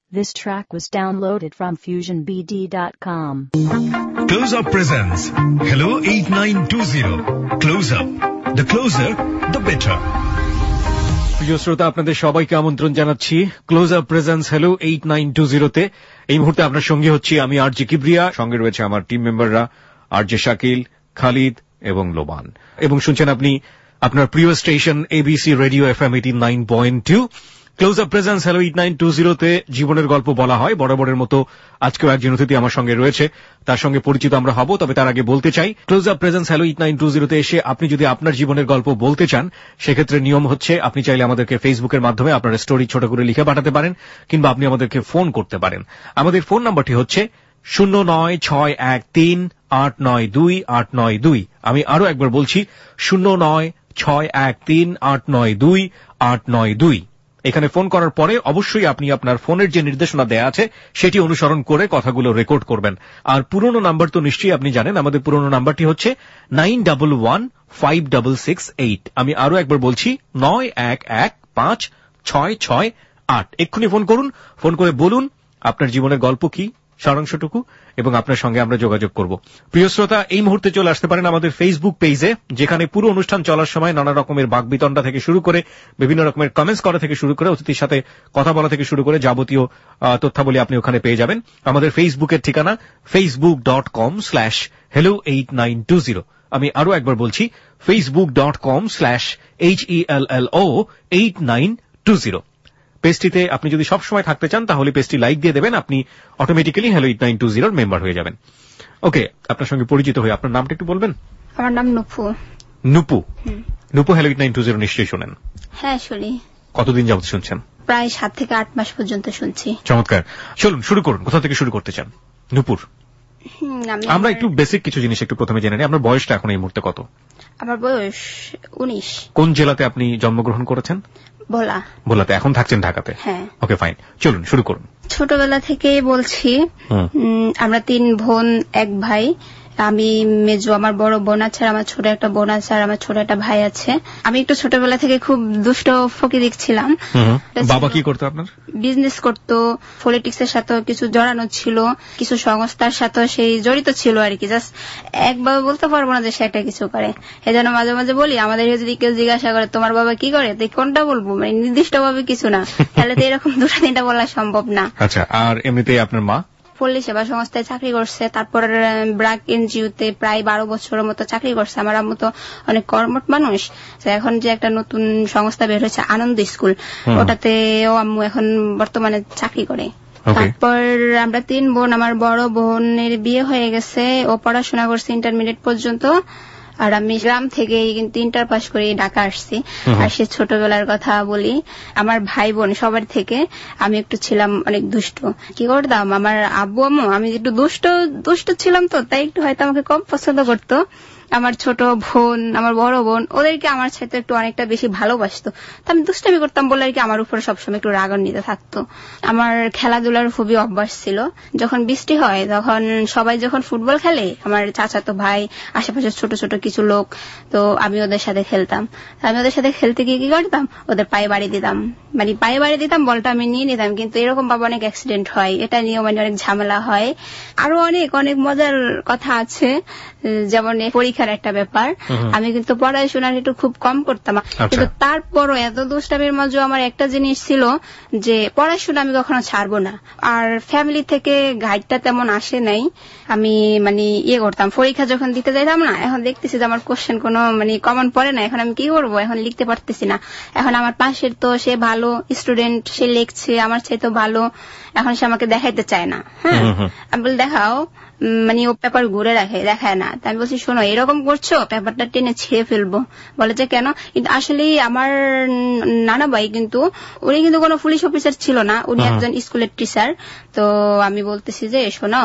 This track was downloaded from FusionBD.com. Close Up presents Hello 8920. Close Up. The closer, the better. প্রিয় শ্রোতা, আপনাদের সবাইকে আমন্ত্রণ জানাচ্ছি ক্লোজ আপ প্রেজেন্স হ্যালো 8920 তে। এই মুহূর্তে আপনার সঙ্গে হচ্ছি আমি আরজে কিবরিয়া, সঙ্গে রয়েছে আমার টিম মেম্বাররা আরজে শাকিল, খালিদ এবং লোবান। এবং শুনছেন আপনি আপনার প্রিয় station ABC radio FM 89.2। Close up presence hello 8920 তে জীবনের গল্প বলা হয়। বরাবরের মতো আজকেও একজন অতিথি আমার সঙ্গে রয়েছে, তার সঙ্গে পরিচিত আমরা হব। তবে তার আগে বলতে চাই, ক্লোজ আপ প্রেজেন্স হ্যালো 8920 তে এসে আপনি যদি আপনার জীবনের গল্প বলতে চান, সেক্ষেত্রে নিয়ম হচ্ছে আপনি চাইলে আমাদেরকে ফেসবুকের মাধ্যমে আপনার স্টোরি ছোট করে লিখে পাঠাতে পারেন, কিংবা আপনি আমাদেরকে ফোন করতে পারেন। আমাদের ফোন নাম্বারটি হচ্ছে 09613892892। আমি আরো একবার বলছি 09613892892। এখানে ফোন করার পরে অবশ্যই আপনি আপনার ফোনের যে নির্দেশনা দেয়া আছে সেটি অনুসরণ করে কথাগুলো রেকর্ড করবেন। আর পুরনো নাম্বার তো নিশ্চয়ই আপনি জানেন, আমাদের পুরনো নাম্বারটি হচ্ছে 91156668। আমি আরো একবার বলছি 91156668। এক্ষুনি ফোন করুন, ফোন করে বলুন আপনার জীবনের গল্প কি, সারাংশটুকু, এবং আপনার সঙ্গে আমরা যোগাযোগ করব। প্রিয় শ্রোতা, এই মুহূর্তে চলে আসতে পারেন আমাদের ফেসবুক পেজে, যেখানে পুরো অনুষ্ঠান চলার সময় নানা রকমের বাকবিতণ্ডা থেকে শুরু করে বিভিন্ন রকমের কমেন্টস করা থেকে শুরু করে অতিথির সাথে কথা বলা থেকে শুরু করে যাবতীয় তথ্যাবলী আপনি ওখানে পেয়ে যাবেন। আমাদের ফেসবুকের ঠিকানা facebook.com/hello8920। আমি আরো একবার বলছি facebook.com/HELLO8920। পেজটিতে আপনি যদি সবসময় থাকতে চান তাহলে পেজটি লাইক দিয়ে দেবেন, আপনি অটোমেটিক্যালি হ্যালো 8920 মেম্বার হয়ে যাবেন। ওকে, আপনার সঙ্গে পরিচিত হয়ে আপনার নামটা একটু বলবেন? আমার নাম নুপু। নুপু, নুপু হ্যালো 8920 নিশ্চয়ই শোনেন? হ্যাঁ, শুনি। কতদিন যাবত শুনছেন? প্রায় 7 থেকে 8 মাস পর্যন্ত শুনছি। চমৎকার। চলুন শুরু করুন, কোথা থেকে শুরু করতে চান নুপুর? আমরা একটু বেসিক কিছু জিনিস একটু প্রথমে জেনে নিই। আপনার বয়সটা এখন এই মুহূর্তে কত? আমার বয়স 19। কোন জেলাতে আপনি জন্মগ্রহণ করেছেন? ভোলা। ভোলাতে, এখন থাকছেন ঢাকাতে? হ্যাঁ। ওকে, ফাইন, চলুন শুরু করুন। ছোটবেলা থেকে বলছি, আমরা 3 বোন 1 ভাই। আমি মেজো, আমার বড় বোন আছে, আমার ছোট একটা বোন আছে, আর আমার ছোট একটা ভাই আছে। আমি একটু ছোটবেলা থেকে খুব দুষ্ট ফকির ছিলাম। বাবা কি করতো আপনার? বিজনেস করতো, পলিটিক্স এর সাথে কিছু জড়ানো ছিল, কিছু সংস্থার সাথে সেই জড়িত ছিল আর কি। জাস্ট একভাবে বলতে পারবো না যে সে একটা কিছু করে। এজন্য মাঝে মাঝে বলি, আমাদের যদি কেউ জিজ্ঞাসা করে তোমার বাবা কি করে, তো কোনটা বলবো, মানে নির্দিষ্ট ভাবে কিছু না, তাহলে তো এরকম 2-3টা বলা সম্ভব না। আচ্ছা, আর এমনিতে আপনার মা? পল্লী সেবা সংস্থায় চাকরি করছে, তারপর ব্র্যাক এনজিওতে প্রায় 12 বছরের মতো চাকরি করছে। আমার আম্মু তো অনেক কর্মঠ মানুষ। এখন যে একটা নতুন সংস্থা বের হয়েছে আনন্দ স্কুল, ওটাতেও আম্মু এখন বর্তমানে চাকরি করে। তারপর আমরা 3 বোন। আমার বড় বোনের বিয়ে হয়ে গেছে, ও পড়াশোনা করছে ইন্টারমিডিয়েট পর্যন্ত। আর আমি গ্রাম থেকে কিন্তু ইন্টার পাস করে ঢাকা আসছি। আর সে ছোটবেলার কথা বলি, আমার ভাই বোন সবার থেকে আমি একটু ছিলাম অনেক দুষ্ট। কি করতাম, আমার আব্বু আম্মু, আমি একটু দুষ্ট ছিলাম, তো তাই একটু হয়তো আমাকে কম পছন্দ করতো। আমার ছোট বোন, আমার বড় বোন, ওদেরকে আমার সাথে একটু অনেকটা বেশি ভালোবাসতো। তো আমি দুষ্টামি করতাম বলে আর কি আমার উপরে সবসময় একটু রাগান্বিত থাকতো। আমার খেলাধুলার খুবই অভ্যাস ছিল। যখন বৃষ্টি হয় তখন সবাই যখন ফুটবল খেলে, আমার চাচাতো ভাই, আশেপাশে ছোট ছোট কিছু লোক, তো আমি ওদের সাথে খেলতাম। আমি ওদের সাথে খেলতে গিয়ে কি করতাম, ওদের পায়ে বাড়ি দিতাম। মানে পায়ে বাড়ি দিতাম, বলটা আমি নিয়ে নিতাম, কিন্তু এরকম ভাবে অনেক অ্যাক্সিডেন্ট হয়, এটা নিয়েও মানে অনেক ঝামেলা হয়। আরো অনেক অনেক মজার কথা আছে, যেমন পরীক্ষার একটা ব্যাপার। আমি কিন্তু পড়াশোনা একটু খুব কম করতাম, কিন্তু তারপরও এত দুষ্টামির মাঝে আমার একটা জিনিস ছিল যে পড়াশোনা আমি কখনো ছাড়বো না। আর ফ্যামিলি থেকে গাইডটা তেমন আসে নাই। আমি মানে করতাম, পরীক্ষা যখন দিতে যাইতাম না, এখন দেখতেছি যে আমার কোশ্চেন কোনো মানে কমন পড়ে না, এখন আমি কি করবো, এখন লিখতে পারতেছি না। এখন আমার পাশের তো সে ভালো স্টুডেন্ট, সে লিখছে আমার চাইতে ভালো, এখন সে আমাকে দেখাইতে চায় না। হ্যাঁ, আমি বলি দেখাও, মানে ও পেপার ঘুরে দেখায় না। আমি বলছি শোনো, এরকম করছো, পেপারটা টেনে ছিঁড়ে ফেলবো। বলে যে কেন? কিন্তু আসলে আমার নানা ভাই কিন্তু উনি কিন্তু কোনো পুলিশ অফিসার ছিল না, উনি একজন স্কুলের টিচার। তো আমি বলতেছি যে শোনো,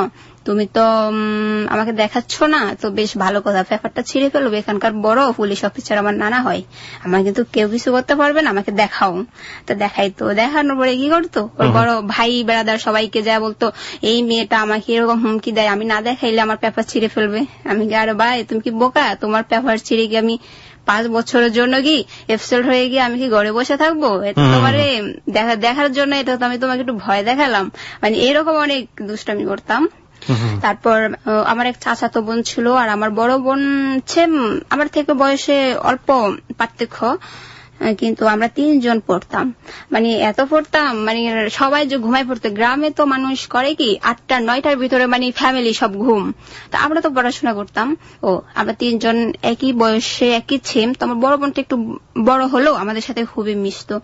তুমি তো আমাকে দেখাচ্ছ না, তো বেশ ভালো কথা, পেপারটা ছিঁড়ে ফেলবে, এখানকার বড় পুলিশ অফিসার আমার নানা হয়, আমার কিন্তু কেউ কিছু করতে পারবে না, আমাকে দেখাও। তো দেখাই, তো দেখানোর পরে কি করতো, ওর বড় ভাই বেড়াদার সবাইকে যা বলতো, এই মেয়েটা আমাকে এরকম হুমকি দেয়, আমি না দেখাইলে আমার পেপার ছিঁড়ে ফেলবে। আমি আরে ভাই তুমি কি বোকা, তোমার পেপার ছিঁড়ে গিয়ে আমি 5 বছরের জন্য কি এফসেল হয়ে গিয়ে আমি কি ঘরে বসে থাকবো? এটা তোমার দেখার জন্য, এটা তো আমি তোমাকে একটু ভয় দেখালাম, মানে এরকম অনেক দুষ্টামি করতাম। তারপর আমার এক চাচাতো বোন ছিল, আর আমার বড় বোন আমার থেকে বয়সে অল্প পার্থক্য, কিন্তু আমরা 3 জন পড়তাম, মানে এত পড়তাম, মানে সবাই যে ঘুমায় পড়তো। গ্রামে তো মানুষ করে কি 8টা 9টার ভিতরে মানে ফ্যামিলি সব ঘুম, তো আমরা তো পড়াশোনা করতাম। আমরা 3 জন একই বয়সে একই ছেম, তো আমার বড় বোনটা একটু বড় হলেও আমাদের সাথে খুবই মিশতো।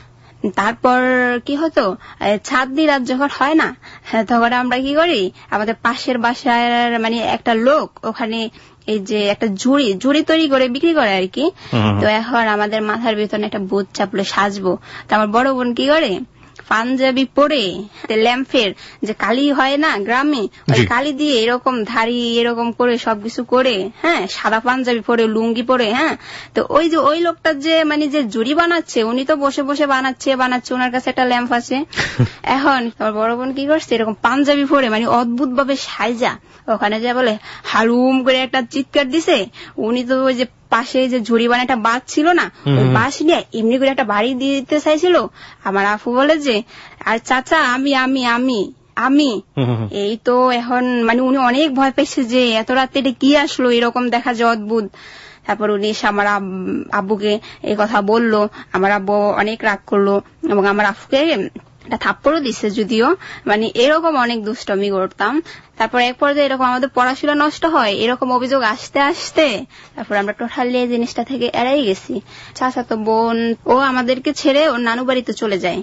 তারপর কি হতো, ছাদ দিয়ে রাত যখন হয় না, তখন আমরা কি করি, আমাদের পাশের বাসার মানে একটা লোক ওখানে এই যে একটা ঝুড়ি তৈরি করে বিক্রি করে আর কি। তো এখন আমাদের মাথার ভিতরে একটা ভূত চাপলে সাজবো, তো আমার বড় বোন কি করে, পাঞ্জাবি পরে ল্যাম্পের যে কালি হয় না গ্রামে, ওই কালি দিয়ে এরকম ধারি এরকম করে সবকিছু করে, হ্যাঁ, সাদা পাঞ্জাবি পরে লুঙ্গি পরে, হ্যাঁ। তো ওই যে ওই লোকটা যে মানে যে জুড়ি বানাচ্ছে, উনি তো বসে বসে বানাচ্ছে, ওনার কাছে একটা ল্যাম্প আছে। এখন আমার বড় বোন কি করছে, এরকম পাঞ্জাবি পরে মানে অদ্ভুত ভাবে সাইজা ওখানে যা বলে হালুম করে একটা চিৎকার দিছে। উনি তো ওই যে পাশে যে ঝুড়ি বানা একটা বাস ছিল না, ওই বাস নিয়ে এমনি করে একটা বাড়ি দিতে চাইছিল। আমার আফু বলে যে, আর চাচা আমি আমি আমি আমি এই তো এখন মানে উনি অনেক ভয় পেয়েছে যে এত রাতে এটা কি আসলো, এরকম দেখা যায় অদ্ভুত। তারপর উনি এসে আমার আব্বুকে এই কথা বললো, আমার আব্বু অনেক রাগ করলো এবং আমার আফুকে একটা থাপ্পড়ও দিচ্ছে যদিও, মানে এরকম অনেক দুষ্টমি করতাম। তারপর এক পর্যায়ে এরকম আমাদের পড়াশোনা নষ্ট হয়, এরকম অভিযোগ আসতে আসতে তারপর আমরা টোটালি এই জিনিসটা থেকে এড়াই গেছি। চাচাতো বোন ও আমাদেরকে ছেড়ে ওর নানু বাড়িতে চলে যায়,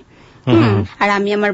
আর আমি আমার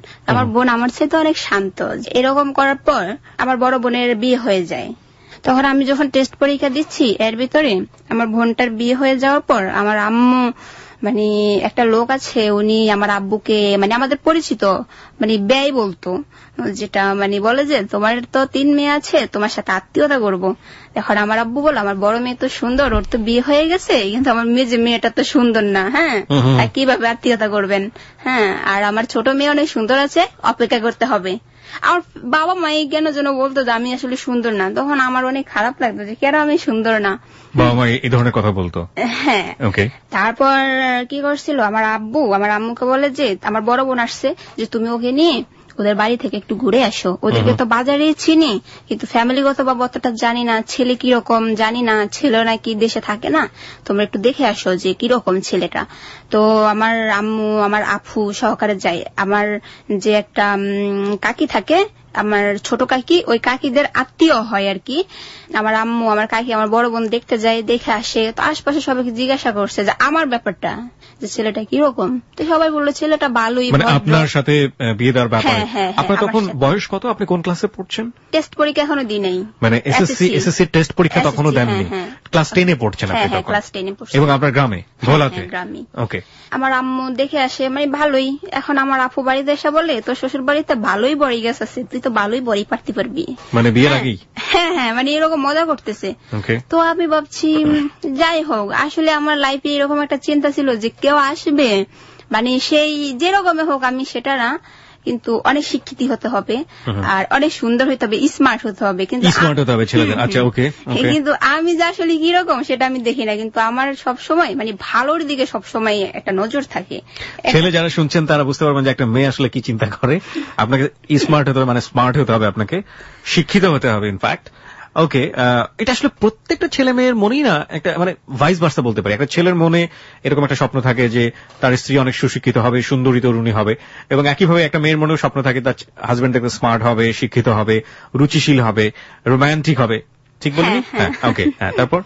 বোন আমার চেয়ে তো অনেক শান্ত। এরকম করার পর আমার বড় বোনের বিয়ে হয়ে যায়। তখন আমি যখন টেস্ট পরীক্ষা দিচ্ছি, এর ভিতরে আমার বোনটার বিয়ে হয়ে যাওয়ার পর আমার আম্মু মানে একটা লোক আছে, উনি আমার আব্বুকে মানে আমাদের পরিচিত মানে ব্যয় বলতো, যেটা মানে বলে যে তোমার তো 3 মেয়ে আছে, তোমার সাথে আত্মীয়তা করবো। এখন আমার আব্বু বলো, আমার বড় মেয়ে তো সুন্দর, ওর তো বিয়ে হয়ে গেছে, কিন্তু আমার মেয়েটা তো সুন্দর না, হ্যাঁ, আর কিভাবে আত্মীয়তা করবেন, হ্যাঁ, আর আমার ছোট মেয়ে অনেক সুন্দর আছে, অপেক্ষা করতে হবে। আমার বাবা মা কেন যেন বলতো যে আমি আসলে সুন্দর না, তখন আমার অনেক খারাপ লাগতো যে কেন আমি সুন্দর না, বাবা মা এই ধরনের কথা বলতো। হ্যাঁ, তারপর কি করছিল আমার আম্মুকে বলে যে আমার বড় বোন আসছে, যে তুমি ওকে নিয়ে ওদের বাড়ি থেকে একটু ঘুরে আসো। ওদেরকে তো বাজারে চিনি, কিন্তু ফ্যামিলিগত বা অতটা জানি না, ছেলে কিরকম জানি না, ছেলে নাকি দেশে থাকে না, তোমরা একটু দেখে আসো যে কিরকম ছেলেটা। তো আমার আম্মু আমার আফু সহকারে যায়। আমার যে একটা কাকি থাকে, আমার ছোট কাকি, ওই কাকিদের আত্মীয় হয় আর কি। আমার আম্মু আমার কাকি আমার বড় বোন দেখতে যায়, দেখে আসে। তো আশপাশে সবাইকে জিজ্ঞাসা করছে যে আমার ব্যাপারটা, যে ছেলেটা কিরকম। তো সবাই বললো ছেলেটা ভালোই। মানে আপনার সাথে বিয়ে দেওয়ার ব্যাপারে আপনার তখন বয়স কত, আপনি কোন ক্লাসে পড়ছেন? টেস্ট পরীক্ষা এখনো দিই নাই, মানে এসএসসি টেস্ট পরীক্ষা তখনও দেননি, ক্লাস 10-এ পড়ছেন আপনি তখন? ক্লাস 10-এ পড়ছি। এবং আপনার গ্রামে ভোলাতে? গ্রামে। ওকে। আমার আম্মু দেখে আসে, মানে ভালোই। এখন আমার আপু বাড়িতে এসে বলে, তোর শ্বশুর বাড়িতে ভালোই বড়ি গাছ আছে, তুই তো ভালোই বড়ি পারতে পারবি, মানে বিয়ের আগেই। হ্যাঁ, মানে এরকম মজা করতেছে। তো আমি ভাবছি যাই হোক, আসলে আমার লাইফে এরকম একটা চিন্তা ছিল যে কেউ আসবে, মানে সেই যেরকম হোক, আমি সেটা না, কিন্তু অনেক শিক্ষিত হতে হবে আর অনেক সুন্দর হতে হবে, স্মার্ট হতে হবে, কিন্তু স্মার্ট হতে হবে ছেলেদের। আচ্ছা, ওকে। কিন্তু আমি যে আসলে কিরকম সেটা আমি দেখি না, কিন্তু আমার সব সময় মানে ভালোর দিকে সব সময় একটা নজর থাকে। ছেলে যারা শুনছেন তারা বুঝতে পারবেন যে একটা মেয়ে আসলে কি চিন্তা করে। আপনাকে স্মার্ট হতে হবে, মানে স্মার্ট হতে হবে, আপনাকে শিক্ষিত হতে হবে ইনফ্যাক্ট। ওকে, এটা আসলে প্রত্যেকটা ছেলে মেয়ের মনেই না একটা মানে ভাইস ভার্সা বলতে পারি, একটা ছেলের মনে এরকম একটা স্বপ্ন থাকে যে তার স্ত্রী অনেক সুশিক্ষিত হবে, সুন্দরী তরুণী হবে, এবং একইভাবে একটা মেয়ের মনেও স্বপ্ন থাকে তার হাজবেন্ড দেখতে স্মার্ট হবে, শিক্ষিত হবে, রুচিশীল হবে, রোমান্টিক হবে। ঠিক বলিনি? হ্যাঁ, ওকে। হ্যাঁ, তারপর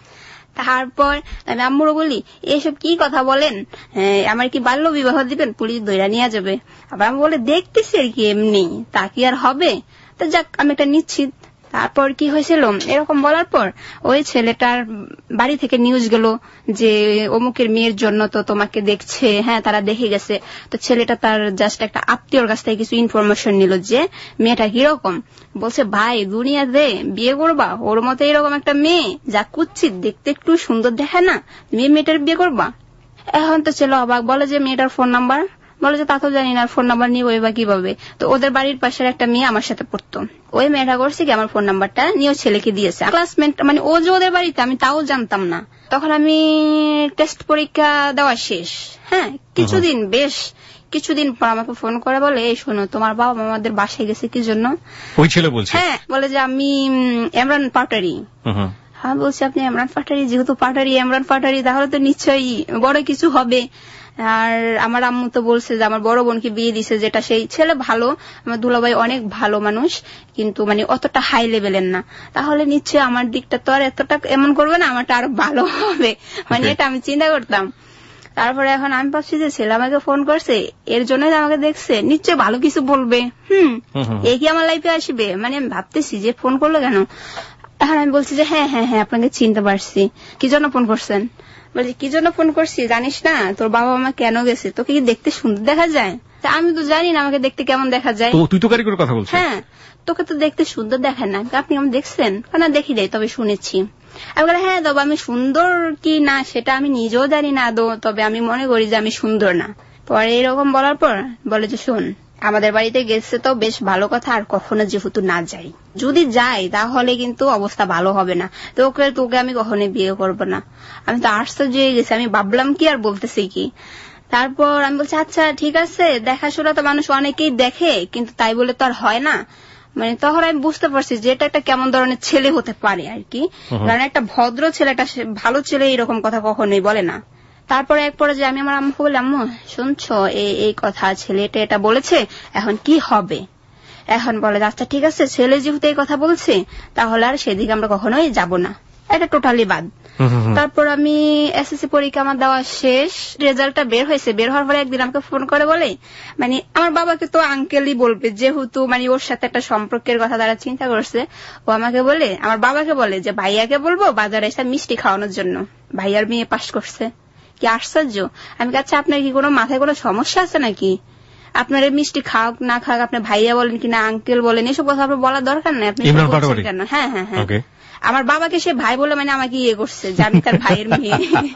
আমি আম্মুরও বলি, এসব কি কথা বলেন, আমার কি বাল্য বিবাহ দিবেন, পুলিশ ধইরা নিয়ে যাবে। আবার আমি বলে দেখতেছি আর কি, এমনি তা কি আর হবে। তো যাক, আমি একটা নিশ্চিত তারপর কি হয়েছিল, এরকম বলার পর ওই ছেলেটার বাড়ি থেকে নিউজ গেল যে অমুকের মেয়ের জন্য তো তোমাকে দেখছে, হ্যাঁ তারা দেখে গেছে। তো ছেলেটা তার জাস্ট একটা আত্মীয়র কাছ থেকে কিছু ইনফরমেশন নিল যে মেয়েটা কিরকম। বলছে ভাই দুনিয়াতে বিয়ে করবা, ওর মতো এরকম একটা মেয়ে যা কুচ্ছিত, দেখতে একটু সুন্দর দেখে না, তুমি মেয়েটার বিয়ে করবা। এখন তো ছেলে অবাক, বলে যে মেয়েটার ফোন নাম্বার, বলে যে তা তো জানি না, ফোন নাম্বার নিবো বা কিভাবে। তো ওদের বাড়ির পাশের একটা মেয়ে আমার সাথে পড়তো, ওই মেয়েটা করছে কি আমার ফোন নাম্বারটা নিয়ে ছেলেকে দিয়েছে। ক্লাসমেট মানে ও যে ওদের বাড়িতে, আমি তাও জানতাম না। তখন আমি টেস্ট পরীক্ষা দেওয়া শেষ, হ্যাঁ কিছুদিন পর আমাকে ফোন করে বলে, এই শোনো তোমার বাবা মা আমাদের বাসায় গেছে কি জন্য। ওই ছেলে বলছে, হ্যাঁ বলে যে আমি ইমরান পাটারি। হ্যাঁ বলছি আপনি ইমরান পাটারি, যেহেতু পাটারি ইমরান পাটারি তাহলে তো নিশ্চয়ই বড় কিছু হবে। আর আমার আম্মু তো বলছে যে আমার বড় বোনকে বিয়ে দিছে, যেটা সেই ছেলে ভালো, আমার দুলাভাই অনেক ভালো মানুষ, কিন্তু মানে অতটা হাই লেভেলের না, তাহলে নিশ্চয়ই আমার দিকটা তো আর এতটা এমন করবে না, আমারটা আরো ভালো হবে, মানে এটা আমি চিন্তা করতাম। তারপরে এখন আমি ভাবছি যে ছেলে আমাকে ফোন করছে, এর জন্য আমাকে দেখছে, নিশ্চয়ই ভালো কিছু বলবে, এই কি আমার লাইফে আসবে, মানে আমি ভাবতেছি যে ফোন করলো কেন। এখন আমি বলছি যে হ্যাঁ হ্যাঁ হ্যাঁ আপনাকে চিনতে পারছি, কি জন্য ফোন করছেন। বলছি কি জন্য ফোন করছি জানিস না, তোর বাবা মা কেন গেছে, তোকে কি দেখতে সুন্দর দেখা যায়। আমি তো জানি না আমাকে দেখতে কেমন দেখা যায়। তুই তো কারি করে কথা বলছিস। হ্যাঁ তোকে তো দেখতে সুন্দর দেখেন না, আপনি কেমন দেখছেন, না দেখি নাই তবে শুনেছি। আমি বলি হ্যাঁ তবে আমি সুন্দর কি না সেটা আমি নিজেও জানি না আদৌ, তবে আমি মনে করি যে আমি সুন্দর না। পরে এরকম বলার পর বলে যে শোন আমাদের বাড়িতে গেছে তো বেশ ভালো কথা, আর কখনো যেহেতু না যাই, যদি যাই তাহলে কিন্তু অবস্থা ভালো হবে না, তোকে আমি কখনোই বিয়ে করবো না। আমি তো আশ্চর্য হয়ে গেছি, আমি ভাবলাম কি আর বলতেছি কি। তারপর আমি বলছি আচ্ছা ঠিক আছে, দেখাশোনা তো মানুষ অনেকেই দেখে, কিন্তু তাই বলে তো আর হয় না। মানে তখন আমি বুঝতে পারছি যে এটা একটা কেমন ধরনের ছেলে হতে পারে আর কি, কারণ একটা ভদ্র ছেলে, একটা ভালো ছেলে এরকম কথা কখনোই বলে না। তারপরে এক পর্যায়ে আমি আমার আম্মুকে বললাম, আম্মু শুনছো এই কথা, ছেলে এটা বলেছে, এখন কি হবে। এখন বলে আচ্ছা ঠিক আছে, ছেলে যেহেতু এই কথা বলছে তাহলে আর সেদিকে আমরা কখনোই যাব না, এটা টোটালি বাদ। তারপর আমি এসএসসি পরীক্ষা আমার দেওয়া শেষ, রেজাল্টটা বের হয়েছে, বের হওয়ার পরে একদিন আমাকে ফোন করে বলে, মানে আমার বাবাকে তো আঙ্কেলই বলবে যেহেতু মানে ওর সাথে একটা সম্পর্কের কথা তারা চিন্তা করছে, ও আমাকে বলে আমার বাবাকে বলে যে ভাইয়াকে বলবো বাজারে এসে মিষ্টি খাওয়ানোর জন্য, ভাইয়ার মেয়ে পাশ করছে। কি আশ্চর্য। আমি আচ্ছা আপনার কি কোনো মাথায় কোনো সমস্যা আছে নাকি, আপনার মিষ্টি খাওক না খাক, আপনার ভাইয়া বলেন কিনা আঙ্কেল বলেন, এসব কথা আপনার বলার দরকার নেই, আপনি কেন। হ্যাঁ হ্যাঁ হ্যাঁ আমার বাবাকে সে ভাই বলে মানে আমাকে ইয়ে করছে যে আমি তার ভাইয়ের মেয়ে।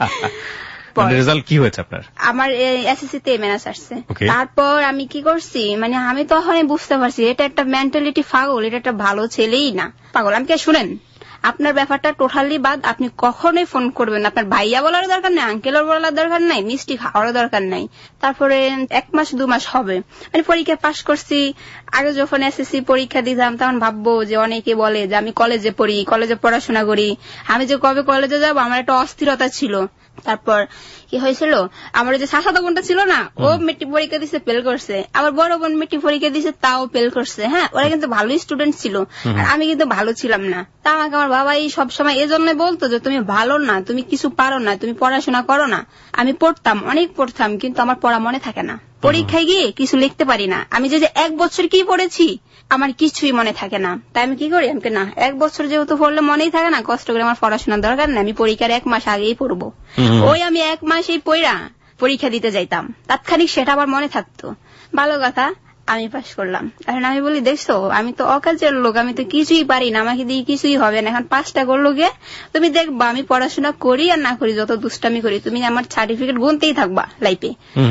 রেজাল্ট কি হয়েছে আপনার? আমার এসএসসি তে মেনাস আসছে। তারপর আমি কি করছি, মানে আমি তখন বুঝতে পারছি এটা একটা মেন্টালিটি পাগল, এটা একটা ভালো ছেলেই না, পাগল। আমি কে শুনেন আপনার ব্যাপারটা টোটালি বাদ, আপনি কখনোই ফোন করবেন না, আপনার ভাইয়া বলার দরকার নাই, আঙ্কেল বলার দরকার নাই, মিষ্টি খাওয়ার দরকার নাই। তারপরে 1 মাস 2 মাস হবে মানে পরীক্ষা পাশ করছি। আগে যখন এসএসসি পরীক্ষা দিতাম তখন ভাববো যে অনেকে বলে যে আমি কলেজে পড়ি, কলেজে পড়াশোনা করি, আমি যে কবে কলেজে যাব আমার একটা অস্থিরতা ছিল। তারপর কি হয়েছিল, আমার যে শাসাতো বোনটা ছিল না, ও মেট্রিক পরীক্ষা দিচ্ছে ফেল করছে, আবার বড় বোন মেট্রিক পরীক্ষা দিচ্ছে তাও ফেল করছে। হ্যাঁ ওরা কিন্তু ভালোই স্টুডেন্ট ছিল, আর আমি কিন্তু ভালো ছিলাম না। তা আমাকে আমার বাবাই সবসময় এজন্য বলতো যে তুমি ভালো না, তুমি কিছু পারো না, তুমি পড়াশোনা করো না। আমি পড়তাম, অনেক পড়তাম, কিন্তু আমার পড়া মনে থাকে না, পরীক্ষায় গিয়ে কিছু লিখতে পারি না। আমি যে 1 বছর কি পড়েছি আমার কিছুই মনে থাকে না। তাই আমি কি করি, আমাকে না 1 বছর যেহেতু পড়লে মনেই থাকে না, কষ্ট করে আমার পড়াশোনার দরকার নেই, আমি পরীক্ষার 1 মাস আগেই পড়বো। ওই আমি 1 মাসেই পড়া পরীক্ষা দিতে যাইতাম, তাৎক্ষণিক সেটা আবার মনে থাকতো। ভালো কথা, আমি পাশ করলাম। এখন আমি বলি দেখছো আমি তো অকাজের লোক, আমি তো কিছুই পারি না, আমাকে দিয়ে কিছুই হবে না। এখন পাসটা করলো গে, তুমি দেখবা আমি পড়াশোনা করি আর না করি, যত দুষ্টামি করি, তুমি আমার সার্টিফিকেট গুনতেই থাকবা লাইফে।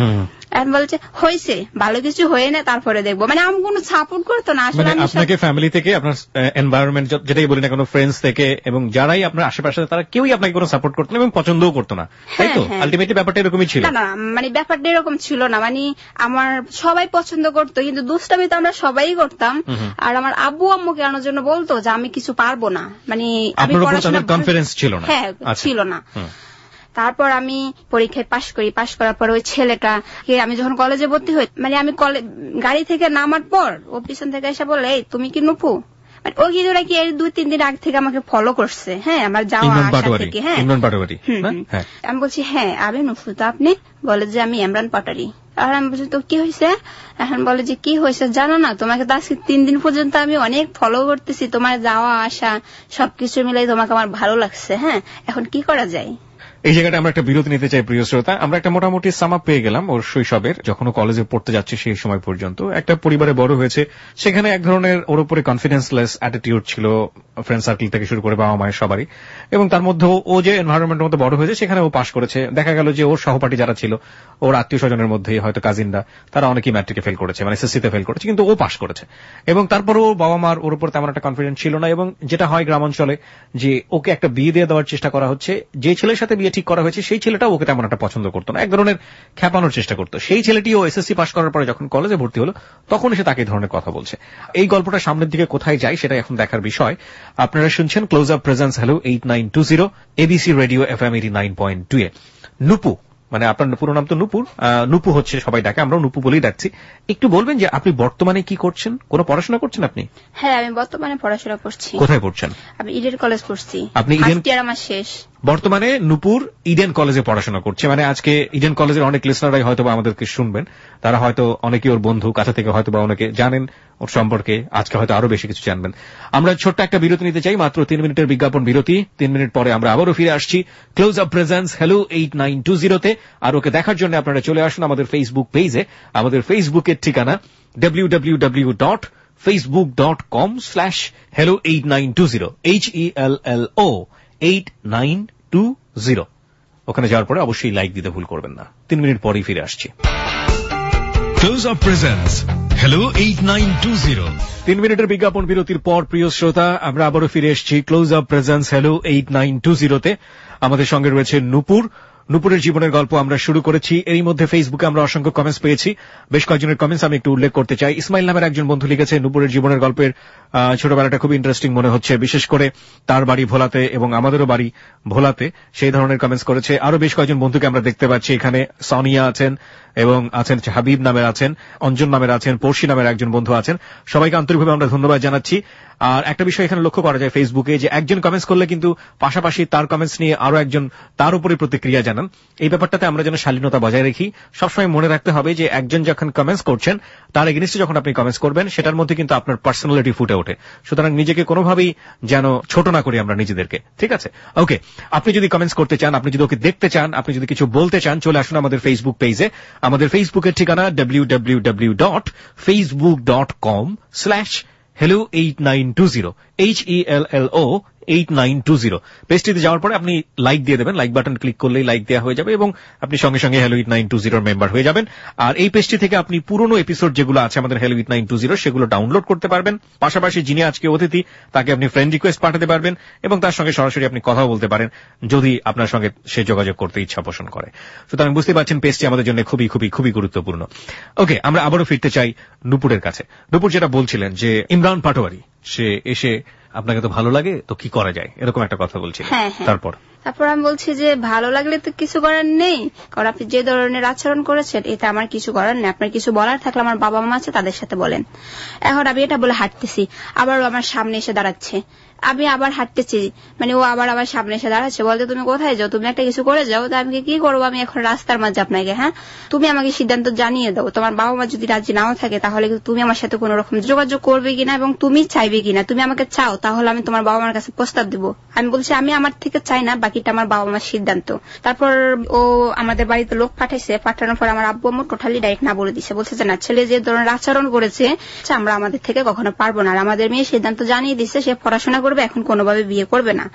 এখন বলছে হয়েছে ভালো কিছু হয়ে না তারপরে দেখবো, মানে আমি কোনো সাপোর্ট করতো না আসলে। আপনাকে ফ্যামিলি থেকে, আপনার এনভায়রনমেন্ট যেটাই বলি না, কোনো ফ্রেন্ডস থেকে এবং যারাই আপনার আশেপাশে তারা কেউই আপনাকে কোনো সাপোর্ট করতো না এবং পছন্দও করতো না, তাই তো? আলটিমেটলি ব্যাপারটা এরকমই ছিল। না মানে ব্যাপারটা এরকম ছিল না, মানে আমার সবাই পছন্দ করতো, কিন্তু দুষ্টামি তো আমরা সবাই করতাম। আর আমার আব্বু আম্মুকে আনার জন্য বলতো যে আমি কিছু পারবো না, মানে আমি পড়াশোনা কনফিডেন্স ছিল না। হ্যাঁ ছিল না। তারপর আমি পরীক্ষায় পাশ করি, পাশ করার পর ওই ছেলেটা আমি যখন কলেজে ভর্তি হই, মানে আমি গাড়ি থেকে নামার পর ও পিছন থেকে এসে বলে এই তুমি কি নুপু, মানে ও কিছুটা কি 2-3 দিন আগে থেকে আমাকে ফলো করছে। হ্যাঁ আমার যাওয়া আসা থেকে। হ্যাঁ আমি বলছি হ্যাঁ আমি নুপু, তো আপনি? বলে যে আমি ইমরান পাটারি। আর আমি বলছি তো কি হয়েছে, এখন বলে যে কি হয়েছে জানো না, তোমাকে তো আজকে 3 দিন পর্যন্ত আমি অনেক ফলো করতেছি, তোমার যাওয়া আসা সবকিছু মিলাই তোমাকে আমার ভালো লাগছে, হ্যাঁ এখন কি করা যায়। এই জায়গাটা আমরা একটা বিরতি নিতে চাই প্রিয় শ্রোতা। আমরা একটা মোটামুটি সাম আপ পেয়ে গেলাম ওর শৈশবের, যখন ও কলেজে পড়তে যাচ্ছে সেই সময় পর্যন্ত। একটা পরিবারে বড় হয়েছে, সেখানে এক ধরনের ওর উপরে কনফিডেন্সলেস অ্যাটিটিউড ছিল ফ্রেন্ড সার্কেল থেকে শুরু করে বাবা মায়ের সবারই, এবং তার মধ্যে ও যে এনভায়রনমেন্টের মধ্যে বড় হয়েছে সেখানে ও পাশ করেছে। দেখা গেল যে ওর সহপাঠী যারা ছিল, ওর আত্মীয় স্বজনের মধ্যে হয়তো কাজিনরা, তারা অনেকেই ম্যাট্রিকে ফেল করেছে, মানে এসএসসিতে ফেল করেছে, কিন্তু ও পাশ করেছে। এবং তারপরে ওর বাবা মার ওর উপর তেমন একটা কনফিডেন্স ছিল না, এবং যেটা হয় গ্রামাঞ্চলে যে ওকে একটা বিয়ে দিয়ে দেওয়ার চেষ্টা করা হচ্ছে, যে ছেলের সাথে বিয়ে ঠিক করা হয়েছে সেই ছেলেটাও ওকে তেমন একটা পছন্দ করতো না, এক ধরনের খ্যাপানোর চেষ্টা করতো। সেই ছেলেটিও এসএসসি পাশ করার পরে যখন কলেজে ভর্তি হলো তখন এসে তাকে এই ধরনের কথা বলছে। এই গল্পটা সামনের দিকে কোথায় যায় সেটা এখন দেখার বিষয়। আপনারা শুনছেন close up presence hello 8920 ABC radio FM 89.2 এ। নুপু, মানে আপনার পুরো নাম তো নুপুর, নুপু হচ্ছে সবাই ডাকে, আমরাও নুপু বলেই ডাকছি। একটু বলবেন যে আপনি বর্তমানে কি করছেন, কোনো পড়াশোনা করছেন আপনি? হ্যাঁ আমি বর্তমানে পড়াশোনা করছি। কোথায় পড়ছেন? আমি ইডেন কলেজ পড়ছি। আপনি ইডেন আমার শেষ। বর্তমানে নুপুর ইডেন কলেজে পড়াশোনা করছে, মানে আজকে ইডেন কলেজের অনেক লিসনাররাই হয়তো আমাদেরকে শুনবেন, তারা হয়তো অনেকে ওর বন্ধু, কাছে থেকে হয়তো বা অনেকে জানেন ওর সম্পর্কে, আজকে হয়তো আরো বেশি কিছু জানবেন। আমরা ছোট্ট একটা বিরতি নিতে চাই, মাত্র 3 মিনিটের বিজ্ঞাপন বিরতি। 3 মিনিট পরে আমরা আবারও ফিরে আসছি ক্লোজ আপ প্রেজেন্স হ্যালো 8920 তে। আর ওকে দেখার জন্য আপনারা চলে আসুন আমাদের ফেসবুক পেজে। আমাদের ফেসবুকের ঠিকানা www.facebook.com/hello8920 HELLO 8920। ওখানে যাওয়ার পরে অবশ্যই লাইক দিতে ভুল করবেন না। 3 মিনিট পরেই ফিরে আসছি। Close up presence hello 8920। 3 মিনিটের বিজ্ঞাপন বিরতির পর প্রিয় শ্রোতা আমরা আবারও ফিরে এসেছি ক্লোজ আপ প্রেজেন্স হ্যালো 8920 তে। আমাদের সঙ্গে রয়েছে নুপুর। নুপুরের জীবনের গল্প আমরা শুরু করেছি। এরই মধ্যে ফেসবুকে আমরা অসংখ্য কমেন্টস পেয়েছি, বেশ কয়েকজনের কমেন্টস আমি একটু উল্লেখ করতে চাই। ইসমাইল নামের একজন বন্ধু লিখেছে, নুপুরের জীবনের গল্পের ছোটবেলাটা খুব ইন্টারেস্টিং মনে হচ্ছে, বিশেষ করে তার বাড়ি ভোলাতে এবং আমাদেরও বাড়ি ভোলাতে, সেই ধরনের কমেন্টস করেছে। আরো বেশ কয়েকজন বন্ধুকে আমরা দেখতে পাচ্ছি এখানে। সানিয়া আছেন এবং আছেন হাবিব নামের আছেন, অঞ্জন নামের আছেন, পড়শি নামের একজন বন্ধু আছেন। সবাইকে আন্তরিকভাবে আমরা ধন্যবাদ জানাচ্ছি। আর একটা বিষয় এখানে লক্ষ্য করা যায় ফেসবুকে, যে একজন কমেন্টস করলে কিন্তু পাশাপাশি তার কমেন্টস নিয়ে আরো একজন তার উপরে প্রতিক্রিয়া জানান। এই ব্যাপারটাতে আমরা যেন শালীনতা বজায় রাখি। সবসময় মনে রাখতে হবে যে একজন যখন কমেন্টস করছেন তার এগেইনস্টে যখন আপনি কমেন্টস করবেন সেটার মধ্যে কিন্তু আপনার পার্সোনালিটি ফুটে ওঠে। সুতরাং নিজেকে কোনোভাবেই যেন ছোট না করি আমরা নিজেদেরকে, ঠিক আছে? ওকে, আপনি যদি কমেন্টস করতে চান, আপনি যদি ওকে দেখতে চান, আপনি যদি কিছু বলতে চান, চলে আসুন আমাদের ফেসবুক পেজে। আমাদের ফেসবুকের ঠিকানা www.facebook.com/hello8920 HELLO 8920। পেজটিতে যাওয়ার পরে আপনি লাইক দিয়ে দেবেন, লাইক বাটন ক্লিক করলেই লাইক দেওয়া হয়ে যাবে এবং আপনি সঙ্গে সঙ্গে হ্যালো 8920 মেম্বার হয়ে যাবেন। আর এই পেজটি থেকে আপনি পুরনো এপিসোড যেগুলো আছে আমাদের হ্যালো 8920 সেগুলো ডাউনলোড করতে পারবেন। পাশাপাশি যিনি আজকে অতিথি তাকে আপনি ফ্রেন্ড রিকোয়েস্ট পাঠাতে পারবেন এবং তার সঙ্গে সরাসরি আপনি কথা বলতে পারেন যদি আপনার সঙ্গে সে যোগাযোগ করতে ইচ্ছা পোষণ করে। সুতরাং বুঝতে পারছেন পেজটি আমাদের জন্য খুবই খুবই খুবই গুরুত্বপূর্ণ। ওকে, আমরা আবারও ফিরতে চাই নুপুরের কাছে। নুপুর যেটা বলছিলেন যে ইমরান পাটোয়ারি সে এসে আপনাকে তো ভালো লাগে, তো কি করা যায়, এরকম একটা কথা বলছিলেন। তারপর আমি বলছি যে ভালো লাগলে তো কিছু করার নেই, কারণ আপনি যে ধরনের আচরণ করেছেন এটা আমার কিছু করার নেই। আপনার কিছু বলার থাকলে আমার বাবা মা আছে তাদের সাথে বলেন। এখন আমি এটা বলে হাঁটতেছি, আবার আমার সামনে এসে দাঁড়াচ্ছে, আমি আবার হাঁটতেছি, মানে ও আবার আমার সামনে এসে দাঁড়াচ্ছে, বলতে তুমি কোথায় যাও, তুমি একটা কিছু করে যাও। তা আমি কি করবো, আমি এখন রাস্তার মাঝে আপনাকে, হ্যাঁ তুমি আমাকে সিদ্ধান্ত জানিয়ে দাও। তোমার বাবা মা যদি রাজি নাও থাকে তাহলে তুমি আমার সাথে কোন রকম যোগাযোগ করবে কিনা এবং তুমি চাইবে কিনা। তুমি আমাকে চাও তাহলে আমি তোমার বাবা মার কাছে প্রস্তাব দিব। আমি বলছি আমি আমার থেকে চাই না, বাকিটা আমার বাবা মার সিদ্ধান্ত। তারপর ও আমাদের বাড়িতে লোক পাঠাইছে, পাঠানোর পর আমার আব্বু আম্মু টোটালি ডাইরেক্ট না বলে দিছে, বলছে যে না, ছেলে যে ধরনের আচরণ করেছে আমরা আমাদের থেকে কখনো পারবো না। আর আমাদের মেয়ে সিদ্ধান্ত জানিয়ে দিচ্ছে সে পড়াশোনা করবে, এখন কোনোভাবে বিয়ে করবে না।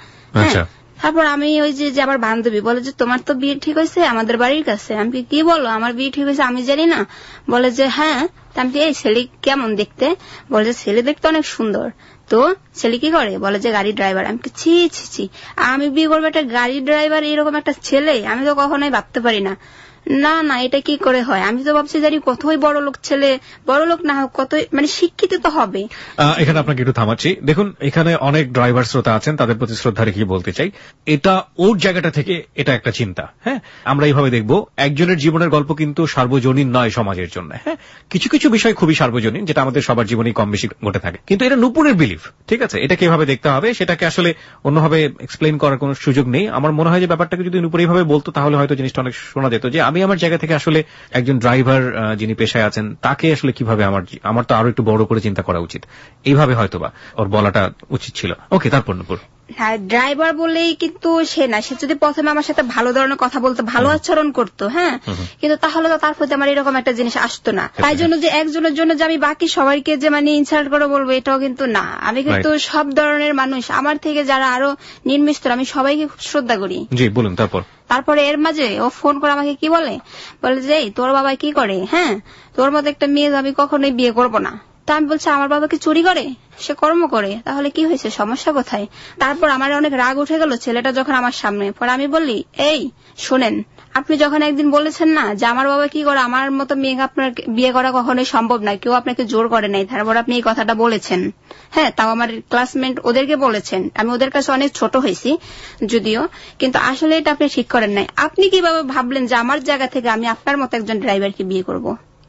তারপর আমি ওই যে আমার বান্ধবী বলে যে তোমার তো বিয়ে ঠিক হয়েছে আমাদের বাড়ির কাছে। আমি কি বলো, আমার বিয়ে ঠিক হয়েছে আমি জানি না? বলে যে হ্যাঁ। আমি এই ছেলে কেমন দেখতে? বলে যে ছেলে দেখতে অনেক সুন্দর। তো ছেলে কি করে? বলে যে গাড়ি ড্রাইভার। আমি ছি ছি ছি, আমি বিয়ে করবো একটা গাড়ি ড্রাইভার, এরকম একটা ছেলে আমি তো কখনোই ভাবতে পারি না। না না, এটা কি করে হয়? আমি তো ভাবছি জানি কতই বড় লোক ছেলে, বড় লোক না হোক কতই মানে শিক্ষিত তো হবে। এখানে আপনাকে একটু থামাচ্ছি। দেখুন, এখানে অনেক ড্রাইভার শ্রোতা আছেন, তাদের প্রতি শ্রদ্ধা রেখে বলতে চাই, এটা ওর জায়গাটা থেকে এটা একটা চিন্তা। হ্যাঁ, আমরা এইভাবে দেখবো একজনের জীবনের গল্প কিন্তু সার্বজনীন নয় সমাজের জন্য। হ্যাঁ, কিছু কিছু বিষয় খুবই সার্বজনীন, যেটা আমাদের সবার জীবনেই কম বেশি ঘটে থাকে, কিন্তু এটা নুপুরের বিলিফ, ঠিক আছে? এটা কিভাবে দেখতে হবে সেটাকে আসলে অন্যভাবে এক্সপ্লেইন করার কোনো সুযোগ নেই। আমার মনে হয় যে ব্যাপারটাকে যদি নুপুর এইভাবে বলতো তাহলে হয়তো জিনিসটা অনেক শোনা যেত, যে আমি আমার জায়গা থেকে আসলে একজন ড্রাইভার যিনি পেশায় আছেন তাকে আসলে কিভাবে আমার তো আরো একটু বড় করে চিন্তা করা উচিত, এইভাবে হয়তোবা ওর বলাটা উচিত ছিল। ওকে, তারপর নূপুর। হ্যাঁ, ড্রাইভার বলেই কিন্তু সে না, সে যদি প্রথমে আমার সাথে ভালো ধরনের কথা বলতো, ভালো আচরণ করতো, হ্যাঁ, কিন্তু তাহলে তো তার প্রতি আমার এরকম একটা জিনিস আসতো না। তাই জন্য যে একজনের জন্য যে আমি বাকি সবাইকে যে মানে ইনসাল্ট করে বলবো, এটাও কিন্তু না। আমি কিন্তু সব ধরনের মানুষ, আমার থেকে যারা আরো নিম্নস্তর, আমি সবাইকে খুব শ্রদ্ধা করি। জি, বলুন। তারপরে এর মাঝে ও ফোন করে আমাকে কি বলে যে তোর বাবা কি করে, হ্যাঁ, তোর মতো একটা মেয়ে আমি কখনোই বিয়ে করবো না। তা আমি বলছি আমার বাবা কি চুরি করে, সে কর্ম করে, তাহলে কি হয়েছে, সমস্যা কোথায়? তারপর আমার অনেক রাগ উঠে গেল ছেলেটা যখন আমার সামনে। পরে আমি বললি, এই শোনেন, আপনি যখন একদিন বলেছেন না যে আমার বাবা কি করে, আমার মতো মেয়েকে আপনার বিয়ে করা কখনোই সম্ভব নয়, কেউ আপনাকে জোর করে নাই, তারপর আপনি এই কথাটা বলেছেন, হ্যাঁ, তাও আমার ক্লাসমেট ওদেরকে বলেছেন। আমি ওদের কাছে অনেক ছোট হয়েছি যদিও, কিন্তু আসলে এটা আপনি ঠিক করেন নাই। আপনি কিভাবে ভাবলেন যে আমার জায়গা থেকে আমি আপনার মতো একজন ড্রাইভারকে বিয়ে করব?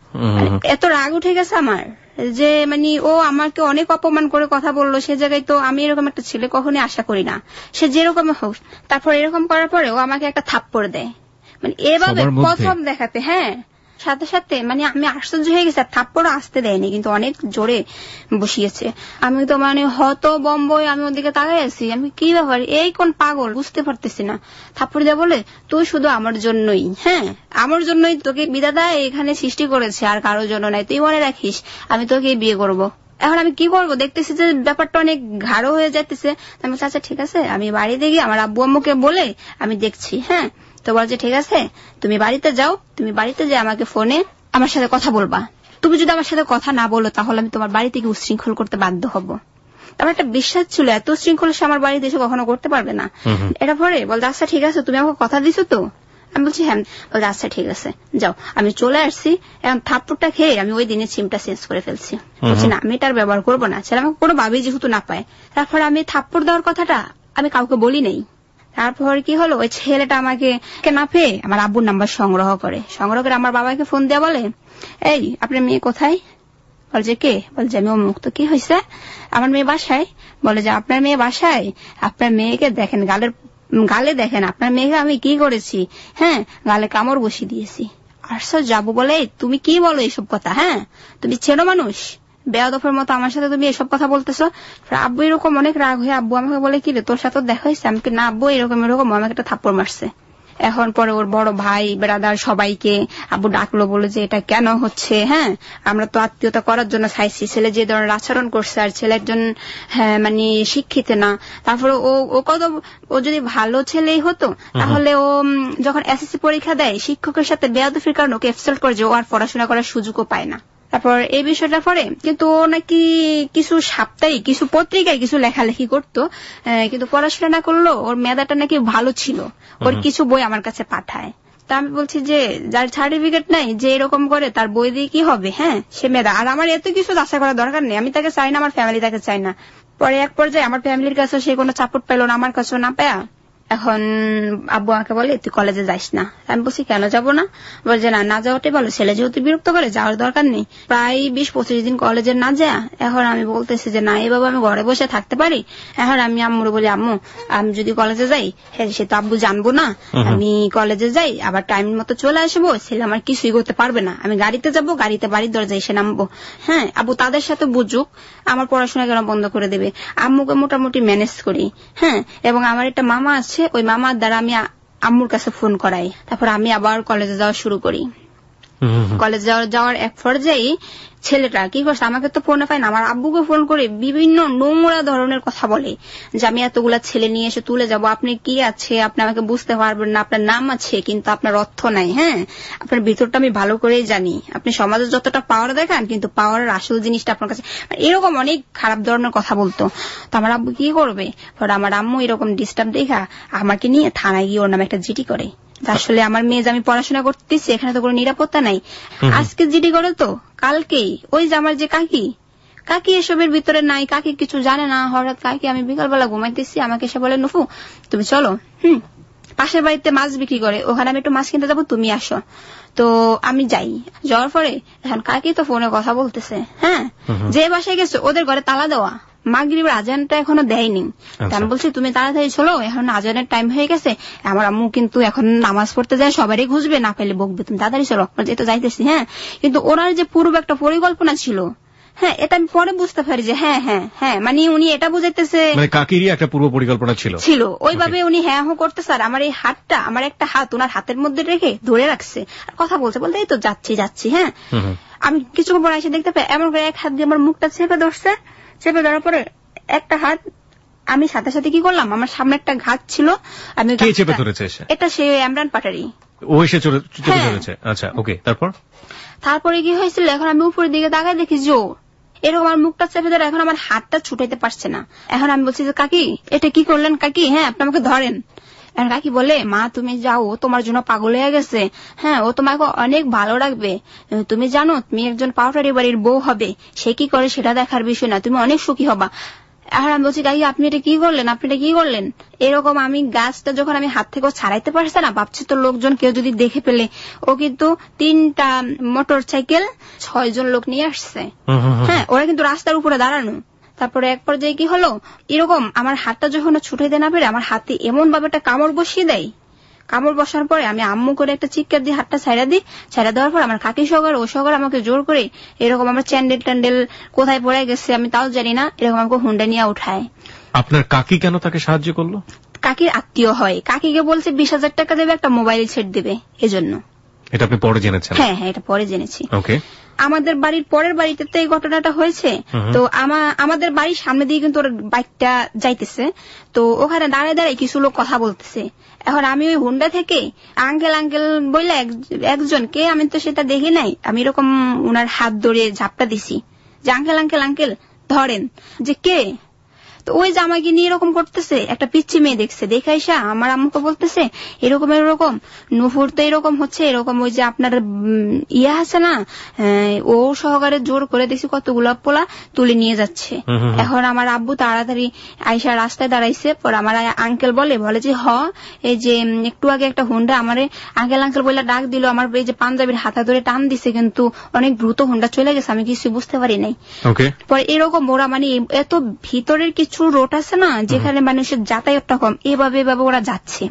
এত রাগ উঠে গেছে আমার যে মানে ও আমাকে অনেক অপমান করে কথা বললো। সে জায়গায় তো আমি এরকম একটা ছেলে কখনোই আশা করি না, সে যেরকম হোক। তারপর এরকম করার পরে ও আমাকে একটা থাপ্পড় দেয়, মানে এভাবে প্রথম দেখাতে, হ্যাঁ, সাথে সাথে মানে আমি আশ্চর্য হয়ে গেছি। আর থাপ্পড়ও আসতে দেয়নি, কিন্তু অনেক জোরে বসিয়েছে। আমি তো মানে হত বম্বই, আমি ওদিকে তাকাই আছি, আমি কি ব্যাপার, এই কোন পাগল, বুঝতে পারতেছি না। থাপ্পড় দেওয়া বলে, তুই শুধু আমার জন্যই, হ্যাঁ, আমার জন্যই তোকে বিধাতা এখানে সৃষ্টি করেছে, আর কারোর জন্য নাই, তুই মনে রাখিস আমি তোকে বিয়ে করব। এখন আমি কি করবো, দেখতেছি যে ব্যাপারটা অনেক গাঢ় হয়ে যাইতেছে। আমি বলছি আচ্ছা ঠিক আছে, আমি বাড়িতে গিয়ে আমার আব্বু আম্মুকে বলে আমি দেখছি, হ্যাঁ। তো বলছে ঠিক আছে, তুমি বাড়িতে যাও, তুমি বাড়িতে যে আমাকে ফোনে আমার সাথে কথা বলবা, তুমি যদি আমার সাথে কথা না বলো তাহলে আমি তোমার বাড়ি থেকে উচ্ছৃঙ্খল করতে বাধ্য হব। আমার একটা বিশ্বাস ছিল এত উচ্ছৃঙ্খল সে আমার বাড়িতে এসে কখনো করতে পারবে না। এটা পরে বলতে আচ্ছা ঠিক আছে, তুমি আমাকে কথা দিছো তো? আমি বলছি হ্যাঁ। বলতে আচ্ছা ঠিক আছে, যাও। আমি চলে আসছি, এখন থাপ্পড়টা খেয়ে আমি ওই দিনে সিমটা চেঞ্জ করে ফেলছি। বলছি না, আমি এটার ব্যবহার করবো না, ছেলে আমাকে কোনো ভাবেই যেহেতু না পায়। তারপরে আমি থাপ্পড় দেওয়ার কথাটা আমি কাউকে বলি নেই। তারপর কি হলো, ওই ছেলেটা আমাকে না পেয়ে আমার আব্বুর নাম্বার সংগ্রহ করে আমার বাবাকে ফোন দেয়া বলে, এই আপনার মেয়ে কোথায়? বলছে কে? বলছে আমি অমুক। তো কি হয়েছে? আমার মেয়ে বাসায়। বলে যে আপনার মেয়ে বাসায়, আপনার মেয়েকে দেখেন, গালে দেখেন আপনার মেয়েকে আমি কি করেছি, হ্যাঁ, গালে কামড় বসিয়ে দিয়েছি। আশ্চর্য। যাবো বলে তুমি কি বলো এইসব কথা, হ্যাঁ, তুমি ছেলে মানুষ, বেয়াদফের মতো আমার সাথে তুমি এসব কথা বলতেছো। আব্বু এরকম অনেক রাগ হয়ে আব্বু আমাকে বলে, কি রে তোর সাথে দেখা হয়েছে? আমি না আব্বু এরকম আমাকে একটা থাপ্পড় মারছে। এখন পরে ওর বড় ভাই ব্রাদার সবাইকে আব্বু ডাকলো, বলে যে এটা কেন হচ্ছে, হ্যাঁ, আমরা তো আত্মীয়তা করার জন্য চাইছি, ছেলে যে ধরনের আচরণ করছে, আর ছেলে একজন হ্যাঁ মানে শিক্ষিত না। তারপরে ও যদি ভালো ছেলেই হতো তাহলে ও যখন এসএসসি পরীক্ষা দেয় শিক্ষকের সাথে বেয়াদফির কারণে ওকে ইনসাল্ট করে যে ও আর পড়াশোনা করার সুযোগও পায় না। তারপর এই বিষয়টা পরে কিন্তু ও নাকি কিছু সাপ্তাহিক কিছু পত্রিকায় কিছু লেখালেখি করতো, কিন্তু পড়াশোনা না করলো ওর মেধাটা নাকি ভালো ছিল, ওর কিছু বই আমার কাছে পাঠায়। তা আমি বলছি যে যার সার্টিফিকেট নাই যে এরকম করে তার বই দিয়ে কি হবে, হ্যাঁ, সে মেধা। আর আমার এত কিছু আশা করার দরকার নেই, আমি তাকে চাই না, আমার ফ্যামিলি তাকে চাই না। পরে এক পর্যায়ে আমার ফ্যামিলির কাছে সে কোনো সাপোর্ট পেল না, আমার কাছেও না পায়া এখন আব্বু আমাকে বলে তুই কলেজে যাস না। আমি বলছি কেন যাবো না? বলছে না যাওয়াটাই ভালো, ছেলে যেহেতু বিরক্ত করে যাওয়ার দরকার নেই। প্রায় 20-25 দিন কলেজে না যা। এখন আমি বলতেছি যে না এভাবে আমি ঘরে বসে থাকতে পারি। এখন আমি আম্মুরে বলি, আম্মু আমি যদি কলেজে যাই সে তো আব্বু জানবো না, আমি কলেজে যাই আবার টাইম মতো চলে আসবো, ছেলে আমার কিছুই করতে পারবে না, আমি গাড়িতে যাবো, গাড়িতে বাড়ির দরজায় এসে নামবো, হ্যাঁ, আব্বু তাদের সাথে বুঝুক, আমার পড়াশোনা কেন বন্ধ করে দেবে। আম্মুকে মোটামুটি ম্যানেজ করি, হ্যাঁ, এবং আমার একটা মামা আছে, ওই মামার দ্বারা আমি আম্মুর কাছে ফোন করাই। তারপর আমি আবার কলেজে যাওয়া শুরু করি। কলেজ যাওয়ার এক পর্যায়ে ছেলেটা কি করছে, আমাকে তো ফোনে পায় না, আমার আব্বুকে ফোন করে বিভিন্ন নোংরা ধরনের কথা বলে যে আমি এতগুলা ছেলে নিয়ে এসে তুলে যাব, আপনি কি আছে, আপনি আমাকে বুঝতে পারবেন না, আপনার নাম আছে কিন্তু আপনার অর্থ নাই, হ্যাঁ, আপনার ভিতরটা আমি ভালো করেই জানি, আপনি সমাজে যতটা পাওয়ার দেখান কিন্তু পাওয়ারের আসল জিনিসটা আপনার কাছে, এরকম অনেক খারাপ ধরনের কথা বলতো। তো আমার আব্বু কি করবে, আমার আম্মু এরকম ডিস্টার্ব দেখা আমাকে নিয়ে থানায় গিয়ে ওর নামে একটা জিডি করে। আসলে আমার মেয়ে যে আমি পড়াশোনা করতেছি এখানে তো কোনো নিরাপত্তা নাই। আজকে জিডি করে তো কালকেই ওই যে আমার যে কাকি এসবের ভিতরে নাই, কাকি কিছু জানে না। হঠাৎ কাকি আমি বিকালবেলা ঘুমাইতেছি, আমাকে এসে বলে নুফু তুমি চলো, পাশের বাড়িতে মাছ বিক্রি করে, ওখানে আমি একটু মাছ কিনতে যাবো, তুমি আসো। তো আমি যাওয়ার পরে এখন কাকি তো ফোনে কথা বলতেছে, হ্যাঁ, যে বাসায় গেছে ওদের ঘরে তালা দেওয়া, মাগরিবের আজানটা এখনো দেয়নি। আমি বলছি তুমি তাড়াতাড়ি চলো, এখন আজানের টাইম হয়ে গেছে, আমার আম্মু কিন্তু এখন নামাজ পড়তে যায়, সবারই খুঁজবে, না পেলে বকবে, তুমি তাড়াতাড়ি চলো। যেহেতু যাইতেছি, হ্যাঁ, কিন্তু ওনার যে পূর্ব একটা পরিকল্পনা ছিল, হ্যাঁ, এটা আমি পরে বুঝতে পারি যে হ্যাঁ হ্যাঁ হ্যাঁ, মানে উনি এটা বুঝাইতেছে, মানে কাকিরই একটা পূর্ব পরিকল্পনা ছিল ওইভাবে উনি হ্যাঁ হ্যাঁ করতেছে। আর আমার এই হাতটা, আমার একটা হাত ওনার হাতের মধ্যে রেখে ধরে রাখছে, আর কথা বলতে বলতে এই তো যাচ্ছি, হ্যাঁ। আমি কিছুক্ষণ পর এসে দেখতে পাই এমন করে এক হাত দিয়ে আমার মুখটা চেপে ধরছে, চেপে ধরার পরে একটা হাত আমি সাথে সাথে কি করলাম, আমার সামনে একটা ঘাট ছিল, আমি চেপে ধরেছে, এটা সে ইমরান পাটারি, ও এসে চেপে ধরেছে। আচ্ছা, ওকে, তারপরে কি হয়েছিল, এখন আমি উপরের দিকে তাকাই দেখি জো এরকম আমার মুখটা চেপে ধরে, এখন আমার হাতটা ছুটাইতে পারছে না। এখন আমি বলছি যে কাকি এটা কি করলেন কাকি, হ্যাঁ আপনি আমাকে ধরেন। এখন কাকি বলে, মা তুমি যাও, তোমার জন্য পাগল হয়ে গেছে, হ্যাঁ ও তোমাকে অনেক ভালো রাখবে, তুমি জানো তুমি একজন পাউডারি বাড়ির বউ হবে, সে কি করে সেটা দেখার বিষয় না, তুমি অনেক সুখী হবা। এখন আমি বলছি কাকি আপনি এটা কি করলেন, এরকম আমি গাছটা যখন আমি হাত থেকে ছাড়াইতে পারছে না, ভাবছি তো লোকজন কেউ যদি দেখে ফেলে। ও কিন্তু 3টা মোটর সাইকেল 6 জন লোক নিয়ে আসছে, হ্যাঁ, ওরা কিন্তু রাস্তার উপরে দাঁড়ানো। তারপরে এক পর্যায়ে কি হলো, এরকম আমার হাতটা যখন ছুটাইতে না পেরে আমার হাতে এমন ভাবে একটা কামড় বসিয়ে দেয়। কামড় বসার পরে আমি আম্মু করে একটা চিৎকার দিয়ে হাতটা ছাইড়া দেওয়ার পর আমার কাকি সহকারে ও সহকারে আমাকে জোর করে এরকম আমার চ্যান্ডেল কোথায় পড়ে গেছে আমি তাও জানি না, এরকম আমাকে হুন্ডা নিয়ে উঠায়। আপনার কাকি কেন তাকে সাহায্য করলো? কাকির আত্মীয় হয়, কাকিকে বলছে 20,000 টাকা দেবে, একটা মোবাইল সেট দেবে, এজন্য। এটা আপনি পরে জেনেছেন? হ্যাঁ হ্যাঁ, এটা পরে জেনেছি। ওকে। আমাদের বাড়ির পরের বাড়িতে তো এই ঘটনাটা হয়েছে, তো আমাদের বাড়ির সামনে দিয়ে কিন্তু ওর বাইকটা যাইতেছে, তো ওখানে দাঁড়ায় দাঁড়ায় কিছু লোক কথা বলতেছে। এখন আমি ওই হুন্ডা থেকে আঙ্কেল বললে একজনকে, আমি তো সেটা দেখি নাই, আমি এরকম উনার হাত ধরে ঝাপটা দিছি যে আঙ্কেল ধরেন, যে কে, তো ওই যে আমাকে নিয়ে এরকম করতেছে, একটা পিচ্ছি মেয়ে দেখছে, দেখে এসে আমার আম্মুকে বলতেছে এরকম নুপুর তো এরকম হচ্ছে, এরকম ওই যে আপনার ইয়া আছে না, ও সহকারে জোর করে দেখছি কতগুলো পোলা তুলে নিয়ে যাচ্ছে। এখন আমার আব্বু তাড়াতাড়ি আইসা রাস্তায় দাঁড়াইছে, পর আমার আঙ্কেল বলে যে এই যে একটু আগে একটা হুন্ডা আমারে আঙ্কেল বলে ডাক দিল, আমার এই যে পাঞ্জাবির হাতা ধরে টান দিছে, কিন্তু অনেক দ্রুত হুন্ডা চলে গেছে, আমি কিছু বুঝতে পারি নাই। পরে এরকম ওরা মানে এত ভিতরের কিছু রোড আছে না যেখানে মানুষের যাতায়াতটা কম, এভাবে ওরা যাচ্ছে,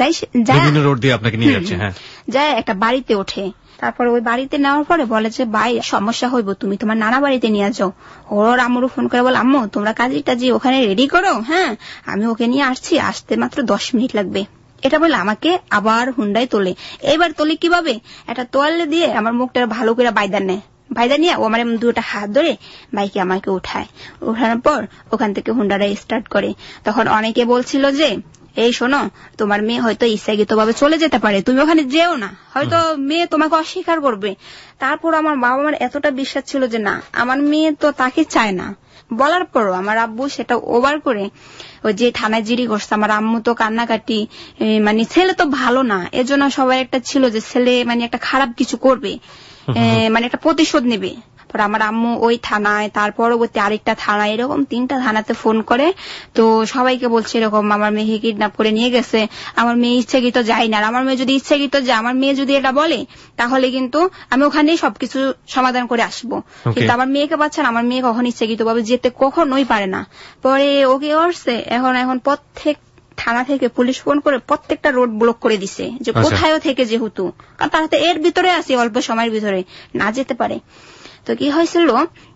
যায় একটা বাড়িতে ওঠে। তারপর ওই বাড়িতে নেওয়ার পরে বলে যে ভাই সমস্যা হইব, তুমি তোমার নানা বাড়িতে নিয়ে যাও। ওর আম্মুরও ফোন করে বলে আম্মু তোমরা কাজী ওখানে রেডি করো, হ্যাঁ আমি ওকে নিয়ে আসতে মাত্র 10 মিনিট লাগবে। এটা বলে আমাকে আবার হুন্ডায় তোলে। এবার তোলে কিভাবে, একটা তোয়ালে দিয়ে আমার মুখটা ভালো করে বাইদা নিয়ে ও আমার 2টা হাত ধরে বাইকে আমাকে উঠায়। উঠানোর পর ওখান থেকে হুন্ডাটা স্টার্ট করে। তখন অনেকে বলছিল যে এই শোনো, তোমার মেয়ে হয়তো ইচ্ছাকৃত ভাবে চলে যেতে পারে, তুমি ওখানে যেও না, হয়তো মেয়ে তোমাকে অস্বীকার করবে। তারপর আমার বাবা মার এতটা বিশ্বাস ছিল যে না, আমার মেয়ে তো তাকে চায় না। বলার পরও আমার আব্বু সেটা ওভার করে ওই যে থানায় জিডি করছে। আমার আম্মু তো কান্নাকাটি, মানে ছেলে তো ভালো না, এজন্য সবাই একটা ছিল যে ছেলে মানে একটা খারাপ কিছু করবে, মানে একটা প্রতিশোধ নেবে। পর আমার আম্মু ওই থানায়, তার পরবর্তী আরেকটা থানায়, এরকম 3টা থানাতে ফোন করে, তো সবাইকে বলছে এরকম আমার মেয়েকে কিডন্যাপ করে নিয়ে গেছে, আমার মেয়ে ইচ্ছাকৃত যায় না, আর আমার মেয়ে যদি ইচ্ছাকৃত যায়, আমার মেয়ে যদি এটা বলে তাহলে কিন্তু আমি ওখানেই সবকিছু সমাধান করে আসবো। কিন্তু আমার মেয়েকে পাচ্ছে না, আমার মেয়ে কখন ইচ্ছাকৃত ভাবে যেতে কখনোই পারে না। পরে ওকে করছে, এখন প্রত্যেক থানা থেকে পুলিশ ফোন করে প্রত্যেকটা রোড ব্লক করে দিছে, যে কোথায় থেকে যেহেতু, কারণ তারা তো এর ভিতরে আছে, অল্প সময়ের ভিতরে না যেতে পারে। তো কি হয়েছিল,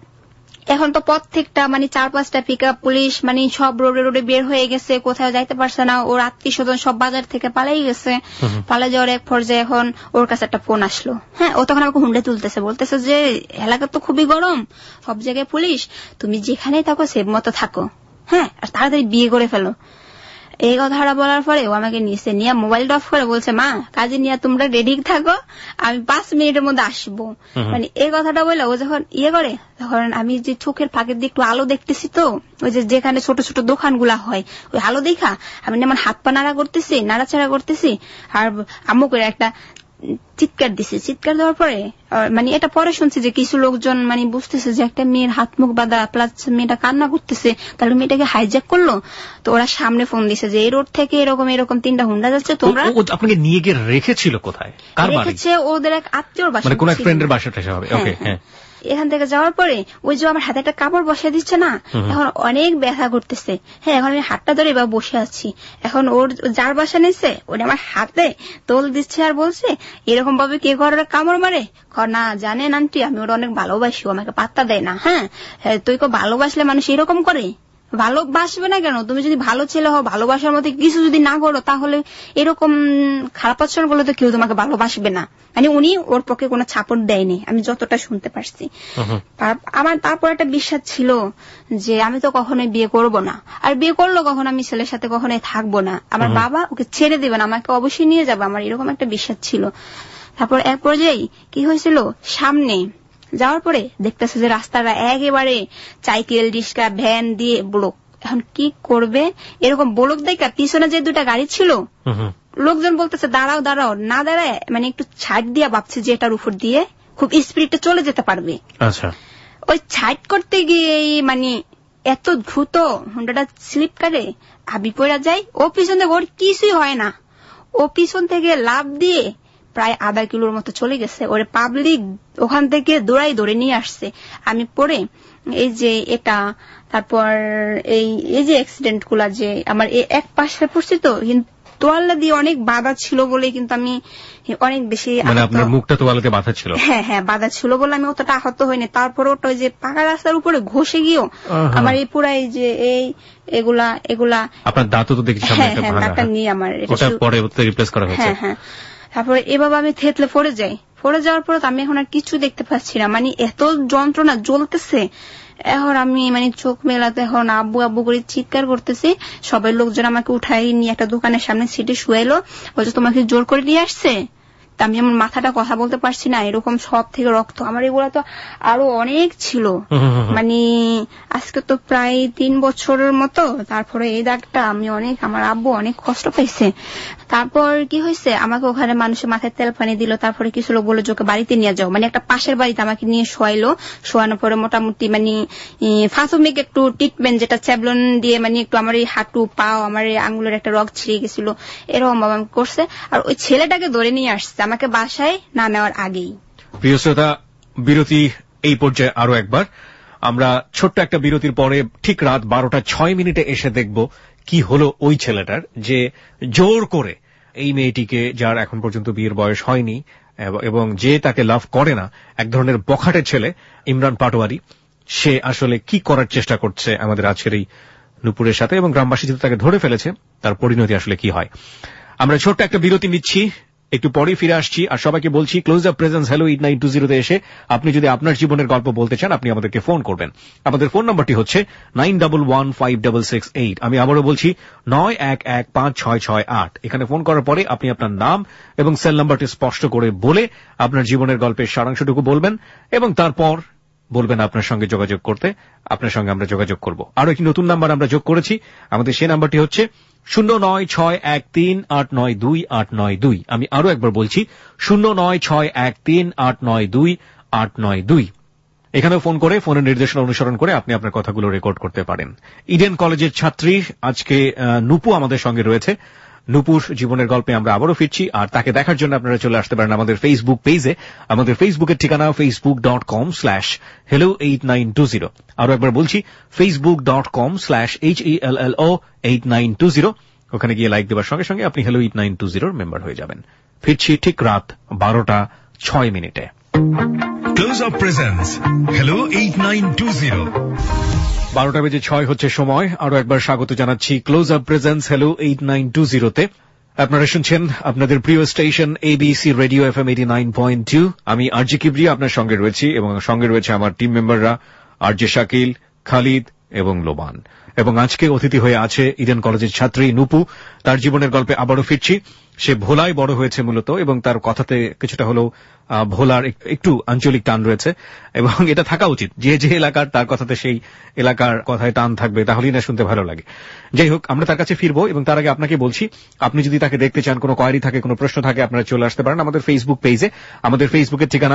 এখন তো প্রত্যেকটা মানে 4-5টা পিকআপ পুলিশ মানে সব রোডে বের হয়ে গেছে, কোথাও যাইতে পারছে না, ওর আত্মীয় স্বজন সব বাজার থেকে পালাই গেছে। পালাই যাওয়ার এক পর্যায়ে এখন ওর কাছে একটা ফোন আসলো, হ্যাঁ ও তখন আমাকে হুন্ডে তুলতেছে, বলতেছে যে এলাকা তো খুবই গরম, সব জায়গায় পুলিশ, তুমি যেখানেই থাকো সেভ মতো থাকো, হ্যাঁ আর তাড়াতাড়ি বিয়ে করে ফেলো। এই কথাটা বলার পরে ও আমাকে নিচে নিয়ে মোবাইলটা অফ করে বলছে মা কাজে নিয়ে তোমরা রেডি থাকো, আমি 5 মিনিটের মধ্যে আসবো। মানে এই কথাটা বলে ও যখন করে, তখন আমি যে চোখের ফাঁকের দিয়ে একটু আলো দেখতেছি, তো ওই যেখানে ছোট ছোট দোকানগুলা হয়, ওই আলো দেখা আমি আমার হাত পা নাড়াচাড়া করতেছি, আর আম্মু করে একটা চিৎকার দিছে। চিৎকার দেওয়ার পরে মানে এটা পরে শুনছি যে কিছু লোকজন মানে বুঝতেছে যে একটা মেয়ের হাত মুখ বাঁধা, প্লাস মেয়েটা কান্না করতেছে, তাহলে মেয়েটাকে হাইজ্যাক করলো। তো ওরা সামনে ফোন দিছে যে এই রোড থেকে এরকম 3টা হুন্ডা যাচ্ছে, তোমরা। আপনাকে নিয়ে গিয়ে রেখেছিল কোথায়? কার বাড়ি? রেখেছে ওদের এক আত্মীয়র বাসা, মানে কোন এক ফ্রেন্ডের বাসাটা হবে। ওকে, হ্যাঁ। এখান থেকে যাওয়ার পরে ওই যে আমার হাতে একটা কাপড় বসিয়ে দিচ্ছে না, এখন অনেক ব্যথা করতেছে। হ্যাঁ, এখন আমি হাতটা ধরে এবার বসে আছি। এখন ওর যার বাসা নিচ্ছে ওটা আমার হাতে তোল দিচ্ছে আর বলছে এরকম ভাবে কে ঘরের কামড় মারে। না জানেন আন্টি, আমি ওরা অনেক ভালোবাসি, আমাকে পাত্তা দেয় না। হ্যাঁ, তুই ভালোবাসলে মানুষ এরকম করে? ভালোবাসবে না কেন? তুমি যদি ভালো ছেলে হও, ভালোবাসার মধ্যে কিছু যদি না করো, তাহলে এরকম খারাপ আচরণ করলে তো কেউ তোমাকে ভালোবাসবে না। মানে উনি ওর পক্ষে কোনো সাপোর্ট দেয়নি, আমি যতটা শুনতে পারছি। আমার তারপর একটা বিশ্বাস ছিল যে আমি তো কখনোই বিয়ে করব না, আর বিয়ে করলো কখন আমি ছেলের সাথে কখনোই থাকবো না, আমার বাবা ওকে ছেড়ে দেবে না, আমাকে অবশ্যই নিয়ে যাবে, আমার এরকম একটা বিশ্বাস ছিল। তারপর এক পর্যায়ে কি হয়েছিল, সামনে যাওয়ার পরে দেখতেছে যে রাস্তাটা একেবারে সাইকেল, রিক্সা, ভ্যান দিয়ে ব্লক। এখন কি করবে, এরকম ব্লক দেখা পিছনে যে দুটা গাড়ি ছিল, লোকজন বলতেছে দাঁড়াও দাঁড়াও, না দাঁড়ায় মানে একটু ছাড় দিয়া ভাবছে যে এটার উপর দিয়ে খুব স্পিডে চলে যেতে পারবে। আচ্ছা, ওই ছাড় করতে গিয়ে মানে এত দ্রুত হুন্ডাটা স্লিপ কাটে, আবি পড়া যায়। ও পিছন থেকে ওর কিছুই হয় না, ও পিছন থেকে লাফ দিয়ে প্রায় আধা কিলোর মতো চলে গেছে। ওরে পাবলিক ওখান থেকে দৌড়াই ধরে নিয়ে আসছে। আমি পরে এই যে এটা, তারপর এই যে অ্যাক্সিডেন্ট গুলা যে আমার এক পাশে পড়ছি, তো তোয়াল্লা দিয়ে অনেক বাধা ছিল বলে কিন্তু আমি অনেক বেশি, মানে আপনার মুখটা তোয়ালাতে বাধা ছিল? হ্যাঁ হ্যাঁ, বাধা ছিল বলে আমি অতটা আহত হয়নি। তারপর ওটা ওই যে পাকা রাস্তার উপরে ঘষে গিয়েও আমার এই পুরা এই যে এগুলা আপনার দাঁতও তো দেখছি। হ্যাঁ হ্যাঁ, দাঁতটা নিয়ে আমার পরে রিপ্লেস করা হয়েছে। হ্যাঁ হ্যাঁ, তারপরে এভাবে আমি থেতলে পড়ে যাই। পড়ে যাওয়ার পর আমি এখন আর কিছু দেখতে পাচ্ছি না, মানে এত যন্ত্রণা জ্বলতেছে। এখন আমি মানে চোখ মেলাতে এখন আব্বু আব্বু করে চিৎকার করতেছি। সবাই লোকজন আমাকে উঠাই নিয়ে একটা দোকানের সামনে সিটে শুয়াইলো, বলছে তোমাকে জোর করে নিয়ে আসছে। তা আমি আমার মাথাটা কথা বলতে পারছি না, এরকম সব থেকে রক্ত। আমার এগুলা তো আরো অনেক ছিল, মানে আজকে তো প্রায় 3 বছরের মতো। তারপরে এই দাগটা আমি অনেক, আমার আব্বু অনেক কষ্ট পাইছে। তারপর কি হয়েছে, আমাকে ওখানে মানুষের মাথায় তেল পানি দিল। তারপরে কিছু লোক বলে ওকে বাড়িতে নিয়ে যাও, মানে একটা পাশের বাড়িতে আমাকে নিয়ে শোয়াইলো। শোয়ানোর পরে মোটামুটি মানে প্রাথমিক একটু ট্রিটমেন্ট, যেটা চ্যাবলন দিয়ে মানে একটু আমার এই হাঁটু পাও, আমার এই আঙ্গুলের একটা রগ ছিঁড়ে গেছিল, এরকম আমাকে করছে। আর ওই ছেলেটাকে ধরে নিয়ে আসছে আমাকে বাসায় না নেওয়ার আগেই। প্রিয় শ্রোতা, বিরতি এই পর্যায়ে আরো একবার। আমরা ছোট্ট একটা বিরতির পরে ঠিক রাত 12:06 এসে দেখব কি হলো ওই ছেলেটার, যে জোর করে এই মেয়েটিকে, যার এখন পর্যন্ত বিয়ের বয়স হয়নি এবং যে তাকে লাভ করে না, এক ধরনের বখাটে ছেলে ইমরান পাটোয়ারি, সে আসলে কি করার চেষ্টা করছে আমাদের আজকের এই নুপুরের সাথে, এবং গ্রামবাসী যেহেতু তাকে ধরে ফেলেছে, তার পরিণতি আসলে কি হয়। আমরা ছোট্ট একটা বিরতি নিচ্ছি, একটু পরে ফিরে আসছি। আর সবাইকে বলছি, ক্লোজ আপ প্রেজেন্স হ্যালো 8920 এসে আপনি যদি আপনার জীবনের গল্প বলতে চান, আপনি আমাদেরকে ফোন করবেন। আমাদের ফোন নম্বরটি হচ্ছে 91156668। আমি আবারও বলছি 91156668। এখানে ফোন করার পরে আপনি আপনার নাম এবং সেল নাম্বারটি স্পষ্ট করে বলে আপনার জীবনের গল্পের সারাংশটুকু বলবেন, এবং তারপর বলবেন আপনার সঙ্গে যোগাযোগ করতে। আপনার সঙ্গে আমরা যোগাযোগ করব। আরো একটি নতুন নাম্বার আমরা যোগ করেছি, আমাদের সেই নাম্বারটি হচ্ছে 09613892892। আমি আরো একবার বলছি 09613892892। এখানেও ফোন করে ফোনের নির্দেশনা অনুসরণ করে আপনি আপনার কথাগুলো রেকর্ড করতে পারেন। ইডেন কলেজের ছাত্রী আজকে নুপু আমাদের সঙ্গে রয়েছে। নুপুর জীবনের গল্পে আমরা আবারও ফিরছি, আর তাকে দেখার জন্য আপনারা চলে আসতে পারেন আমাদের ফেসবুক পেজে। আমাদের ফেসবুকের ঠিকানা facebook.com/hello8920। আরো একবার বলছি facebook.com/hello8920। ওখানে গিয়ে লাইক দেওয়ার সঙ্গে সঙ্গে আপনি Hello 8920 মেম্বার হয়ে যাবেন। ফিরছি ঠিক রাত 12:06। Close Up presents Hello 8920। 12:06 হচ্ছে সময়। আরো একবার স্বাগত জানাচ্ছি ক্লোজ আপ প্রেজেন্স হ্যালো 8920-তে। আপনারা শুনছেন আপনাদের প্রিয় স্টেশন ABC রেডিও FM 89.2। আমি আরজি কিবরিয়া আপনার সঙ্গে রয়েছি, এবং সঙ্গে রয়েছে আমার টিম মেম্বাররা আরজে শাকিল, খালিদ এবং লোবান। এবং আজকে অতিথি হয়ে আছে ইডেন কলেজের ছাত্রী নুপু। তার জীবনের গল্পে আবারও ফিরছি। সে ভোলায় বড় হয়েছে মূলত, এবং তার কথাতে কিছুটা হলেও ভোলার একটু আঞ্চলিক টান রয়েছে, এবং এটা থাকা উচিত। যে যে এলাকার, তার কথাতে সেই এলাকার কথায় টান থাকবে, তাহলেই না শুনতে ভালো লাগে। যাই হোক, আমরা তার কাছে ফিরবো, এবং তার আগে আপনাকে বলছি, আপনি যদি তাকে দেখতে চান, কোনো কোয়ারি থাকে, কোনো প্রশ্ন থাকে, আপনারা চলে আসতে পারেন আমাদের ফেসবুক পেজে। আমাদের ফেসবুকের ঠিকানা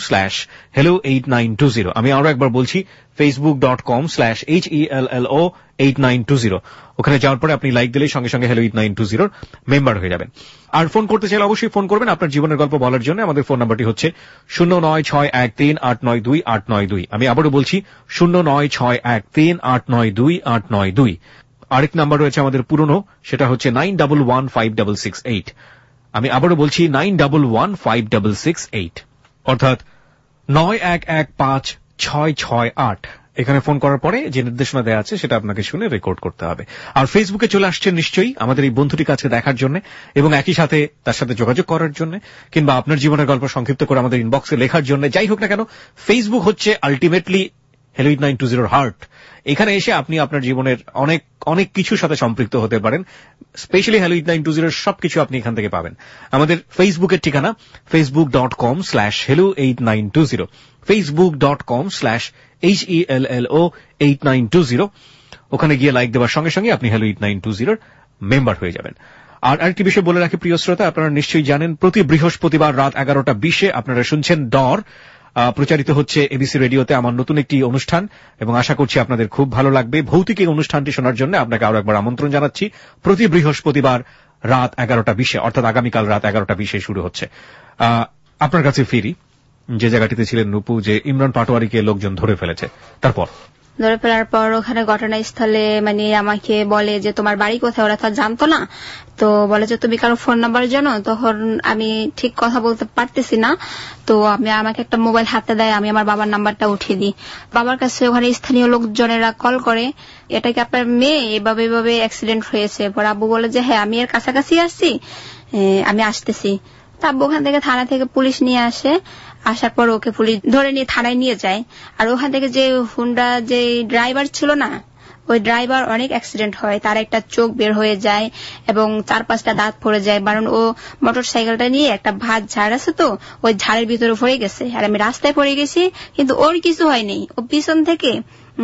facebook.com/hello8920। আমি আরো একবার বলছি facebook.com/hello 8920। ওখানে যাওয়ার পরে আপনি লাইক দিলেই সঙ্গে সঙ্গে হ্যালো 8920 মেম্বার হয়ে যাবেন। আর ফোন করতে চাইলে অবশ্যই ফোন করবেন আপনার জীবনের গল্প বলার জন্য। আমাদের ফোন নাম্বারটি হচ্ছে 09613892892। আমি আবারও বলছি 09613892892। আরেক নাম্বার রয়েছে আমাদের পুরনো, সেটা হচ্ছে 91156668। আমি আবারও বলছি 91156668, অর্থাৎ 91156668। এখানে ফোন করার পরে যে নির্দেশনা দেওয়া আছে সেটা আপনাকে শুনে রেকর্ড করতে হবে। আর ফেসবুকে চলে আসছেন নিশ্চয়ই আমাদের এই বন্ধুটি কাছে দেখার জন্য এবং একই সাথে তার সাথে যোগাযোগ করার জন্য, কিংবা আপনার জীবনের গল্প সংক্ষিপ্ত করে আমাদের ইনবক্সে লেখার জন্য। যাই হোক না কেন, ফেসবুক হচ্ছে আলটিমেটলি হ্যালো 8920 হার্ট। এখানে এসে আপনি আপনার জীবনের অনেক অনেক কিছুর সাথে সম্পৃক্ত হতে পারেন। স্পেশালি হ্যালো 8920 সবকিছু আপনি এখান থেকে পাবেন। আমাদের ফেসবুকের ঠিকানা facebook.com/hello8920, facebook.com/HELLO8920। ওখানে গিয়ে লাইক দেওয়ার সঙ্গে সঙ্গে আপনি হ্যালো 8920 মেম্বার হয়ে যাবেন। আর আরেকটি বিষয় বলে রাখি প্রিয় শ্রোতা, আপনারা নিশ্চয়ই জানেন প্রতি বৃহস্পতিবার রাত 11:20 আপনারা শুনছেন ডর প্রচারিত হচ্ছে এবিসি রেডিওতে আমার নতুন একটি অনুষ্ঠান, এবং আশা করছি আপনাদের খুব ভালো লাগবে। ভৌতিক এই অনুষ্ঠানটি শোনার জন্য আপনাকে আরো একবার আমন্ত্রণ জানাচ্ছি। প্রতি বৃহস্পতিবার রাত 11:20, অর্থাৎ আগামীকাল রাত 11:20 শুরু হচ্ছে। আপনার কাছে ফিরি, যে জায়গাটিতে ছিলেন নুপু, যে ইমরান পাটোয়ারিকে লোকজন ধরে ফেলেছে, তারপর ধরে ফেলার পর ওখানে ঘটনাস্থলে মানে আমাকে বলে যে তোমার বাড়ি কোথায়, ওরা তো জানতো না, তো বলে যে তুমি কারো ফোন নাম্বার জানো। তখন আমি ঠিক কথা বলতে পারতেছি না, তো আমাকে একটা মোবাইল হাতে দেয়, আমি আমার বাবার নাম্বারটা উঠিয়ে দিই। বাবার কাছে ওখানে স্থানীয় লোকজনেরা কল করে, এটা কি আপনার মেয়ে, এভাবে এভাবে অ্যাক্সিডেন্ট হয়েছে। পর আব্বু বলে যে হ্যাঁ আমি এর কাছাকাছি আসছি, আমি আসতেছি। আব্বু ওখান থেকে থানা থেকে পুলিশ নিয়ে আসে, আসার পর ওকে পুলিশ ধরে নিয়ে থানায় নিয়ে যায়। আর ওখান থেকে যে হুন্ডা যে ড্রাইভার ছিল না, ওই ড্রাইভার অনেক অ্যাক্সিডেন্ট হয়, তার একটা চোখ বের হয়ে যায় এবং 4-5টা দাঁত পড়ে যায়, কারণ ও মোটর সাইকেলটা নিয়ে একটা ভাত ঝাড় আছে তো ওই ঝাড়ের ভিতরে পড়ে গেছে, আর আমি রাস্তায় পড়ে গেছি, কিন্তু ওর কিছু হয়নি, ও পিছন থেকে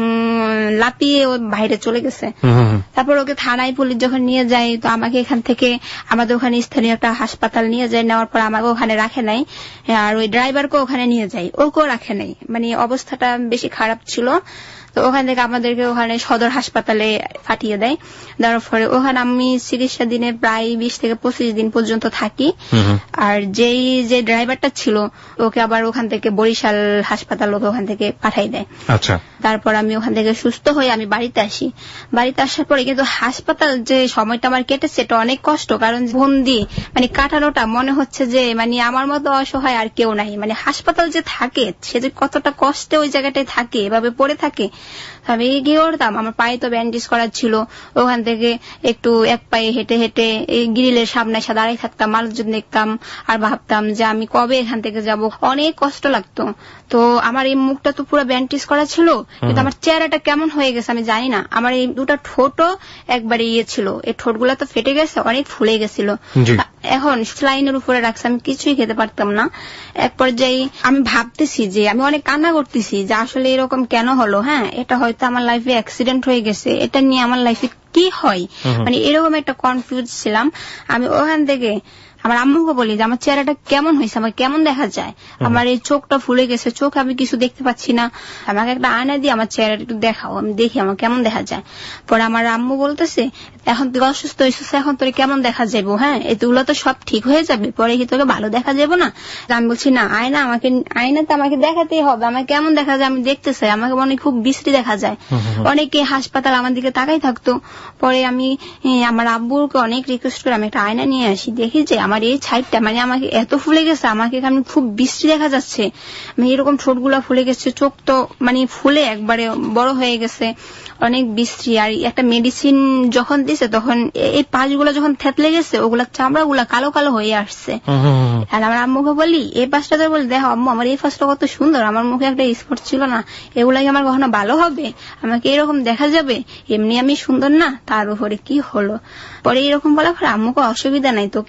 লাপিয়ে ও বাইরে চলে গেছে। তারপর ওকে থানায় পুলিশ যখন নিয়ে যায়, তো আমাকে এখান থেকে আমাদের ওখানে স্থানীয় একটা হাসপাতাল নিয়ে যায়। নেওয়ার পর আমাকে ওখানে রাখে নাই, আর ওই ড্রাইভারকে ওখানে নিয়ে যায়, ওকেও রাখে নাই, মানে অবস্থাটা বেশি খারাপ ছিল। তো ওখান থেকে আমাদেরকে ওখানে সদর হাসপাতালে পাঠিয়ে দেয়। দেওয়ার পরে ওখানে আমি চিকিৎসা দিনে প্রায় 20 থেকে 25 দিন পর্যন্ত থাকি। আর যে ড্রাইভারটা ছিল ওকে আবার ওখান থেকে বরিশাল হাসপাতাল ওকে ওখান থেকে পাঠাই দেয়। আচ্ছা, তারপর আমি ওখান থেকে সুস্থ হয়ে আমি বাড়িতে আসি। বাড়িতে আসার পরে কিন্তু হাসপাতাল যে সময়টা আমার কেটেছে এটা অনেক কষ্ট, কারণ বন্দি মানে কাটানোটা মনে হচ্ছে যে মানে আমার মতো অসহায় আর কেউ নাই। মানে হাসপাতাল যে থাকে সে যে কতটা কষ্টে ওই জায়গাটায় থাকে, এভাবে পড়ে থাকে। আমি গিয়ে করতাম, আমার পায়ে তো ব্যান্ডেজ করা ছিল, ওখান থেকে একটু এক পায়ে হেঁটে হেঁটে এই গ্রিলের সামনে এসে দাঁড়িয়ে থাকতাম, মানুষজন দেখতাম আর ভাবতাম যে আমি কবে এখান থেকে যাব। অনেক কষ্ট লাগতো। তো আমার এই মুখটা তো পুরো ব্যান্ডেজ করা ছিল, কিন্তু আমার চেহারাটা কেমন হয়ে গেছে আমি জানি না। আমার এই দুটা ঠোঁটও একবারে ইয়ে ছিল, এই ঠোঁটগুলো তো ফেটে গেছে, অনেক ফুলে গেছিল। এখন স্লাইনের উপরে রাখছে, আমি কিছুই খেতে পারতাম না। এক পর্যায়ে আমি ভাবতেছি যে আমি অনেক কান্না করতেছি যে আসলে এরকম কেন হলো। হ্যাঁ, এটা হয়তো আমার লাইফে অ্যাক্সিডেন্ট হয়ে গেছে, এটা নিয়ে আমার লাইফে কি হয়, মানে এরকম একটা কনফিউজ ছিলাম। আমি ওখান থেকে আমার আম্মুকে বলি যে আমার চেহারাটা কেমন হয়েছে, আমার কেমন দেখা যায়, আমার এই চোখটা ফুলে গেছে, চোখ আমি কিছু দেখতে পাচ্ছি না, আমাকে একটা আয়না দিয়ে আমার চেহারাটা একটু দেখাও, আমি দেখি আমার কেমন দেখা যায়। পরে আমার আম্মু বলতেছে এখন তুই অসুস্থ হয়েছিস, এখন তোর কেমন দেখা যাবো, হ্যাঁ এগুলো তো সব ঠিক হয়ে যাবে, পরে কি তোকে ভালো দেখা যাবো না। আমি বলছি না, আয়নাতে আমাকে দেখাতেই হবে, আমার কেমন দেখা যায় আমি দেখতে চাই, আমাকে মনে খুব বিশ্রী দেখা যায়। অনেকে হাসপাতাল আমার দিকে তাকাই থাকতো। পরে আমি আমার আব্বুকে অনেক রিকোয়েস্ট করে আমি একটা আয়না নিয়ে আসি, দেখি যে আমার এই সাইডটা মানে আমাকে এত ফুলে গেছে, আমাকে এখানে খুব বিশ্রী দেখা যাচ্ছে, মানে এরকম ঠোঁটগুলা ফুলে গেছে, চোখ তো মানে ফুলে একবারে বড় হয়ে গেছে, অনেক বিশ্রী। আর একটা মেডিসিন যখন দিছে তখন এই পাশগুলো যখন থেতলে গেছে ওগুলা চামড়াগুলা কালো কালো হয়ে আসছে। আর আমার আম্মুকে বলি এই পাশটা তো, বলি দেখো আম্মু আমার এই পাশটা কত সুন্দর, আমার মুখে একটা স্পট ছিল না, এগুলা কি আমার কখনো ভালো হবে, আমাকে এরকম দেখা যাবে, এমনি আমি সুন্দর না, তার উপরে কি হলো। পরে এরকম বলা পরে আম্মুকে অসুবিধা নাই, তোকে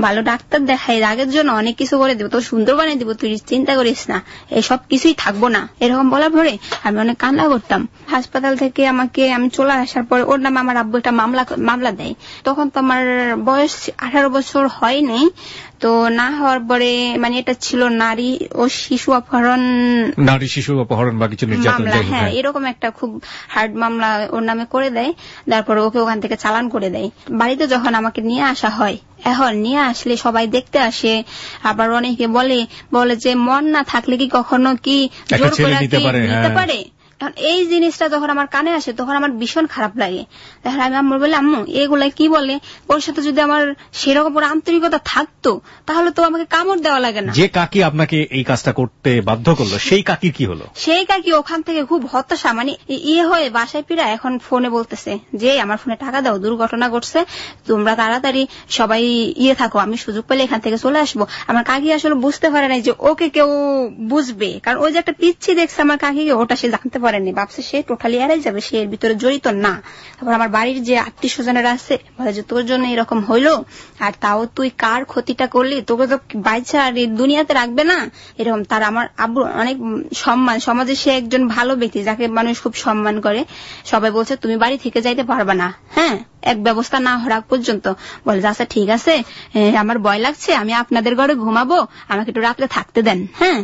ভালো ডাক্তার দেখাই, রাগের জন্য অনেক কিছু করে দিব, তো সুন্দর বানিয়ে দিব, তুই চিন্তা করিস না, এসব কিছুই থাকবো না। এরকম বলার পরে আমি অনেক কান্না করতাম। হাসপাতাল থেকে আমি চলে আসার পর ওর নামে আমার আব্বু একটা মামলা দেয়। তখন তো আমার বয়স 18 বছর হয়নি। তো না হওয়ার পরে মানে এটা ছিল নারী ও শিশু অপহরণ বা কিছু নির্যাতন, হ্যাঁ এরকম একটা খুব হার্ড মামলা ওর নামে করে দেয়। তারপর ওকে ওখান থেকে চালান করে দেয়। বাড়িতে যখন আমাকে নিয়ে আসা হয়, এখন নিয়ে আসলে সবাই দেখতে আসে, আবার অনেকে বলে যে মন না থাকলে কি কখনো কি জোর করে নিতে পারে। এখন এই জিনিসটা যখন আমার কানে আসে তখন আমার ভীষণ খারাপ লাগে। তাহলে আমি আম্মু বলে, আম্মু এগুলা কি বলে, ওর সাথে যদি আমার সেরকম আন্তরিকতা থাকতো তাহলে তো আমাকে কামড় দেওয়া লাগে না। যে কাকি আপনাকে এই কাজটা করতে বাধ্য করলো সেই কাকি কি হলো? সেই কাকি ওখান থেকে খুব হতাশা, মানে হয়ে বাসায় ফিরা এখন ফোনে বলতেছে যে আমার ফোনে টাকা দাও, দুর্ঘটনা ঘটছে, তোমরা তাড়াতাড়ি সবাই থাকো, আমি সুযোগ পেলে এখান থেকে চলে আসবো। আমার কাকি আসলে বুঝতে পারে নাই যে ওকে কেউ বুঝবে, কারণ ওই যে একটা পিচ্ছি দেখছে আমার কাকিকে, ওটা সে জানতে পারেনি, ভাবছে সে টোটালি এড়াই যাবে, সে এর ভিতরে জড়িত না। তারপর আমার বাড়ির যে আত্মীয় স্বজনেরা আছে বলে যে তোর জন্য এরকম হইলো, আর তাও তুই কার ক্ষতিটা করলি, তোকে তো বাইচা আর দুনিয়াতে রাখবে না, এরকম। তার আমার আব্বু অনেক সম্মান, সমাজে সে একজন ভালো ব্যক্তি যাকে মানুষ খুব সম্মান করে। সবাই বলছে তুমি বাড়ি থেকে যাইতে পারবা না, হ্যাঁ এক ব্যবস্থা না হওয়ার পর্যন্ত। বলে আচ্ছা ঠিক আছে, আমার ভয় লাগছে, আমি আপনাদের ঘরে ঘুমাবো, আমাকে একটু রাত্রে থাকতে দেন। হ্যাঁ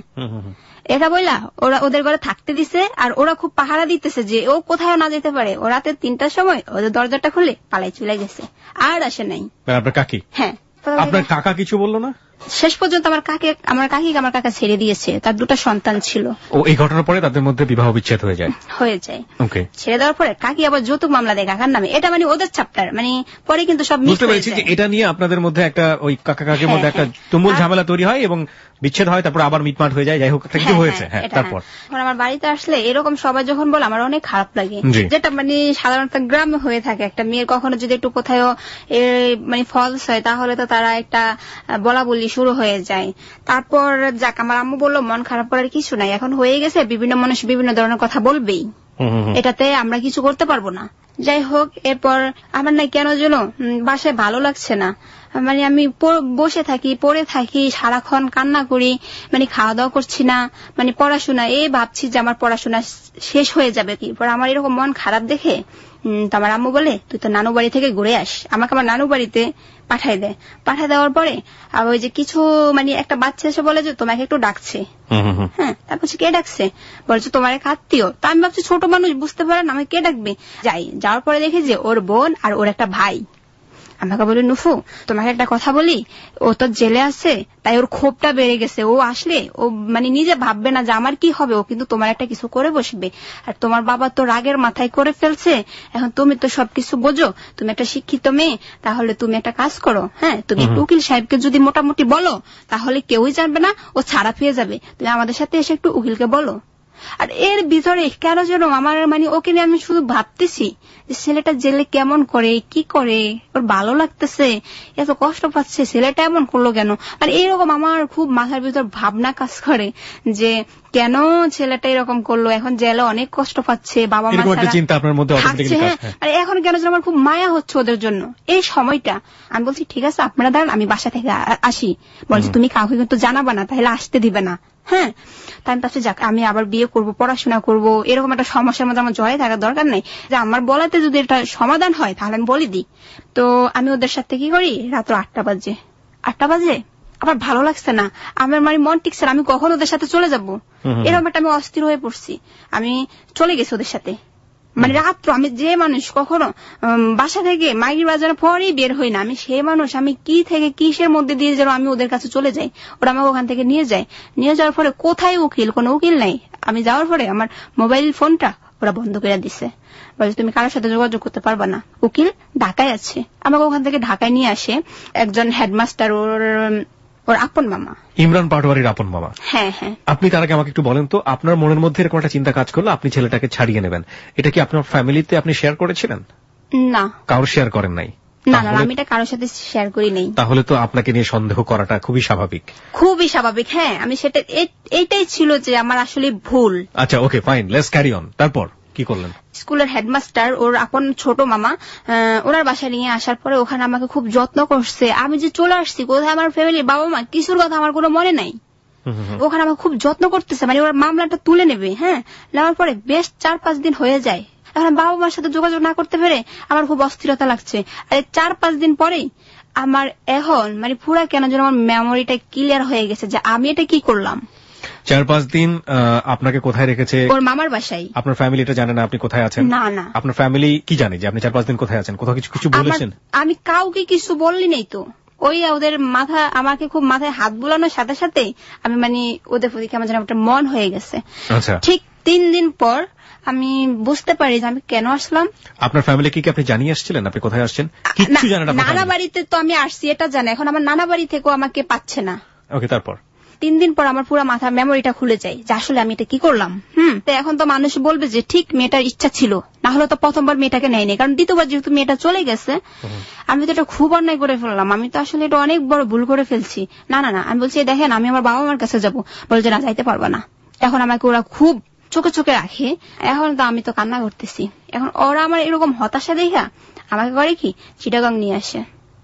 এটা বললা ওরা ওদের ঘরে থাকতে দিছে, আর ওরা খুব পাহারা দিতেছে যে ও কোথাও না যেতে পারে। ও রাতে 3টার সময় ওদের দরজাটা খুলে পালাই চলে গেছে, আর আসে নাই। আপনার কাকি? হ্যাঁ। আপনার কাকা কিছু বললো না? শেষ পর্যন্ত আমার কাকিকে আমার কাকা ছেড়ে দিয়েছে, তার 2টা সন্তান ছিল। ও এই ঘটনার পরে তাদের মধ্যে বিবাহ বিচ্ছেদ হয়ে যায়? ওকে। ছেড়ে দেওয়ার পরে কাকি আবার যৌতুক মামলা দেয় কাকার নামে। এটা মানে ওদের চ্যাপ্টার, মানে পরে কিন্তু সব বুঝতে পেরেছি যে এটা নিয়ে আপনাদের মধ্যে একটা ওই কাকা কাকির মধ্যে একটা তুমুল ঝামেলা তৈরি হয় এবং বিচ্ছেদ হয়, তারপর আবার মিটমাট হয়ে যায়, যাই হোক একটা কিছু হয়েছে। হ্যাঁ তারপর আমার বাড়িতে আসলে এরকম সবাই যখন বলে আমার অনেক খারাপ লাগে, যেটা মানে সাধারণত গ্রামে হয়ে থাকে। একটা মেয়ের কখনো যদি একটু কোথাও মানে ফলস হয় তাহলে তো তারা একটা বলা বলি শুরু হয়ে যায়। তারপর যাক আমার আম্মু বললো মন খারাপ করার কিছু নাই, এখন হয়ে গেছে, বিভিন্ন মানুষ বিভিন্ন ধরনের কথা বলবেই, এটাতে আমরা কিছু করতে পারবো না। যাই হোক এরপর আমার না কেন যেন বাসায় ভালো লাগছে না, মানে আমি বসে থাকি, পড়ে থাকি, সারাক্ষণ কান্না করি, মানে খাওয়া দাওয়া করছি না, মানে পড়াশোনা ভাবছি যে আমার পড়াশোনা শেষ হয়ে যাবে কি। পর আমার এরকম মন খারাপ দেখে তো আমার আম্মু বলে তুই তো নানু বাড়ি থেকে ঘুরে আস। আমাকে আমার নানু বাড়িতে পাঠাই দেওয়ার পরে আর ওই যে কিছু মানে একটা বাচ্চা এসে বলে যে তোমাকে একটু ডাকছে। হ্যাঁ তারপর কে ডাকছে, বলছে তোমার এক আত্মীয়। তো আমি ভাবছি ছোট মানুষ বুঝতে পারে না আমাকে কে ডাকবে। যাওয়ার পরে দেখি যে ওর বোন আর ওর একটা ভাই। আমাকে বলি নুফু তোমাকে একটা কথা বলি, ও তো জেলে আছে তাই ওর ক্ষোভটা বেড়ে গেছে, ও আসলে ও মানে নিজে ভাববে না যে আমার কি হবে, ও কিন্তু তোমার একটা কিছু করে বসবে। আর তোমার বাবা তো রাগের মাথায় করে ফেলছে, এখন তুমি তো সবকিছু বোঝো, তুমি একটা শিক্ষিত মেয়ে, তাহলে তুমি একটা কাজ করো, হ্যাঁ তুমি উকিল সাহেবকে যদি মোটামুটি বলো তাহলে কেউই জানবে না, ও ছাড়া পেয়ে যাবে, তুমি আমাদের সাথে এসে একটু উকিলকে বলো। আর এর ভিতরে কেন যেন আমার মানে ওকে নিয়ে আমি শুধু ভাবতেছি যে ছেলেটা জেলে কেমন করে, কি করে, ওর ভালো লাগতেছে, এত কষ্ট পাচ্ছে, ছেলেটা এমন করলো কেন, মানে এইরকম আমার খুব মাথার ভিতর ভাবনা কাজ করে যে কেন ছেলেটা এরকম করলো, এখন জেলে অনেক কষ্ট পাচ্ছে, বাবা মা থাকছে, হ্যাঁ আর এখন কেন যেন আমার খুব মায়া হচ্ছে ওদের জন্য। এই সময়টা আমি বলছি ঠিক আছে আপনারা দাঁড়ান আমি বাসা থেকে আসি। বলছি তুমি কাউকে কিন্তু জানাবা না, তাহলে আসতে দিবে না। হ্যাঁ তাই পাশে যাক আমি আবার বিয়ে করব, পড়াশোনা করব, এরকম একটা সমস্যার মধ্যে আমার জড়াই থাকার দরকার নেই, যে আমার বলাতে যদি এটা সমাধান হয় তাহলে আমি বলে দিই। তো আমি ওদের সাথে কি করি, রাত 8টা বাজে আমার ভালো লাগছে না, আমার মানে মন টিকছে না, আমি কখন ওদের সাথে চলে যাব, এরকম একটা আমি অস্থির হয়ে পড়ছি। আমি চলে গেছি ওদের সাথে, মানে রাত্র আমি যে মানুষ কখনো বাসা থেকে মাগরিব বাজানোর পরেই বের হই না, আমি সেই মানুষ, আমি কি থেকে কিসের মধ্যে দিয়ে যেন আমি ওদের কাছে চলে যাই, ওরা আমাকে ওখান থেকে নিয়ে যাওয়ার পরে কোথায় উকিল, কোনো উকিল নাই। আমি যাওয়ার পরে আমার মোবাইল ফোনটা ওরা বন্ধ করে দিছে, বলছে তুমি কারোর সাথে যোগাযোগ করতে পারবা না, উকিল ঢাকায় আছে। আমাকে ওখান থেকে ঢাকায় নিয়ে আসে একজন হেডমাস্টার, ওর আপন মামা, ইমরান পাটোয়ারির আপন মামা। হ্যাঁ হ্যাঁ। আপনি তার আগে আমাকে একটু বলেন তো, আপনার মনের মধ্যে এরকম একটা চিন্তা কাজ করলো আপনি ছেলেটাকে ছাড়িয়ে নেবেন, এটা কি আপনার ফ্যামিলিতে আপনি শেয়ার করেছিলেন? না, কারোর শেয়ার করেন নাই? না না আমি এটা কারোর সাথে শেয়ার করি নাই। তাহলে তো আপনাকে নিয়ে সন্দেহ করাটা খুবই স্বাভাবিক। হ্যাঁ আমি সেটা এইটাই ছিল যে আমার আসলে ভুল। আচ্ছা okay fine, let's carry on. তারপর কি করলেন? স্কুলের হেডমাস্টার ওর আপন ছোট মামা ওনার বাসায় নিয়ে আসার পরে ওখানে আমাকে খুব যত্ন করছে। আমি যে চলে আসছি, কোথায় আমার ফ্যামিলির বাবা মা কিছুর কথা আমার কোনো মনে নাই। ওখানে আমাকে খুব যত্ন করতেছে, মানে ওরা মামলাটা তুলে নেবে। হ্যাঁ, নেওয়ার পরে বেশ 4-5 দিন হয়ে যায়। এখন বাবা মার সাথে যোগাযোগ না করতে পেরে আমার খুব অস্থিরতা লাগছে। আর 4-5 দিন পরেই আমার এখন মানে পুরা কেন যেন আমার মেমোরিটা ক্লিয়ার হয়ে গেছে যে আমি এটা কি করলাম। 4-5 দিন আপনাকে কোথায় রেখেছে? ওর মামার বাসায়। আপনার ফ্যামিলিটা জানে না আপনি কোথায় আছেন? না না। আপনার ফ্যামিলি কি জানে যে আপনি 4-5 দিন কোথায় আছেন? কোথাও কিছু বলেছেন? আমি কাউকে কিছু বললি নেই তো। ওই ওদের মাথা আমাকে খুব মাথায় হাত বুলানোর সাথে সাথে আমি মানে ওদের প্রতি কেমন যেন একটা মন হয়ে গেছে। আচ্ছা, ঠিক 3 দিন পর আমি বুঝতে পারি যে আমি কেন আসলাম। আপনার ফ্যামিলি কি আপনি জানিয়ে আসছিলেন আপনি কোথায় আসছেন? কিছু জানেন না? নানা বাড়িতে তো আমি আসছি এটা জানে, এখন আমার নানা বাড়ি থেকেও আমাকে পাচ্ছে না। ওকে, তারপর 3 দিন পর আমার পুরো মাথার মেমোরিটা খুলে যায় যে আসলে আমি এটা কি করলাম। তো এখন তো মানুষ বলবে যে ঠিক মেয়েটার ইচ্ছা ছিল, না হলে তো প্রথমবার মেয়েটাকে নেয়নি, কারণ দ্বিতীয়বার যেহেতু মেয়েটা চলে গেছে আমি তো এটা খুব অন্যায় করে ফেললাম, আমি তো আসলে এটা অনেক বড় ভুল করে ফেলছি। না না না, আমি বলছি দেখেন আমি আমার বাবা মার কাছে যাবো, বলছে না যাইতে পারবা না। এখন আমাকে ওরা খুব চোখে চোখে রাখে। এখন তো আমি তো কান্না করতেছি। এখন ওরা আমার এরকম হতাশা দেখা আমাকে করে কি চিটাগাং নিয়ে আসে।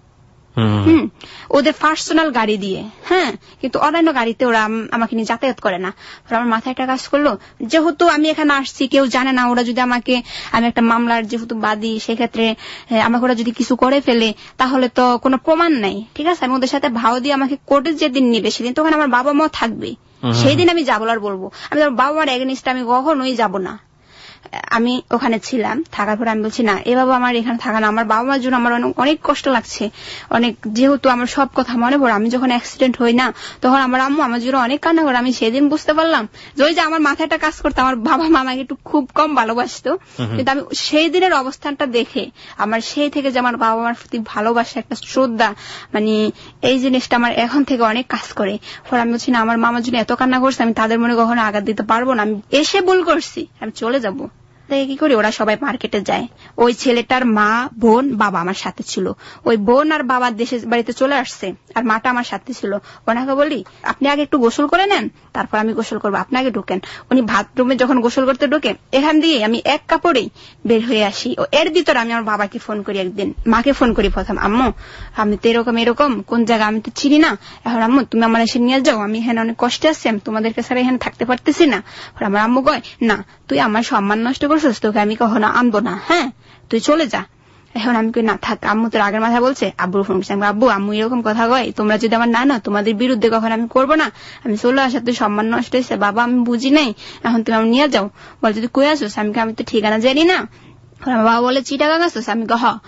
ওদের পার্সোনাল গাড়ি দিয়ে। হ্যাঁ, কিন্তু অন্যান্য গাড়িতে ওরা আমাকে নিয়ে যাতায়াত করে না। আমার মাথায় একটা কাজ করলো, যেহেতু আমি এখানে আসছি কেউ জানে না, ওরা যদি আমাকে, আমি একটা মামলার যেহেতু বাদী, সেক্ষেত্রে আমাকে ওরা যদি কিছু করে ফেলে তাহলে তো কোনো প্রমাণ নাই। ঠিক আছে, আমি ওদের সাথে ভাও দিয়ে আমাকে কোর্টে যেদিন নিবে সেদিন তো ওখানে আমার বাবা মা থাকবে, সেই দিন আমি যাবো আর বলবো। আমি বাবা মার এগেনিস্টে আমি কখনোই যাবো না। আমি ওখানে ছিলাম, থাকার পরে আমি বলছি না এভাবে আমার এখানে থাকা না, আমার বাবা মার জন্য আমার অনেক কষ্ট লাগছে অনেক, যেহেতু আমার সব কথা মনে পড়ে। আমি যখন অ্যাক্সিডেন্ট হই না তখন আমার আম্মু আমার জন্য অনেক কান্না করে। আমি সেদিন বুঝতে পারলাম যে ওই যে আমার মাথাটা কাজ করতো, আমার বাবা মা আমাকে একটু খুব কম ভালোবাসতো, কিন্তু আমি সেই দিনের অবস্থানটা দেখে আমার সেই থেকে যে আমার বাবা মার প্রতি ভালোবাসা, একটা শ্রদ্ধা, মানে এই জিনিসটা আমার এখন থেকে অনেক কাজ করে। পরে আমি বলছি না আমার মামার জন্য এত কান্না করছে, আমি তাদের মনে কখনো আঘাত দিতে পারবো না, আমি এসে ভুল করছি, আমি চলে যাবো। কি করি, ওরা সবাই মার্কেটে যায়। ওই ছেলেটার মা, বোন, বাবা আমার সাথে ছিল। ওই বোন আর বাবার দেশের বাড়িতে চলে আসছে, আর মাটা আমার সাথে ছিল। ওনাকে বলি আপনি আগে একটু গোসল করে নেন, তারপর আমি গোসল করবো, আপনি আগে ঢুকেন। উনি বাথরুমে যখন গোসল করতে ঢোকে, এখান দিয়ে আমি এক কাপড়েই বের হয়ে আসি। ও এর ভিতরে আমি আমার বাবাকে ফোন করি, একদিন মাকে ফোন করি প্রথম, আম্মু আমি তো এরকম কোন জায়গা আমি তো চিনি না, এখন আম্মু তুমি আমার এসে নিয়ে যাও, আমি এখানে অনেক কষ্টে আছি, আমি তোমাদেরকে ছাড়া এখানে থাকতে পারতেছি না। আমার আম্মু কয় না তুই আমার সম্মান নষ্ট করছিস, তোকে আমি কখনো আনবো না, হ্যাঁ তুই চলে যা। এখন আমি কই না থাক, আম্মু তোর আগের মাথা বলছে। আব্বুর ফোন করছে, আব্বু আম্মু এরকম কথা কয়, তোমরা যদি আমার না তোমাদের বিরুদ্ধে কখন আমি করবো না, আমি চলে আসা, তুই সম্মান নষ্ট হয়েছে, বাবা আমি বুঝি নাই, এখন তুমি আমার নিয়ে যাও। বল যদি কই আসোস, আমি তো ঠিকানা জানি না। আমার বাবা বলে চিটাগাং আসোস, আমি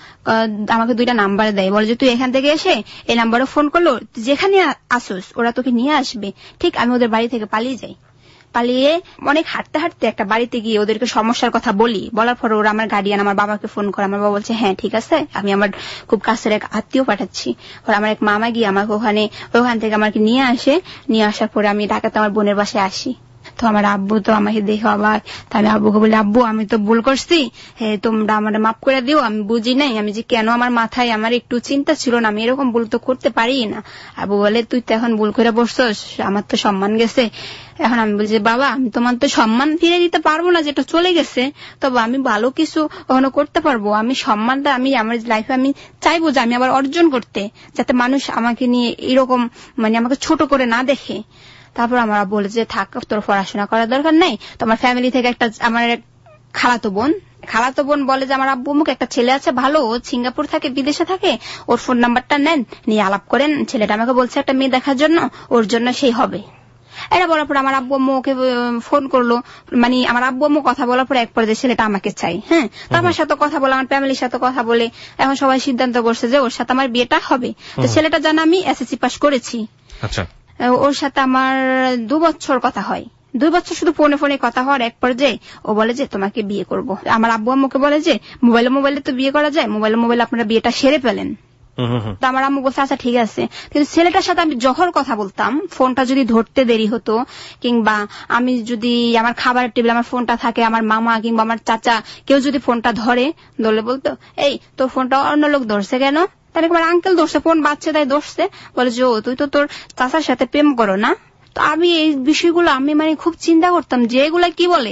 আমাকে 2টা নাম্বার দেয়, বলে যে তুই এখান থেকে এসে এই নাম্বারে ফোন করলো, যেখানে আসোস ওরা তোকে নিয়ে আসবে। ঠিক আমি ওদের বাড়ি থেকে পালিয়ে যাই। পালিয়ে অনেক হাঁটতে হাঁটতে একটা বাড়িতে গিয়ে ওদেরকে সমস্যার কথা বলি, বলার পর ওরা আমার গার্ডিয়ান আমার বাবাকে ফোন করে। আমার বাবা বলছে হ্যাঁ ঠিক আছে, আমি আমার খুব কাছের এক আত্মীয় পাঠাচ্ছি। ওরা আমার এক মামা গিয়ে আমাকে ওখান থেকে আমাকে নিয়ে আসে। নিয়ে আসার পরে আমি ঢাকাতে আমার বোনের বাসায় আসি। তো আমার আব্বু তো আমাকে দেখে অবাক। আমি আব্বুকে বলি আব্বু আমি তো ভুল করছি, তোমরা আমার মাফ করে দিও, আমি বুঝি নাই, আমি যে কেন আমার মাথায় আমার একটু চিন্তা ছিল না, আমি এরকম ভুল তো করতে পারি না। আব্বু বলে তুই তো এখন ভুল করে বসছস, আমার তো সম্মান গেছে। এখন আমি বলছি বাবা আমি তোমার তো সম্মান ফিরে দিতে পারবো না, যেটা চলে গেছে, তবে আমি ভালো কিছু কখনো করতে পারবো। আমি সম্মানটা আমি আমার লাইফে আমি চাইবো যে আমি আবার অর্জন করতে, যাতে মানুষ আমাকে নিয়ে এরকম মানে আমাকে ছোট করে না দেখে। তারপর আমরা বলে যে থাক তোর পড়াশোনা করার দরকার নেই, তোমার ফ্যামিলি থেকে একটা আমার খালাতো বোন বলে যে আমার আব্বু মুখ একটা ছেলে আছে ভালো, ও সিঙ্গাপুর থাকে, বিদেশে থাকে, ওর ফোন নাম্বারটা নেন, নিয়ে আলাপ করেন, ছেলেটা আমাকে বলছে একটা মেয়ে দেখার জন্য, ওর জন্য সেই হবে। এটা বলার পর আমার আব্বু আম্মু ওকে ফোন করলো, মানে আমার আব্বু আম্মু কথা বলার পর এক পর্যায়ে ছেলেটা আমাকে চাই। হ্যাঁ, তো আমার সাথে কথা বলে, আমার ফ্যামিলির সাথে কথা বলে এখন সবাই সিদ্ধান্ত করছে যে ওর সাথে আমার বিয়েটা হবে। তো ছেলেটা জানা আমি এসএসসি পাস করেছি। আচ্ছা, ওর সাথে আমার 2 বছর কথা হয়, 2 বছর শুধু ফোনে কথা হওয়ার এক পর্যায়ে ও বলে যে তোমাকে বিয়ে করব। আমার আব্বু আম্মুকে বলে যে মোবাইলে তো বিয়ে করা যায়, মোবাইলে আপনারা বিয়েটা সেরে ফেলেন। তো আমার আম্মু বলছে আচ্ছা ঠিক আছে। কিন্তু ছেলেটার সাথে আমি যখন কথা বলতাম, ফোনটা যদি ধরতে দেরি হতো, কিংবা আমি যদি আমার খাবারের টেবিলে আমার ফোনটা থাকে, আমার মামা কিংবা আমার চাচা কেউ যদি ফোনটা ধরলে বলতো এই তোর ফোনটা অন্য লোক ধরছে কেন, তাহলে আমার আঙ্কেল ধরছে, ফোন বাচ্চা তাই ধরছে। বলে যে তুই তো তোর চাচার সাথে প্রেম করো না। তো আমি এই বিষয়গুলো আমি মানে খুব চিন্তা করতাম যে এগুলা কি বলে।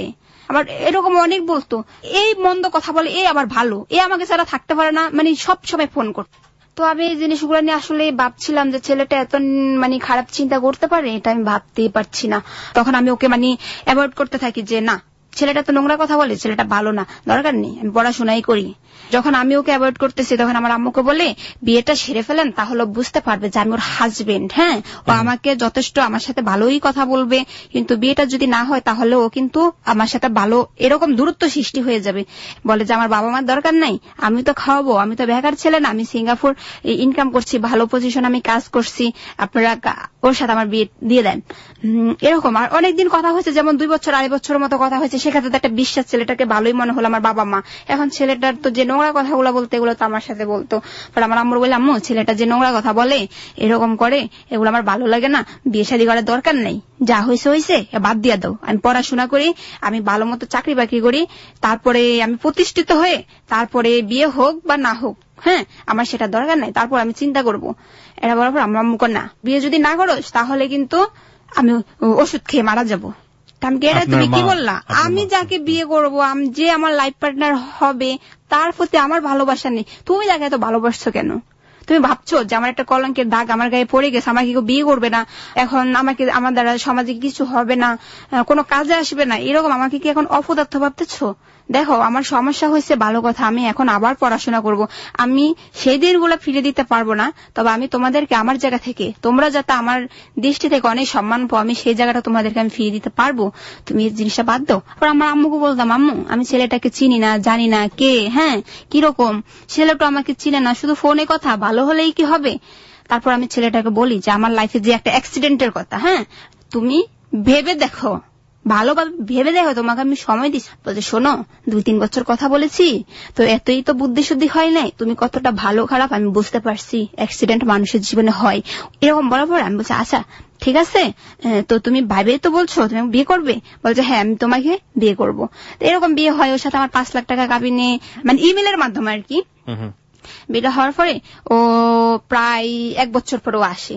আমার এরকম অনেক বলতো, এই মন্দ কথা বলে, এই আবার ভালো, এ আমাকে ছাড়া থাকতে পারে না, মানে সব সময় ফোন করতো। তো আমি এই জিনিসগুলো নিয়ে আসলে ভাবছিলাম যে ছেলেটা এত মানে খারাপ চিন্তা করতে পারে, এটা আমি ভাবতেই পারছি না। তখন আমি ওকে মানে অ্যাভয়েড করতে থাকি যে না, ছেলেটা তো নোংরা কথা বলে, ছেলেটা ভালো না, দরকার নেই, আমি পড়াশোনাই করি। যখন আমি ওকে অ্যাভয়েড করতেছি তখন আমার আম্মুকে বলে বিয়েটা সেরে ফেলেন, তাহলে বুঝতে পারবে যে আমি ওর হাজবেন্ড। হ্যাঁ, ও আমাকে যথেষ্ট আমার সাথে ভালোই কথা বলবে, কিন্তু বিয়েটা যদি না হয় তাহলে ও কিন্তু আমার সাথে ভালো এরকম দূরত্ব সৃষ্টি হয়ে যাবে। বলে যে আমার বাবা মার দরকার নাই, আমি তো খাওয়াবো, আমি তো বেকার ছেলে না, আমি সিঙ্গাপুর ইনকাম করছি, ভালো পজিশন আমি কাজ করছি, আপনারা ওর সাথে আমার বিয়ে দিয়ে দেন। এরকম আর অনেকদিন কথা হয়েছে, যেমন 2 বছর 2.5 বছরের মতো কথা হয়েছে। সেক্ষেত্রে একটা বিশ্বাস, ছেলেটাকে ভালোই মনে হলো আমার বাবা মা। এখন ছেলেটার তো যে নোংরা কথাগুলো বলতে, এগুলো তো আমার সাথে বলতো। পরে আমার আম্মুর বললাম, আম্মু ছেলেটা যে নোংরা কথা বলে, এরকম করে, এগুলো আমার ভালো লাগে না, বিয়ে শাদী করার দরকার নেই, যা হয়েছে হয়েছে, বাদ দিয়া দাও, আমি পড়াশোনা করি, আমি ভালো মতো চাকরি বাকরি করি, তারপরে আমি প্রতিষ্ঠিত হয়ে তারপরে বিয়ে হোক বা না হোক, হ্যাঁ আমার সেটা দরকার নাই, তারপর আমি চিন্তা করব। এটা বলার পর আমার আম্মু না, বিয়ে যদি না করোস তাহলে কিন্তু আমি ওষুধ খেয়ে মারা যাবো। আমি এটা তুমি কি বললা, আমি যাকে বিয়ে করবো, আমি যে আমার লাইফ পার্টনার হবে, তার প্রতি আমার ভালোবাসা নেই, তুমি যাকে এত ভালোবাসছো কেন? তুমি ভাবছো যে আমার একটা কলঙ্কের দাগ আমার গায়ে পড়ে গেছে, আমাকে কেউ বিয়ে করবে না, এখন আমাকে আমার দ্বারা সমাজে কিছু হবে না, কোনো কাজে আসবে না, এরকম আমাকে কি এখন অপদার্থ ভাবতেছো? দেখো আমার সমস্যা হয়েছে, ভালো কথা, আমি এখন আবার পড়াশোনা করব, আমি সেই দিনগুলো ফিরে দিতে পারবো না, তবে আমি তোমাদেরকে আমার জায়গা থেকে, তোমরা যাতে আমার দৃষ্টি থেকে অনেক সম্মান পাও, আমি সেই জায়গাটা তোমাদেরকে আমি ফিরে দিতে পারবো, তুমি এই জিনিসটা বাদ দাও। আর আমার আম্মুকে বলতাম, আম্মু আমি ছেলেটাকে চিনি না, জানি না কে, হ্যাঁ কিরকম, ছেলেটা আমাকে চিনে না, শুধু ফোনে কথা, ভালো হলেই কি হবে? তারপর আমি ছেলেটাকে বলি যে আমার লাইফে যে একটা অ্যাক্সিডেন্টের কথা, হ্যাঁ তুমি ভেবে দেখো, ভালোভাবে ভেবে দেখো, তোমাকে আমি সময় দিচ্ছি। বলছে শোনো, 2-3 বছর কথা বলেছি তো এতই তো বুদ্ধি শুদ্ধি হয় নাই, তুমি কতটা ভালো খারাপ আমি বুঝতে পারছি, অ্যাক্সিডেন্ট মানুষের জীবনে হয়, এরকম বলার পর আমি বলছি আচ্ছা ঠিক আছে, তো তুমি ভাইবে তো বলছো তুমি বিয়ে করবে? বলছে হ্যাঁ আমি তোমাকে বিয়ে করব। এরকম বিয়ে হয়, ওর সাথে আমার 5 লাখ টাকা কাবিনে, মানে ইমেলের মাধ্যমে আর কি। বিয়েটা হওয়ার পরে ও প্রায় 1 বছর পরেও আসে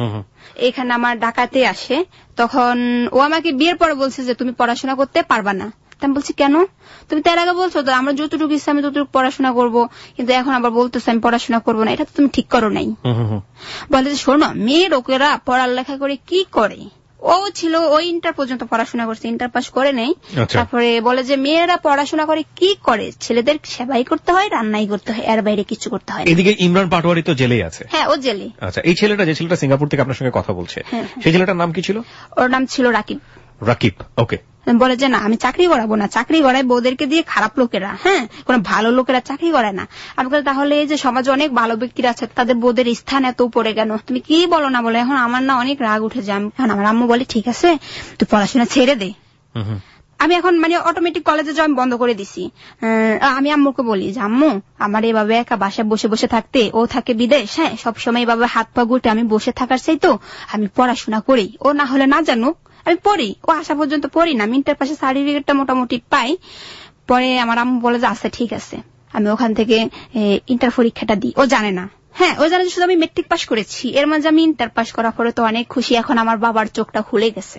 এখানে আমার ঢাকাতে আসে। তখন ও আমাকে বিয়ের পরে বলছে যে তুমি পড়াশোনা করতে পারবা না। আমি বলছি কেন? তুমি তার আগে বলছো তো আমরা যতটুকু ইচ্ছা আমি ততটুকু পড়াশোনা করব, কিন্তু এখন আবার বলতেছো আমি পড়াশোনা করবো না, এটা তো তুমি ঠিক করো নাই। বলে যে শোনো, মেয়ে লোকেরা পড়ালেখা করে কি করে, ও ছিল ওই ইন্টার পর্যন্ত পড়াশোনা করছে, ইন্টার পাস করে নেই। তারপরে বলে যে মেয়েরা পড়াশোনা করে কি করে, ছেলেদের সেবাই করতে হয়, রান্নাই করতে হয়, এর বাইরে কিছু করতে হয়। এদিকে ইমরান পাটোয়ারি তো জেলেই আছে। হ্যাঁ ও জেলে। আচ্ছা, এই ছেলেটা, যে ছেলেটা সিঙ্গাপুর থেকে আপনার সঙ্গে কথা বলছে, সেই ছেলেটার নাম কি ছিল? ওর নাম ছিল রাকিব। রাকিব, ওকে। বলে যে না আমি চাকরি করাবো না, চাকরি করায় বউদেরকে দিয়ে খারাপ লোকেরা, হ্যাঁ কোন ভালো লোকেরা চাকরি করায় না। আমি বলি তাহলে এই যে সমাজে অনেক ভালো ব্যক্তিরা আছে, তাদের বউদের স্থান এত উপরে কেন, তুমি কি বলো না বলে। এখন আমার না অনেক রাগ উঠে যায়। এখন আমার আম্মু বলে ঠিক আছে তুই পড়াশোনা ছেড়ে দে। আমি এখন মানে অটোমেটিক কলেজে জয়েন বন্ধ করে দিছি। আমি আম্মুকে বলি যে আম্মু আমার এভাবে একা বাসায় বসে বসে থাকতে, ও থাকে বিদেশ, হ্যাঁ সবসময় এভাবে হাত পা গুটে আমি বসে থাকার চাই, তো আমি পড়াশোনা করি, ও না হলে না জানুক আমি পড়ি, ও আসা পর্যন্ত পড়ি না, আমি ইন্টার পাশে সার্টিফিকেটটা মোটামুটি পাই। পরে আমার আম্মু বলে যে আচ্ছা ঠিক আছে, আমি ওখান থেকে ইন্টার পরীক্ষাটা দিই। ও জানে না, হ্যাঁ ও জানে শুধু আমি মেট্রিক পাস করেছি, এর মাঝে আমি ইন্টার পাস করার পরে তো অনেক খুশি, এখন আমার বাবার চোখটা খুলে গেছে।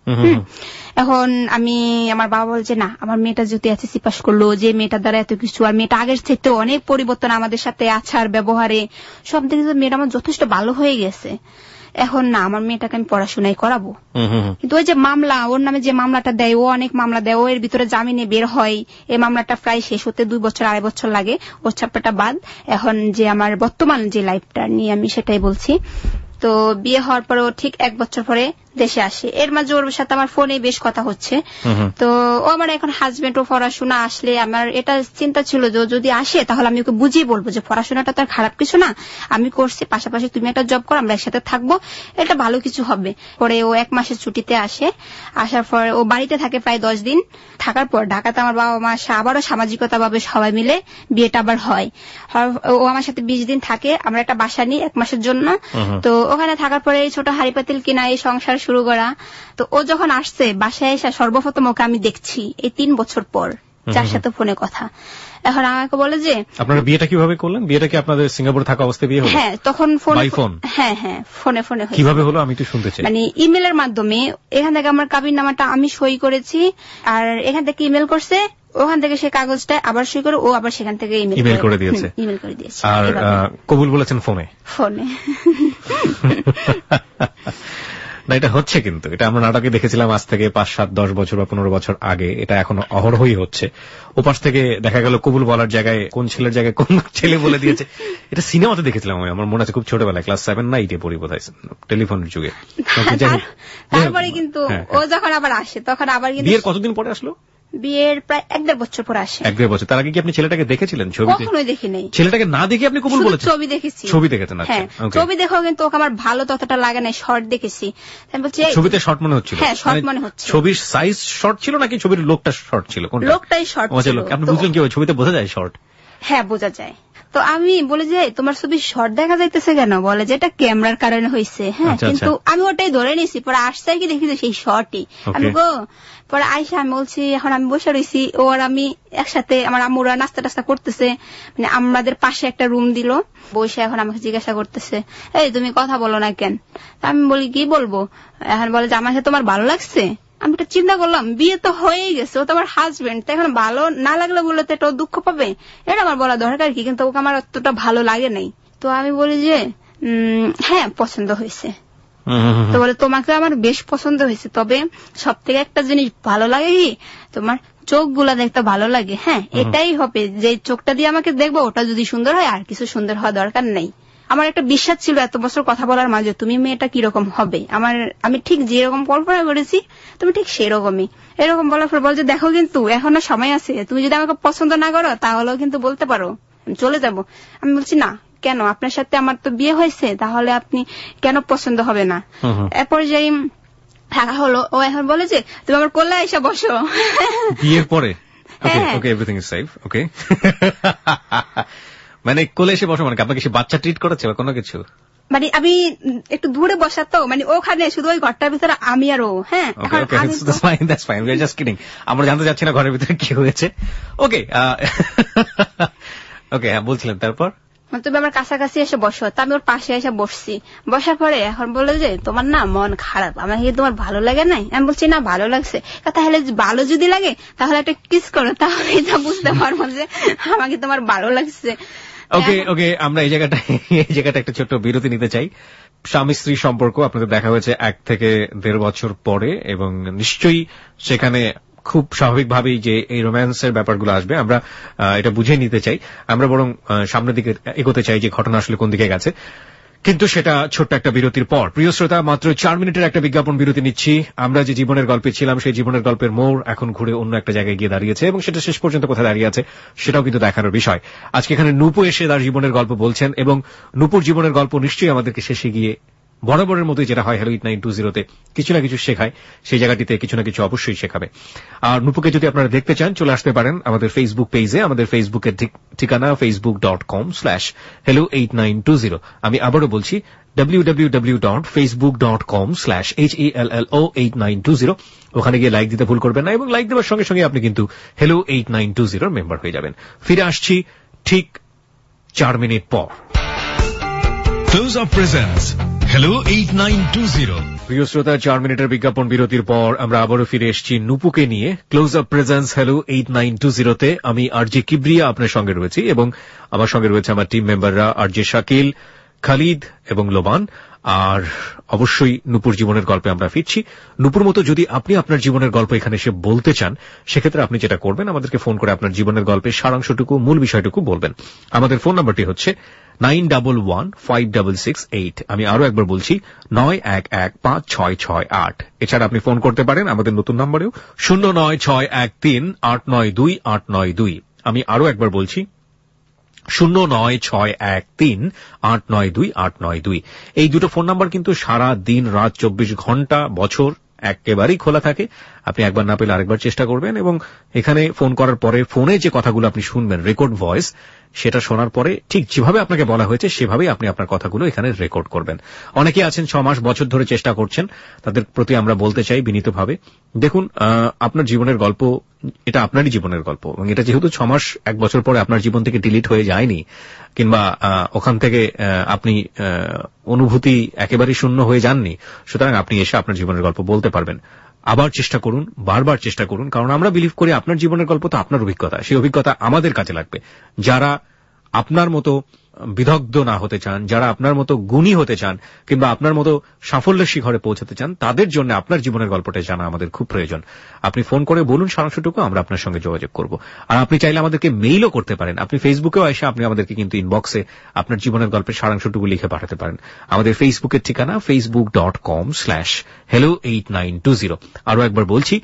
এখন আমি আমার বাবা বলছে না আমার মেয়েটা যদি এসএসসি পাস করলো, যে মেয়েটার দ্বারা এত কিছু, আর মেয়েটা আগের থেকে অনেক পরিবর্তন আমাদের সাথে আচার ব্যবহারে সব দিকে মেয়েটা আমার যথেষ্ট ভালো হয়ে গেছে, এখন না আমার মেয়েটাকে আমি পড়াশোনাই করাবো। কিন্তু ওই যে মামলা, ওর নামে যে মামলাটা দেয়, ও অনেক মামলা দেয়, ও এর ভিতরে জামিনে বের হয়, এই মামলাটা প্রায় শেষ হতে 2 বছর 2.5 বছর লাগে, ওর ছাপ্পাটা বাদ। এখন যে আমার বর্তমান যে লাইফটা নিয়ে আমি সেটাই বলছি। তো বিয়ে হওয়ার পরেও ঠিক 1 বছর পরে দেশে আসে, এর মাঝে ওর সাথে আমার ফোনে বেশ কথা হচ্ছে। তো ও আমার এখন হাজবেন্ড, ও পড়াশোনা আসলে আমার এটা চিন্তা ছিল যে যদি আসে তাহলে আমি ওকে বুঝিয়ে বলবো যে পড়াশোনাটা তার খারাপ কিছু না, আমি করছি, পাশাপাশি তুমি একটা জব করো, আমরা একসাথে থাকবো, এটা ভালো কিছু হবে। পরে ও 1 মাসের ছুটিতে আসে, আসার পর ও বাড়িতে থাকে প্রায় 10 দিন, থাকার পর ঢাকাতে আমার বাবা মা আসে, আবারও সামাজিকতা ভাবে সবাই মিলে বিয়েটা আবার হয়। ও আমার সাথে 20 দিন থাকে, আমরা একটা বাসা নিই 1 মাসের জন্য। তো ওখানে থাকার পরে ছোট হাড়ি পাতিল কিনা এই সংসার শুরু করা। তো ও যখন আসছে বাসায় এসে সর্বপ্রথম ওকে আমি দেখছি এই 3 বছর পর, যার সাথে ফোনে কথা। এখন আমাকে বলে যে আপনারা বিয়েটা কিভাবে করলেন? বিয়েটা কি আপনাদের সিঙ্গাপুরে থাকা অবস্থায় বিয়ে হলো? হ্যাঁ, তখন ফোন। হ্যাঁ, ফোনে কিভাবে হলো আমি একটু শুনতে চাই। মানে ইমেলের মাধ্যমে। এখান থেকে আমার কাবিননামাটা আমি সই করেছি, আর এখান থেকে ইমেল করছে, ওখান থেকে সে কাগজটা আবার সই করে ও আবার সেখান থেকে ইমেল করে দিয়েছে। আর কবুল বলেছেন ফোনে। না, এটা হচ্ছে, কিন্তু এটা আমরা নাটকে দেখেছিলাম আজ থেকে 5, 7, 10 বছর বা 15 বছর আগে। এটা এখন অহরহই হচ্ছে। ওপাশ থেকে দেখা গেল কবুল বলার জায়গায় কোন ছেলের জায়গায় কোন ছেলে বলে দিয়েছে। এটা সিনেমাতে দেখেছিলাম আমি, আমার মনে আছে খুব ছোটবেলায়, ক্লাস 7 না 8 পড়ি বোধহয়, টেলিফোনের যুগে। তারপরে কিন্তু ও যখন আবার আসে তখন আবার কিন্তু বিয়ের কতদিন পরে আসলো? বিয়ের প্রায় 1.5 বছর পর আসে। 1.5 বছর। তার আগে কি আপনি ছেলেটাকে দেখেছিলেন ছবিতে? কখনোই দেখি নাই। ছেলেটাকে না দেখে আপনি কবুল বলেছেন? ছবি দেখেছি। ছবি দেখেছেন? আচ্ছা, ছবি দেখো, কিন্তু ওকে আমার ভালো ততটা লাগে না, শর্ট দেখেছি। আমি বলছি ছবিতে শর্ট মনে হচ্ছিল? হ্যাঁ, শর্ট মনে হচ্ছে। ছবির সাইজ শর্ট ছিল নাকি ছবির লোকটা শর্ট ছিল? কোনটা? লোকটাই শর্ট ছিল। আপনি বুঝলেন কি ছবিতে বোঝা যায় শর্ট? হ্যাঁ, বোঝা যায়। তো আমি বলে যে তোমার ছবি শর্ট দেখা যাইতেছে কেন? বলে যে এটা ক্যামেরার কারণে হয়েছে। হ্যাঁ, কিন্তু আমি ওটাই ধরে নিয়েছি। পরে আসছে কি দেখি যে সেই শর্টই। আমি গো পরে আইসা আমি বলছি, এখন আমি বসে রয়েছি, ও আর আমি একসাথে, আমার আম্মুরা নাস্তা টাস্তা করতেছে, মানে আমাদের পাশে একটা রুম দিল, বসে এখন আমাকে জিজ্ঞাসা করতেছে, এই তুমি কথা বলো না কেন? আমি বলি কি বলবো? এখন বলে যে আমাকে তোমার ভালো লাগছে। আমি একটা চিন্তা করলাম, বিয়ে তো হয়েই গেছে, ও তো আমার হাজবেন্ড, তো এখন ভালো না লাগলে বললে তো এটা দুঃখ পাবে, এটা আমার বলা দরকার কি? কিন্তু ওকে আমার অতটা ভালো লাগে নাই। তো আমি বলি যে হ্যাঁ, পছন্দ হয়েছে। তো বলে তোমাকে আমার বেশ পছন্দ হয়েছে, তবে সব থেকে একটা জিনিস ভালো লাগে কি, তোমার চোখগুলা দেখতে ভালো লাগে। হ্যাঁ, এটাই হবে, যে চোখটা দিয়ে আমাকে দেখবো ওটা যদি সুন্দর হয়, আর কিছু সুন্দর হওয়া দরকার নেই। আমার একটা বিশ্বাস ছিল এত বছর কথা বলার মাঝে, তুমি মেয়েটা কিরকম হবে, আমি ঠিক যেরকম কল্পনা করেছি তুমি ঠিক সেরকমই। এরকম বলার পর বল যে দেখো, কিন্তু এখনো সময় আছে, তুমি যদি আমাকে পছন্দ না করো তাহলেও কিন্তু বলতে পারো, চলে যাব। আমি বলছি না, কেন? আপনার সাথে আমার তো বিয়ে হয়েছে, তাহলে আপনি কেন পছন্দ হবে না? এরপর যাই থাকা হলো, ও এখন বলে যে তুমি আমার কোলে এসে বসো। বিয়ের পরে? Okay, everything is safe. Okay, মানে কোলে এসে বসো মানে আপনাকে সে বাচ্চা ট্রিট করেছে বা কোনো কিছু? মানে আমি একটু দূরে বসা তো, মানে ওখানে শুধু ওই ঘরটার ভিতরে আমি আর ও। হ্যাঁ, আমরা জানতে চাচ্ছি না ঘরের ভিতরে কি হয়েছে। ওকে, ওকে, হ্যাঁ বলছিলেন। তারপর তুমি আমার কাছাকাছি এসে বসো। তা আমি ওর পাশে এসে বসছি। বসার পরে এখন বলে যে তোমার না মন খারাপ, আমাকে তোমার ভালো লাগে নাই? আমি বলছি না, ভালো লাগছে। তাহলে ভালো যদি লাগে তাহলে একটা কিস করো, তাহলে এটা বুঝতে পারবো যে আমাকে তোমার ভালো লাগছে। ওকে, আমরা এই জায়গাটা একটা ছোট্ট বিরতি নিতে চাই। স্বামী স্ত্রী সম্পর্ক আপনাদের দেখা হয়েছে 1 থেকে 1.5 বছর পরে, এবং নিশ্চয়ই সেখানে খুব স্বাভাবিকভাবেই যে এই রোম্যান্সের ব্যাপারগুলো আসবে, আমরা এটা বুঝে নিতে চাই। আমরা বরং সামনের দিকে এগোতে চাই যে ঘটনা আসলে কোন দিকে গেছে, কিন্তু সেটা ছোট্ট একটা বিরতির পর। প্রিয় শ্রোতা, মাত্র 4 মিনিটের একটা বিজ্ঞাপন বিরতি নিচ্ছি। আমরা যে জীবনের গল্পে ছিলাম, সেই জীবনের গল্পের মোড় এখন ঘুরে অন্য একটা জায়গায় গিয়ে দাঁড়িয়েছে, এবং সেটা শেষ পর্যন্ত কোথায় দাঁড়িয়ে আছে সেটাও কিন্তু দেখানোর বিষয়। আজকে এখানে নুপু এসে তার জীবনের গল্প বলছেন, এবং নুপুর জীবনের গল্প নিশ্চয়ই আমাদেরকে শেষে গিয়ে বরাবরের মতোই যেটা হয় হ্যালো 8920-তে কিছু না কিছু শেখায়, সেই জায়গাটিতে কিছু না কিছু অবশ্যই শেখাবে। আর নুপুকে যদি আপনারা দেখতে চান, চলে আসতে পারেন আমাদের ফেসবুক পেজে। আমাদের ফেসবুকের ঠিকানা facebook.com/hello8920। আমি আবারও বলছি www.facebook.com/hello8920। ওখানে গিয়ে লাইক দিতে ভুল করবেন না, এবং লাইক দেওয়ার সঙ্গে সঙ্গে আপনি কিন্তু hello 8920 মেম্বার হয়ে যাবেন। ফিরে আসছি ঠিক 4 মিনিট পর। Close Up presents Hello 8920। প্রিয় শ্রোতা, 4 মিনিটের বিজ্ঞাপন বিরতির পর আমরা আবারও ফিরে এসেছি নুপুকে নিয়ে। ক্লোজ আপ প্রেজেন্স Hello 8920-তে আমি আরজে কিবরিয়া আপনার সঙ্গে রয়েছি, এবং আমার সঙ্গে রয়েছে আমার টিম মেম্বাররা আরজে শাকিল, খালিদ এবং লোবান। আর অবশ্যই নুপুর জীবনের গল্পে আমরা ফিরছি। নুপুর মতো যদি আপনি আপনার জীবনের গল্প এখানে এসে বলতে চান, সেক্ষেত্রে আপনি যেটা করবেন, আমাদেরকে ফোন করে আপনার জীবনের গল্পের সারাংশটুকু, মূল বিষয়টুকু বলবেন। আমাদের ফোন নাম্বারটি হচ্ছে 91156668। আমি আরো একবার বলছি 91156668। এছাড়া আপনি ফোন করতে পারেন আমাদের নতুন নম্বরেও 09613892892। আমি আরো একবার বলছি 09613892892। এই দুটো ফোন নাম্বার কিন্তু সারা দিন রাত 24 ঘন্টা বছর একেবারেই খোলা থাকে। আপনি একবার না পেলে আরেকবার চেষ্টা করবেন, এবং এখানে ফোন করার পরে ফোনে যে কথাগুলো আপনি শুনবেন, রেকর্ড ভয়েস, সেটা শোনার পরে ঠিক যেভাবে আপনাকে বলা হয়েছে সেভাবেই আপনি আপনার কথাগুলো এখানে রেকর্ড করবেন। অনেকে আছেন 6 মাস বছর ধরে চেষ্টা করছেন, তাদের প্রতি আমরা বলতে চাই বিনীতভাবে, দেখুন আপনার জীবনের গল্প, এটা আপনারই জীবনের গল্প, এবং এটা যেহেতু 6 মাস 1 বছর পরে আপনার জীবন থেকে ডিলিট হয়ে যায়নি, কিংবা ওখান থেকে আপনি অনুভূতি একেবারেই শূন্য হয়ে যাননি, সুতরাং আপনি এসে আপনার জীবনের গল্প বলতে পারবেন। আবার চেষ্টা করুন, বারবার চেষ্টা করুন, কারণ আমরা বিলিভ করি আপনার জীবনের গল্প তো আপনার অভিজ্ঞতা, সেই অভিজ্ঞতা আমাদের কাজে লাগবে। যারা আপনার মতো বিদগ্ধ না হতে চান, যারা আপনার মতো গুণী হতে চান, কিংবা আপনার মতো সাফল্যের শিখরে পৌঁছাতে চান, তাদের জন্য আপনার জীবনের গল্পটা জানা আমাদের খুব প্রয়োজন। আপনি ফোন করে বলুন সারাংশটুকু, আমরা আপনার সঙ্গে যোগাযোগ করব। আর আপনি চাইলে আমাদেরকে মেইলও করতে পারেন। আপনি ফেসবুকেও এসে আপনি আমাদেরকে কিন্তু ইনবক্সে আপনার জীবনের গল্পের সারাংশটুকু লিখে পাঠাতে পারেন। আমাদের ফেসবুকের ঠিকানা facebook.com/hello8920। আরো একবার বলছি,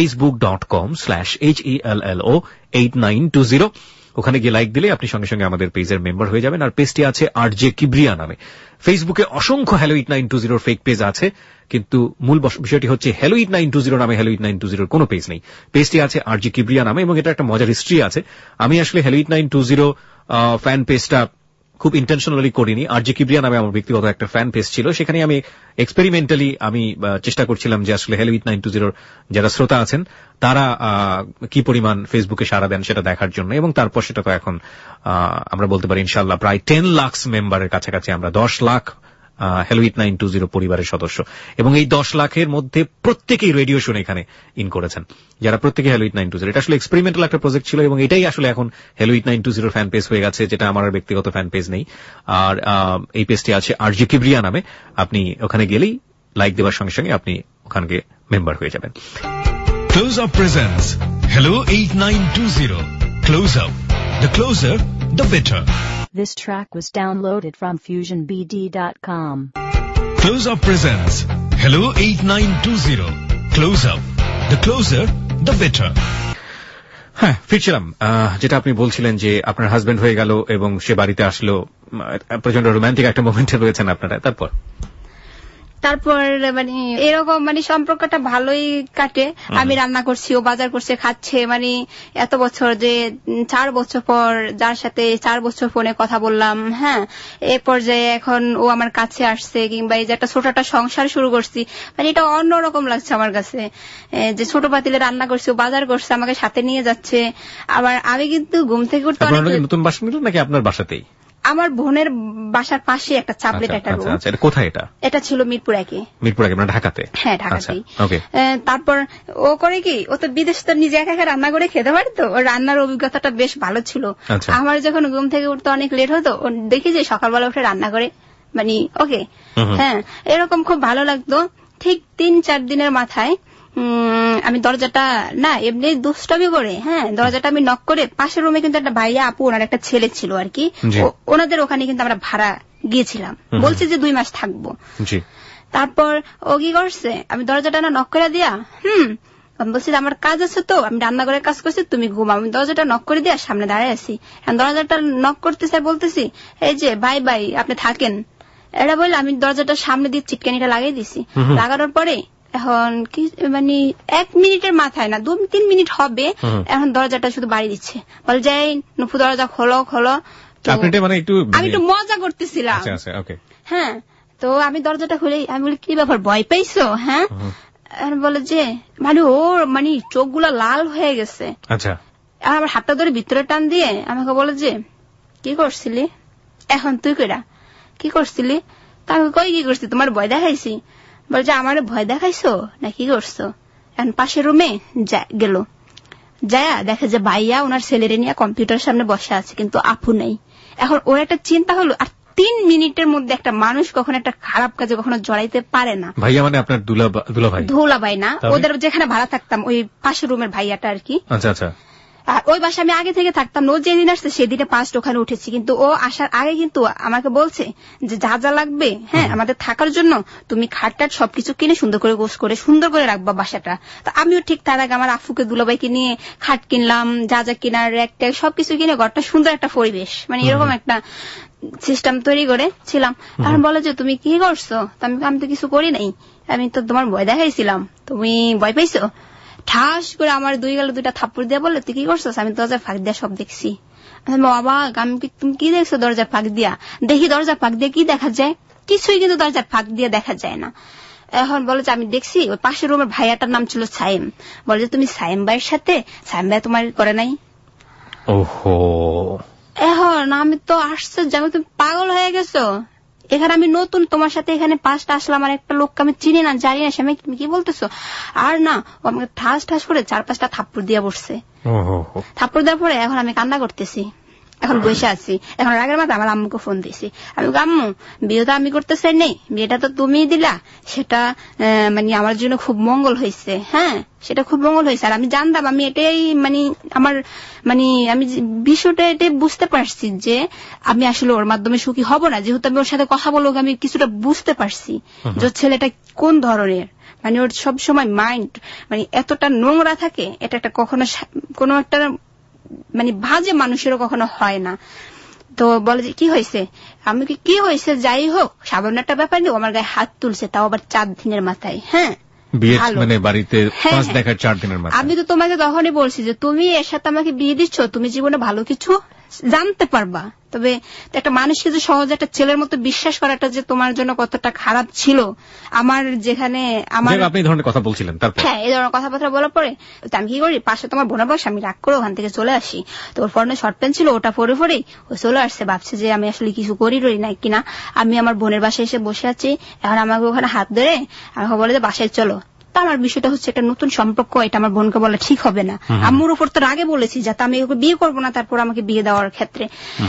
facebook.com/hello8920। ওখানে গিয়ে লাইক দিলে আপনি সঙ্গে সঙ্গে আমাদের পেজের মেম্বার হয়ে যাবেন। আর পেজটি আছে আরজে কিবরিয়া নামে। ফেসবুকে অসংখ্য হ্যালো 8920 ফেক পেজ আছে, কিন্তু মূল বিষয়টি হচ্ছে হ্যালো 8920 নামে হ্যালো 8920 কোনো পেজ নেই। পেজটি আছে আরজে কিবরিয়া নামে, এবং এটা একটা মজার হিস্ট্রি আছে। আমি আসলে হ্যালো 8920 ফ্যান পেজটা খুব ইন্টেনশনালি করিনি। আরজে কিবরিয়া নামে আমার ব্যক্তিগত একটা ফ্যান পেজ ছিল, সেখানে আমি এক্সপেরিমেন্টালি আমি চেষ্টা করছিলাম যে আসলে হ্যালো 8920 যারা শ্রোতা আছেন তারা কি পরিমাণ ফেসবুকে সাড়া দেন সেটা দেখার জন্য, এবং তারপর সেটা তো এখন আমরা বলতে পারি ইনশাআল্লাহ প্রায় 10 লাখ মেম্বারের কাছাকাছি, আমরা 10 লাখ হ্যালো 8920 পরিবারের সদস্য, এবং এই 10 লাখের মধ্যে প্রত্যেকেই রেডিও শুনে এখানে ইন করেছেন, যারা প্রত্যেকে হ্যালো 8920। এটা আসলে এক্সপেরিমেন্টাল একটা প্রজেক্ট ছিল, এবং এটাই আসলে এখন হ্যালো 8920 ফ্যান পেজ হয়ে গেছে, যেটা আমার ব্যক্তিগত ফ্যান পেজ নেই। আর এই পেজটি আছে আরজে কিবরিয়া নামে। আপনি ওখানে গেলেই লাইক দেওয়ার সঙ্গে সঙ্গে আপনি ওখানে গিয়ে মেম্বার হয়ে যাবেন। Close Up presents Hello 8920. Close Up. The closer, the better. This track was downloaded from FusionBD.com. Close Up presents Hello 8920. Close Up. The closer, the better. হ্যাঁ, ফিরছিলাম। যেটা আপনি বলছিলেন যে আপনার হাজবেন্ড হয়ে গেল এবং সে বাড়িতে আসলো, প্রচন্ড রোমান্টিক একটা মোমেন্টে রয়েছেন আপনারা। তারপর মানে এরকম মানে সম্পর্কটা ভালোই কাটে। আমি রান্না করছি, ও বাজার করছে, খাচ্ছে। মানে এত বছর যে 4 বছর পর যার সাথে 4 বছর ফোনে কথা বললাম, হ্যাঁ, এ পর্যায়ে এখন ও আমার কাছে আসছে, কিংবা এই যে একটা ছোট একটা সংসার শুরু করছি, মানে এটা অন্যরকম লাগছে আমার কাছে। যে ছোট পাতিলে রান্না করছে, ও বাজার করছে, আমাকে সাথে নিয়ে যাচ্ছে। আবার আমি কিন্তু ঘুম থেকে উঠতে নতুন বাসা নিলেন নাকি আপনার বাসাতেই? আমার বোনের বাসার পাশে একটা চাপলেট একটা রুম। কোথায় এটা? এটা ছিল মিরপুর একে। মানে ঢাকাতে? হ্যাঁ, ঢাকাতেই। তারপর ও করে কি, ও তো বিদেশ তো নিজে একা একা রান্না করে খেতে পারতো, ওর রান্নার অভিজ্ঞতাটা বেশ ভালো ছিল। আমার যখন ঘুম থেকে উঠতে অনেক লেট হতো, দেখি যে সকালবেলা উঠে রান্না করে, মানে ওকে, হ্যাঁ, এরকম খুব ভালো লাগতো। ঠিক 3-4 দিনের মাথায় আমি দরজাটা না এমনি দুষ্টামি করে, হ্যাঁ, দরজাটা আমি নক করে, পাশের রুমে কিন্তু একটা ভাইয়া আপু, ওনার একটা ছেলে ছিল আর কি, ওনাদের ওখানে কিন্তু আমরা ভাড়া গিয়েছিলাম, বলছি যে 2 মাস থাকবো। তারপর ও কি করছে, আমি দরজাটা না নক করে দিয়া, আমি বলছি আমার কাজ আছে, তো আমি রান্নাঘরের কাজ করছি, তুমি ঘুমাও। আমি দরজাটা নক করে দিয়া সামনে দাঁড়ায় আছি, দরজাটা নক করতেছে, বলতেছি এই যে ভাই ভাই আপনি থাকেন, এটা বললে আমি দরজাটার সামনে দিয়ে চিটকানিটা লাগিয়ে দিছি। লাগানোর পরে এখন কি মানে 1 মিনিটের মাথায় না 2-3 মিনিট হবে, এখন দরজাটা শুধু বাড়ি দিচ্ছে, বলে যাই নুপু দরজা খোলো খোলো। আমি একটু মজা করতেছিলাম, হ্যাঁ, তো আমি দরজাটা খুলে আমি বলি কি ব্যাপার, ভয় পাইছো? হ্যাঁ, বলে যে মানে ওর মানে চোখগুলা লাল হয়ে গেছে। আচ্ছা, আমার হাতটা ধরে ভিতরে টান দিয়ে আমাকে বলে যে কি করছিলি এখন তুই, কইরা কি করছিলি? তা আমি কই কি করছি, তোমার ভয় দেখাইছি? বলছে আমার ভয় দেখাইছো না কি করছো? এখন পাশের রুমে গেল, যায় দেখে যে ভাইয়া ওনার ছেলেরে নিয়ে কম্পিউটার সামনে বসে আছে, কিন্তু আপু নেই। এখন ওর একটা চিন্তা হলো, আর 3 মিনিটের মধ্যে একটা মানুষ কখনো একটা খারাপ কাজে কখনো জড়াইতে পারে না। ভাইয়া মানে আপনার দুলাভাই না, ওদের যেখানে ভাড়া থাকতাম ওই পাশের রুমের ভাইয়াটা আর কি। আচ্ছা আচ্ছা। ওই বাসা আমি আগে থেকে থাকতাম না, ও যেদিন আসছে সেদিনে 5 ওখানে উঠেছি, কিন্তু ও আসার আগে কিন্তু আমাকে বলছে যে যা যা লাগবে, হ্যাঁ, আমাদের থাকার জন্য তুমি খাটটাট সবকিছু কিনে সুন্দর করে গোছ করে সুন্দর করে রাখবা বাসাটা। তো আমিও ঠিক তার আগে আমার আফুকে দুলাভাইকে নিয়ে খাট কিনলাম, যা যা কিনার র্যাক ট্যাক সবকিছু কিনে ঘরটা সুন্দর একটা পরিবেশ, মানে এরকম একটা সিস্টেম তৈরি করে ছিলাম। এখন বলে যে তুমি কি করছো? আমি তো কিছু করি নাই, আমি তো তোমার ভয় দেখাইছিলাম, তুমি ভয় পাইছো? ঠাস করে আমার 2 গালে 2টা থাপ্পড় দিয়ে বললো, তুই কি করছিস? আমি দরজার ফাঁক দিয়ে সব দেখছি। বাবা আমি তুমি কি দেখছো দরজার ফাঁক দিয়া? দেখি দরজার ফাঁক দিয়ে কি দেখা যায়, কিছুই কিন্তু দরজার ফাঁক দিয়ে দেখা যায় না। এখন বলে যে আমি দেখছি ওই পাশের রুমের ভাইয়াটার নাম ছিল সাইম, বলে যে তুমি সাইম ভাইয়ের সাথে, সাইম ভাই তোমার করে নাই? ওহো, এখন আমি তো আশ্চর্য, আমি তুমি পাগল হয়ে গেছো, এখানে আমি নতুন, তোমার সাথে এখানে 5টা আসলাম, আর একটা লোককে আমি চিনি না জানি না, আমি তুমি কি বলতেছো? আর না, ও আমাকে ঠাস ঠাস করে 4-5টা থাপ্পড় দিয়ে বসছে। থাপ্পড় দেওয়ার পরে এখন আমি কান্না করতেছি, এখন বসে আছি। এখন রাগের মাথা আমার আম্মুকে ফোন দিয়েছি, আমি আম্মু বিয়ে তো আমি করতে চাই নেই, বিয়েটা তো তুমিই দিলা, সেটা মানে আমার জন্য খুব মঙ্গল হয়েছে। হ্যাঁ সেটা খুব মঙ্গল হয়েছে, আর আমি জানতাম, আমি এটাই আমার আমি বিষয়টা এটাই বুঝতে পারছি যে আমি আসলে ওর মাধ্যমে সুখী হব না, যেহেতু আমি ওর সাথে কথা বলবো, আমি কিছুটা বুঝতে পারছি যে ছেলেটা কোন ধরনের, ওর সবসময় মাইন্ড এতটা নোংরা থাকে, এটা একটা কখনো কোনো একটা বাজে মানুষেরও কখনো হয় না। তো বলে যে কি হয়েছে, আমি কি হয়েছে, যাই হোক সামান্য একটা ব্যাপার নেই, আমার গায়ে হাত তুলছে, তাও আবার 4 দিনের মাথায়। হ্যাঁ বাড়িতে 5 দেখার 4 দিনের মাথায়। আমি তো তোমাকে তখনই বলছি যে তুমি এর সাথে আমাকে বিয়ে দিচ্ছ, তুমি জীবনে ভালো কিছু জানতে পারবা, তবে একটা মানুষকে যে সহজে একটা ছেলের মতো বিশ্বাস করাটা যে তোমার জন্য কতটা খারাপ ছিল। আমার যেখানে আপনি এই ধরনের কথা বলছিলেন, তারপর হ্যাঁ এই ধরনের কথাবার্তা বলার পরে আমি কি করি, পাশে তোমার বোনের বয়স, আমি রাগ করে ওখান থেকে চলে আসি। তো ওর পরনে শর্ট প্যান্ট ছিল, ওটা পরে পরেই ও চলে আসছে, ভাবছে যে আমি আসলে কিছু করি নাই কিনা। আমি আমার বোনের বাসায় এসে বসে আছি, এখন আমাকে ওখানে হাত ধরে আমাকে বলে যে বাসায় চলো। তা আমার বিষয়টা হচ্ছে একটা নতুন সম্পর্ক, এটা আমার বোনকে বলা ঠিক হবে না। আম্মুর উপর তো আগে বলেছি যাতে আমি ওকে বিয়ে করবো না, তারপর আমাকে বিয়ে দেওয়ার ক্ষেত্রে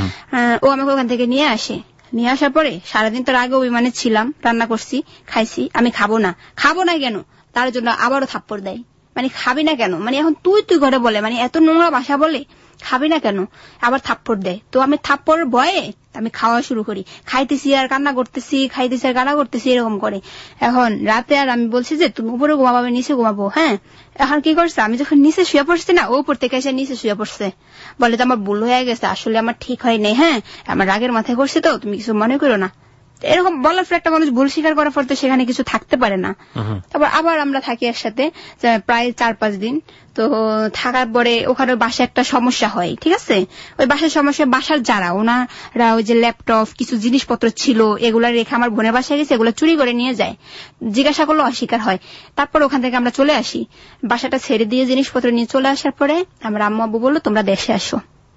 ও আমাকে ওখান থেকে নিয়ে আসে। নিয়ে আসার পরে সারাদিন তো আগে অভিমানে ছিলাম, রান্না করছি, খাইছি, আমি খাবো না কেন, তার জন্য আবারও থাপ্পড় দেয়। খাবি না কেন, এখন তুই ঘরে বলে, এত নোংরা ভাষা বলে, খাবি না কেন, আবার থাপ্পড় দেয়। তো আমি থাপ্পড়ের ভয়ে আমি খাওয়া শুরু করি, খাইতেছি আর কান্না করতেছি, খাইতেছি আর কান্না করতেছি, এরকম করে। এখন রাতে আর আমি বলছি যে তুমি উপরে ঘুমাবো, আমি নিচে ঘুমাবো। হ্যাঁ এখন কি করছে, আমি যখন নিচে শুয়ে পড়ছি না, ও উপর থেকে এসে নিচে শুয়ে পড়ছে, বলে তো আমার ভুল হয়ে গেছে, আসলে আমার ঠিক হয়নি, হ্যাঁ আমার রাগের মাথায় করছে, তো তুমি কিছু মনে করো না। এরকম বলার পর একটা মানুষ ভুল স্বীকার করার পর তো সেখানে কিছু থাকতে পারে না। তারপর আবার আমরা থাকি একসাথে প্রায় 4-5 দিন। তো থাকার পরে ওখানে বাসায় একটা সমস্যা হয়, ঠিক আছে, ওই বাসার সমস্যা, বাসার যারা ওনারা ওই যে ল্যাপটপ কিছু জিনিসপত্র ছিল এগুলা রেখে আমার বোনের বাসায় গেছে, এগুলো চুরি করে নিয়ে যায়, জিজ্ঞাসা করলে অস্বীকার হয়। তারপর ওখান থেকে আমরা চলে আসি, বাসাটা ছেড়ে দিয়ে জিনিসপত্র নিয়ে চলে আসার পরে আমার আম্মু আব্বু বললো তোমরা দেশে আসো।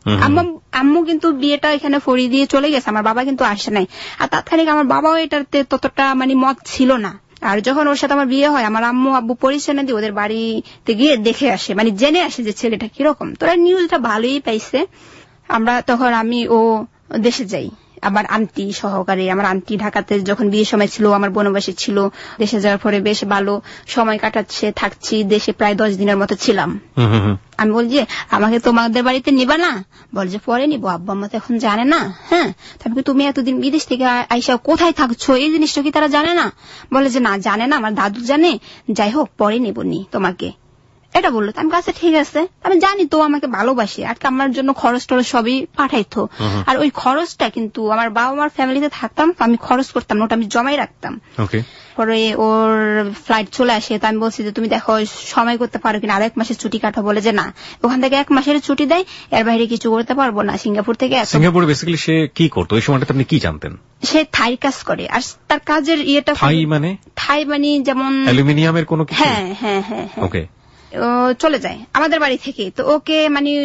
আম্মু কিন্তু বিয়েটা এখানে ফড়িয়ে দিয়ে চলে গেছে, আমার বাবা কিন্তু আসে নাই। আর তাৎক্ষণিক আমার বাবাও এটাতে ততটা মত ছিল না। আর যখন ওর সাথে আমার বিয়ে হয়, আমার আম্মু আব্বু পরিচয় না দিয়ে ওদের বাড়িতে গিয়ে দেখে আসে, জেনে আসে যে ছেলেটা কিরকম। তোরা নিউজটা ভালোই পাইছে। আমরা তখন আমি ও দেশে যাই, আমার আন্টি সহকারে। আমার আন্টি ঢাকাতে যখন বিয়ের সময় ছিল, আমার বনবাসী ছিল, দেশে যাওয়ার পরে বেশ ভালো সময় কাটাচ্ছে, থাকছি, দেশে প্রায় 10 দিনের মতো ছিলাম। আমি বলছি আমাকে তোমাদের বাড়িতে নিবা না, বল যে পরে নিবো, আব্বা আম্মা তো এখন জানে না। হ্যাঁ তারপরে তুমি এতদিন বিদেশ থেকে আইসা কোথায় থাকছো, এই জিনিসটা কি তারা জানে না? বলে যে না জানে না, আমার দাদু জানে, যাই হোক পরে নিবনি তোমাকে, এটা বললো। আমি কাছে ঠিক আছে, আমি জানি তো আমাকে ভালোবাসি, আর আমার জন্য খরচ টরচ সবই পাঠাইতো। আর ওই খরচটা কিন্তু আমার বাবা মার ফ্যামিলিতে থাকতাম, আমি খরচ করতাম না, ওটা আমি জমাই রাখতাম। পরে ওর ফ্লাইট চলে আসে, তো আমি বলছি যে তুমি দেখো সময় করতে পারো কিনা, আরো 1 মাসের ছুটি কাটো। বলে যে না, ওখান থেকে 1 মাসের ছুটি দেয়, এর বাইরে কিছু করতে পারবো না। সিঙ্গাপুর থেকে সিঙ্গাপুরে বেসিক্যালি সে কি করতো ওই সময়টা, আপনি কি জানতেন? সে থাই কাজ করে, আর তার কাজের ইয়েটা থাই যেমন অ্যালুমিনিয়ামের কোনো কিছু। হ্যাঁ হ্যাঁ হ্যাঁ ওকে চলে যায় আমাদের বাড়ি থেকে। তো ওকে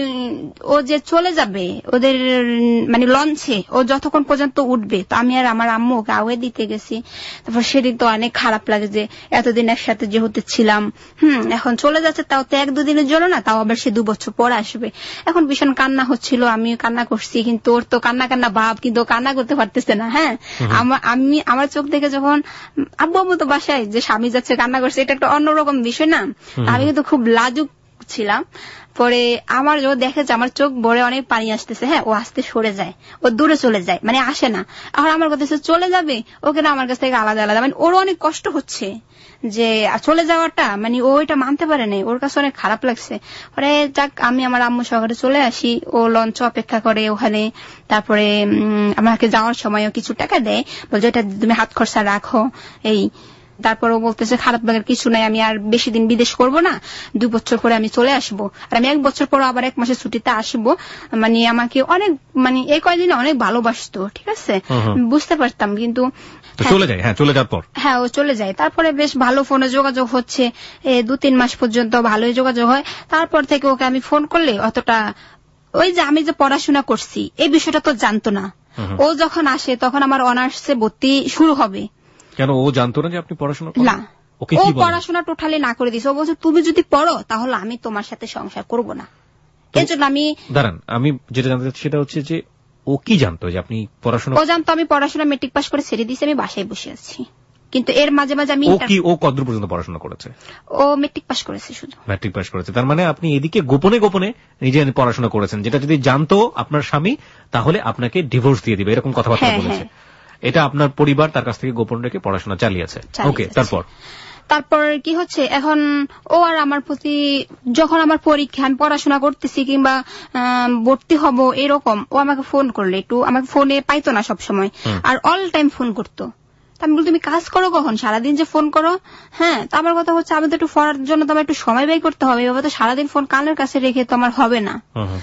ও যে চলে যাবে ওদের লঞ্চে, ও যতক্ষণ পর্যন্ত উঠবে, তো আমি আর আমার আম্মু ওকে আওয়ে দিতে গেছি। তারপর সেদিন তো অনেক খারাপ লাগে যে এতদিন একসাথে যেহেতু ছিলাম, এখন চলে যাচ্ছে, তাও তো 1-2 দিনের জন্য না, তাও আবার সে 2 বছর পর আসবে। এখন ভীষণ কান্না হচ্ছিল, আমি কান্না করছি, কিন্তু ওর তো কান্না ভাব, কিন্তু কান্না করতে পারতেছে না। হ্যাঁ আমার চোখ দেখে যখন আব্বু আম্মু তো বাসায় যে স্বামী যাচ্ছে কান্না করছে, এটা একটা অন্যরকম বিষয় না। আমি কিন্তু খুব লাজুক ছিলাম। পরে আমার ও দেখে যে আমার চোখ ভরে অনেক পানি আসতেছে, হ্যাঁ ও আস্তে সরে যায়, ও দূরে চলে যায়, আসে না। আর আমার কথা চলে যাবে, ওকে না আমার কাছ থেকে আলাদা আলাদা, ওরও অনেক কষ্ট হচ্ছে যে চলে যাওয়াটা, ও এটা মানতে পারে নাই, ওর কাছে অনেক খারাপ লাগছে। পরে যাক আমি আমার আম্মু সহকারে চলে আসি, ও লঞ্চ অপেক্ষা করে ওখানে। তারপরে আমাকে যাওয়ার সময়ও কিছু টাকা দেয়, বলছে এটা তুমি হাত খরচা রাখো। এই তারপর ও বলতেছে খারাপ লাগার কিছু নাই, আমি আর বেশি দিন বিদেশ করব না, 2 বছর পরে আমি চলে আসবো, আর আমি 1 বছর পর আবার 1 মাসের ছুটিতে আসবো। মানে আমাকে অনেক মানে এই কয়দিনে অনেক ভালোবাসতো, ঠিক আছে, বুঝতে পারতাম, কিন্তু চলে যায়। চলে যাওয়ার পর ও চলে যায়। তারপরে বেশ ভালো ফোনে যোগাযোগ হচ্ছে, 2-3 মাস পর্যন্ত ভালোই যোগাযোগ হয়। তারপর থেকে ওকে আমি ফোন করলে অতটা, ওই যে আমি যে পড়াশোনা করছি এই বিষয়টা তো জানতো না। ও যখন আসে তখন আমার অনার্সে ভর্তি শুরু হবে। কেন ও জানতো না যে আপনি পড়াশোনা করেন? না, ও পড়াশোনা টোটালি না করে দিয়েছে। ও বলছে তুমি যদি পড়ো তাহলে আমি তোমার সাথে সংসার করব না। এই জন্য আমি দাঁড়ান, আমি যেটা জানতে চাচ্ছি সেটা হচ্ছে যে ও কি জানতো যে আপনি পড়াশোনা? ও জানতো আমি পড়াশোনা মেট্রিক পাস করে ছেড়ে দিয়েছি, আমি বাসায় বসে আছি। কিন্তু এর মাঝে মাঝে আমি ও কতদূর পর্যন্ত পড়াশোনা করেছে? ও মেট্রিক পাস করেছে, শুধু মেট্রিক পাস করেছে। তার মানে আপনি এদিকে গোপনে গোপনে নিজে পড়াশোনা করেছেন, যেটা যদি জানতো আপনার স্বামী তাহলে আপনাকে ডিভোর্স দিয়ে দিবে, এরকম কথাবার্তা বলেছে। এটা আপনার পরিবার তার কাছ থেকে গোপন রেখে পড়াশোনা চালিয়েছে। ওকে, তারপর কি হচ্ছে, এখন ও আর আমার প্রতি, যখন আমার পরীক্ষা আমি পড়াশোনা করতেছি কিংবা ভর্তি হব এরকম, ও আমাকে ফোন করলে একটু, আমাকে ফোনে পাইতো না সবসময়, আর অল টাইম ফোন করতো। আমি বলি তুমি কাজ করো কখন, সারাদিন যে ফোন করো। তো আমার কথা হচ্ছে আমি তো একটু পড়ার জন্য তো আমার একটু সময় ব্যয় করতে হবে, এভাবে তো সারাদিন ফোন কানের কাছে রেখে তো আমার হবে না।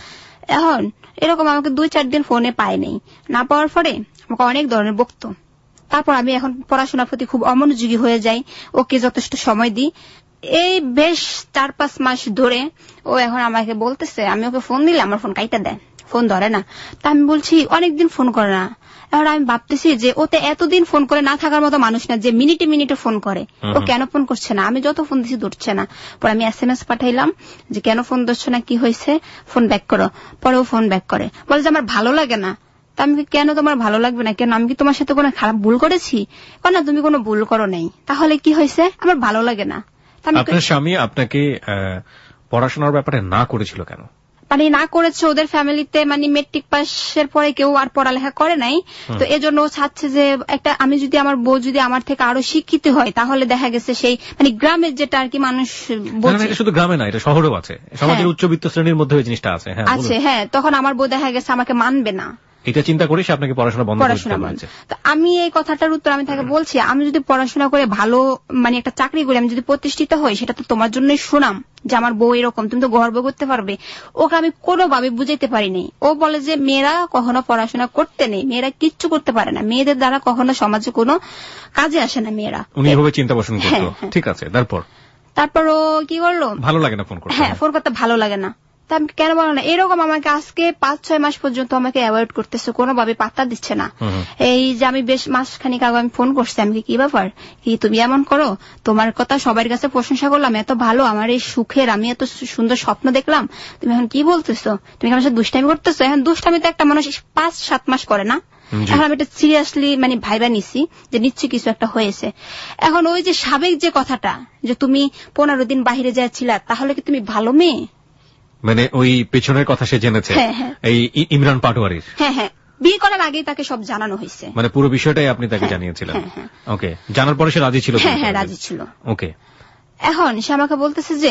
এখন এরকম আমাকে 2-4 দিন ফোনে পায় নেই, না পাওয়ার পরে আমাকে অনেক ধরনের বকতো। তারপর আমি এখন পড়াশোনার প্রতি খুব অমনোযোগী হয়ে যাই, ওকে যথেষ্ট সময় দিই। এই বেশ 4-5 মাস ধরে ও এখন আমাকে বলতেছে, আমি ওকে ফোন দিলে আমার ফোন কাইটা দেয়, ফোন ধরে না। তা আমি বলছি অনেকদিন ফোন করে না। এখন আমি ভাবতেছি যে ওতে এতদিন ফোন করে না থাকার মতো মানুষ না, যে মিনিটে মিনিটে ফোন করে, ও কেন ফোন করছে না। আমি যত ফোন দিচ্ছি ধরছে না। পরে আমি SMS পাঠাইলাম যে কেন ফোন ধরছো না, কি হয়েছে, ফোন ব্যাক করো। পরে ও ফোন ব্যাক করে, বলে যে আমার ভালো লাগে না। তা আমি কেন তোমার ভালো লাগবে না কেন, আমি কি তোমার সাথে কোনো খারাপ ভুল করেছি? না, তুমি কোনো ভুল করো নাই, তাহলে কি হয়েছে, আমার ভালো লাগে না। আপনার স্বামী আপনাকে পড়াশোনার ব্যাপারে না করেছিল কেন? মানে না করেছে ওদের ফ্যামিলিতে, মানে মেট্রিক পাসের পরে কেউ আর পড়ালেখা করে নাই, তো এজন্য ও চাচ্ছে যে একটা, আমি যদি আমার বউ যদি আমার থেকে আরো শিক্ষিত হয় তাহলে দেখা গেছে সেই মানে গ্রামের যেটা আর কি মানুষ বোঝে, শুধু গ্রামে না, এটা শহরেও আছে, সমাজের উচ্চবিত্ত শ্রেণীর মধ্যে ওই জিনিসটা আছে। তখন আমার বউ দেখা গেছে আমাকে মানবে না, এটা চিন্তা করে সে আপনাকে পড়াশোনা বন্ধ করতে বলেছে। তো আমি এই কথাটার উত্তর আমি তাকে বলছি, আমি যদি পড়াশোনা করে ভালো মানে একটা চাকরি করি, আমি যদি প্রতিষ্ঠিত হই, সেটা তো তোমার জন্যই সুনাম যে আমার বউ এরকম, তুমি তো গর্ব করতে পারবে। ওকে আমি কোনোভাবে বুঝাইতে পারিনি। ও বলে যে মেয়েরা কখনো পড়াশোনা করতে নেই, মেয়েরা কিচ্ছু করতে পারে না, মেয়েদের দ্বারা কখনো সমাজে কোনো কাজে আসে না মেয়েরা। উনি এভাবে চিন্তা পোষণ করতো, ঠিক আছে। তারপর ও কি করলো, ভালো লাগে না ফোন করতে, ফোন করতে ভালো লাগে না। তা আমি কেন বলো না, এরকম আমাকে আজকে 5-6 মাস পর্যন্ত আমাকে অ্যাভয়েড করতেছে, কোনোভাবে পাত্তা দিচ্ছে না। এই যে আমি বেশ মাসখানিক আগে আমি ফোন করছি, আমি কি ব্যাপার, কি তুমি এমন করো, তোমার কথা সবার কাছে প্রশংসা করলাম, এত ভালো আমার এই সুখের, আমি এত সুন্দর স্বপ্ন দেখলাম, তুমি এখন কি বলতেছো, তুমি আমার সাথে দুষ্টামি করতেছো। এখন দুষ্টামি তো একটা মানুষ 5-7 মাস করে না, এখন আমি এটা সিরিয়াসলি মানে ভাইবা নিছি যে নিশ্চয়ই কিছু একটা হয়েছে। এখন ওই যে সাবেক যে কথাটা যে তুমি 15 দিন বাহিরে যাচ্ছিলা, তাহলে কি তুমি ভালো মেয়ে, মানে ওই পেছনের কথা সে জেনেছে, এই ইমরান পাটোয়ারির। বিয়ে করার আগেই তাকে সব জানানো হয়েছে, মানে পুরো বিষয়টাই আপনি তাকে জানিয়েছিলেন। ওকে, জানার পরে সে রাজি ছিল? রাজি ছিল। ওকে, এখন সে আমাকে বলতেছে যে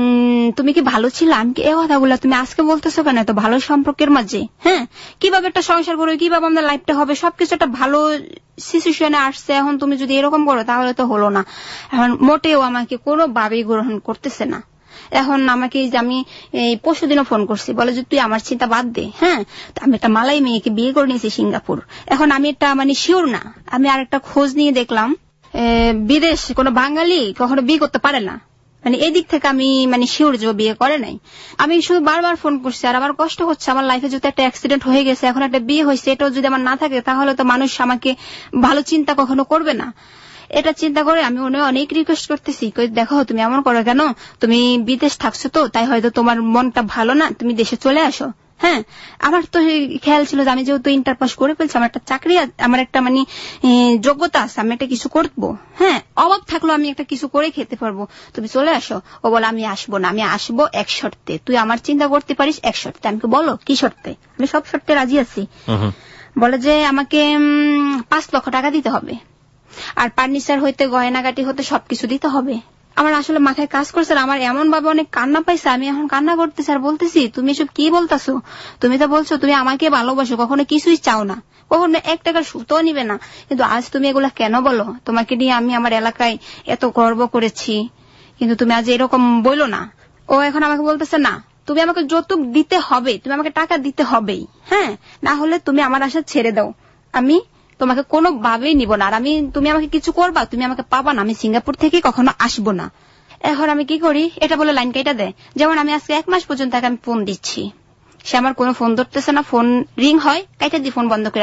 তুমি কি ভালো ছিল, আমি কি এই কথাগুলো তুমি আজকে বলতেছো কেন, এত ভালো সম্পর্কের মাঝে কিভাবে একটা সংসার করবে, কিভাবে আমাদের লাইফটা হবে, সবকিছু একটা ভালো সিচুয়েশনে আসছে, এখন তুমি যদি এরকম করো তাহলে তো হলো না। এখন মোটেও আমাকে কোনোভাবেই গ্রহণ করতেছে না। এখন আমাকে আমি এই পরশুদিনও ফোন করছি, বলে যে তুই আমার চিন্তা বাদ দে। আমি একটা মালাই মেয়েকে বিয়ে করে নিয়েছি সিঙ্গাপুর। এখন আমি এটা মানে শিওর না, আমি আর একটা খোঁজ নিয়ে দেখলাম বিদেশ কোনো বাঙালি কখনো বিয়ে করতে পারে না, মানে এই দিক থেকে আমি মানে শিওর যে বিয়ে করে নাই। আমি শুধু বারবার ফোন করছি, আর আমার কষ্ট হচ্ছে, আমার লাইফে যদি একটা অ্যাক্সিডেন্ট হয়ে গেছে, এখন একটা বিয়ে হয়েছে, এটাও যদি আমার না থাকে তাহলে তো মানুষ আমাকে ভালো চিন্তা কখনো করবে না। এটা চিন্তা করে আমি অনেক রিকোয়েস্ট করতেছি, দেখো তুমি এমন করো কেন, তুমি বিদেশ থাকছো তো তাই হয়তো তোমার মনটা ভালো না, তুমি দেশে চলে আসো। আমার তো খেয়াল ছিল যে আমি যেহেতু ইন্টার পাস করে ফেলছি, আমার একটা চাকরি, আমার একটা মানে যোগ্যতা আছে, আমি একটা কিছু করবো, অভাব থাকলেও আমি একটা কিছু করে খেতে পারবো, তুমি চলে আসো। ও বলে আমি আসবো না, আমি আসবো এক শর্তে, তুই আমার চিন্তা করতে পারিস এক শর্তে। আমি বলো কি শর্তে, আমি সব শর্তে রাজি আছি। বলে যে আমাকে 5 লক্ষ টাকা দিতে হবে, আর ফার্নিচার হইতে গয়নাগাটি হতে সবকিছু দিতে হবে, আমার আসলে মাথায় কাজ করছে, আমার এমন ভাবে অনেক কান্না পাইছে, আমি এখন কান্না করতেছি আর বলতেছি তুমি এসব কি বলতেছো, তুমি তো বলছো তুমি আমাকে ভালোবাসো, কখনো কিছুই চাও না, কখনো 1 টাকার সুতও নিবে না, কিন্তু আজ তুমি এগুলা কেন বলো? তোমাকে নিয়ে আমি আমার এলাকায় এত গর্ব করেছি, কিন্তু তুমি আজ এরকম বলো না। ও এখন আমাকে বলতেছে না, তুমি আমাকে যৌতুক দিতে হবে, তুমি আমাকে টাকা দিতে হবেই, হ্যাঁ, না হলে তুমি আমার আশা ছেড়ে দাও, আমি তোমাকে কোনোভাবেই নিব না, আর তুমি আমাকে কিছু করবা, তুমি আমাকে পাবা না, আমি সিঙ্গাপুর থেকে কখনো আসবো না। এখন আমি কি করি, এটা বলে লাইন কেটে দেয়। যেমন আমি আজকে 1 মাস পর্যন্ত তাকে আমি ফোন দিচ্ছি, সে আমার কোনো ফোন ধরতেছে না, ফোন রিং হয় কাইটা দিয়ে ফোন বন্ধ করে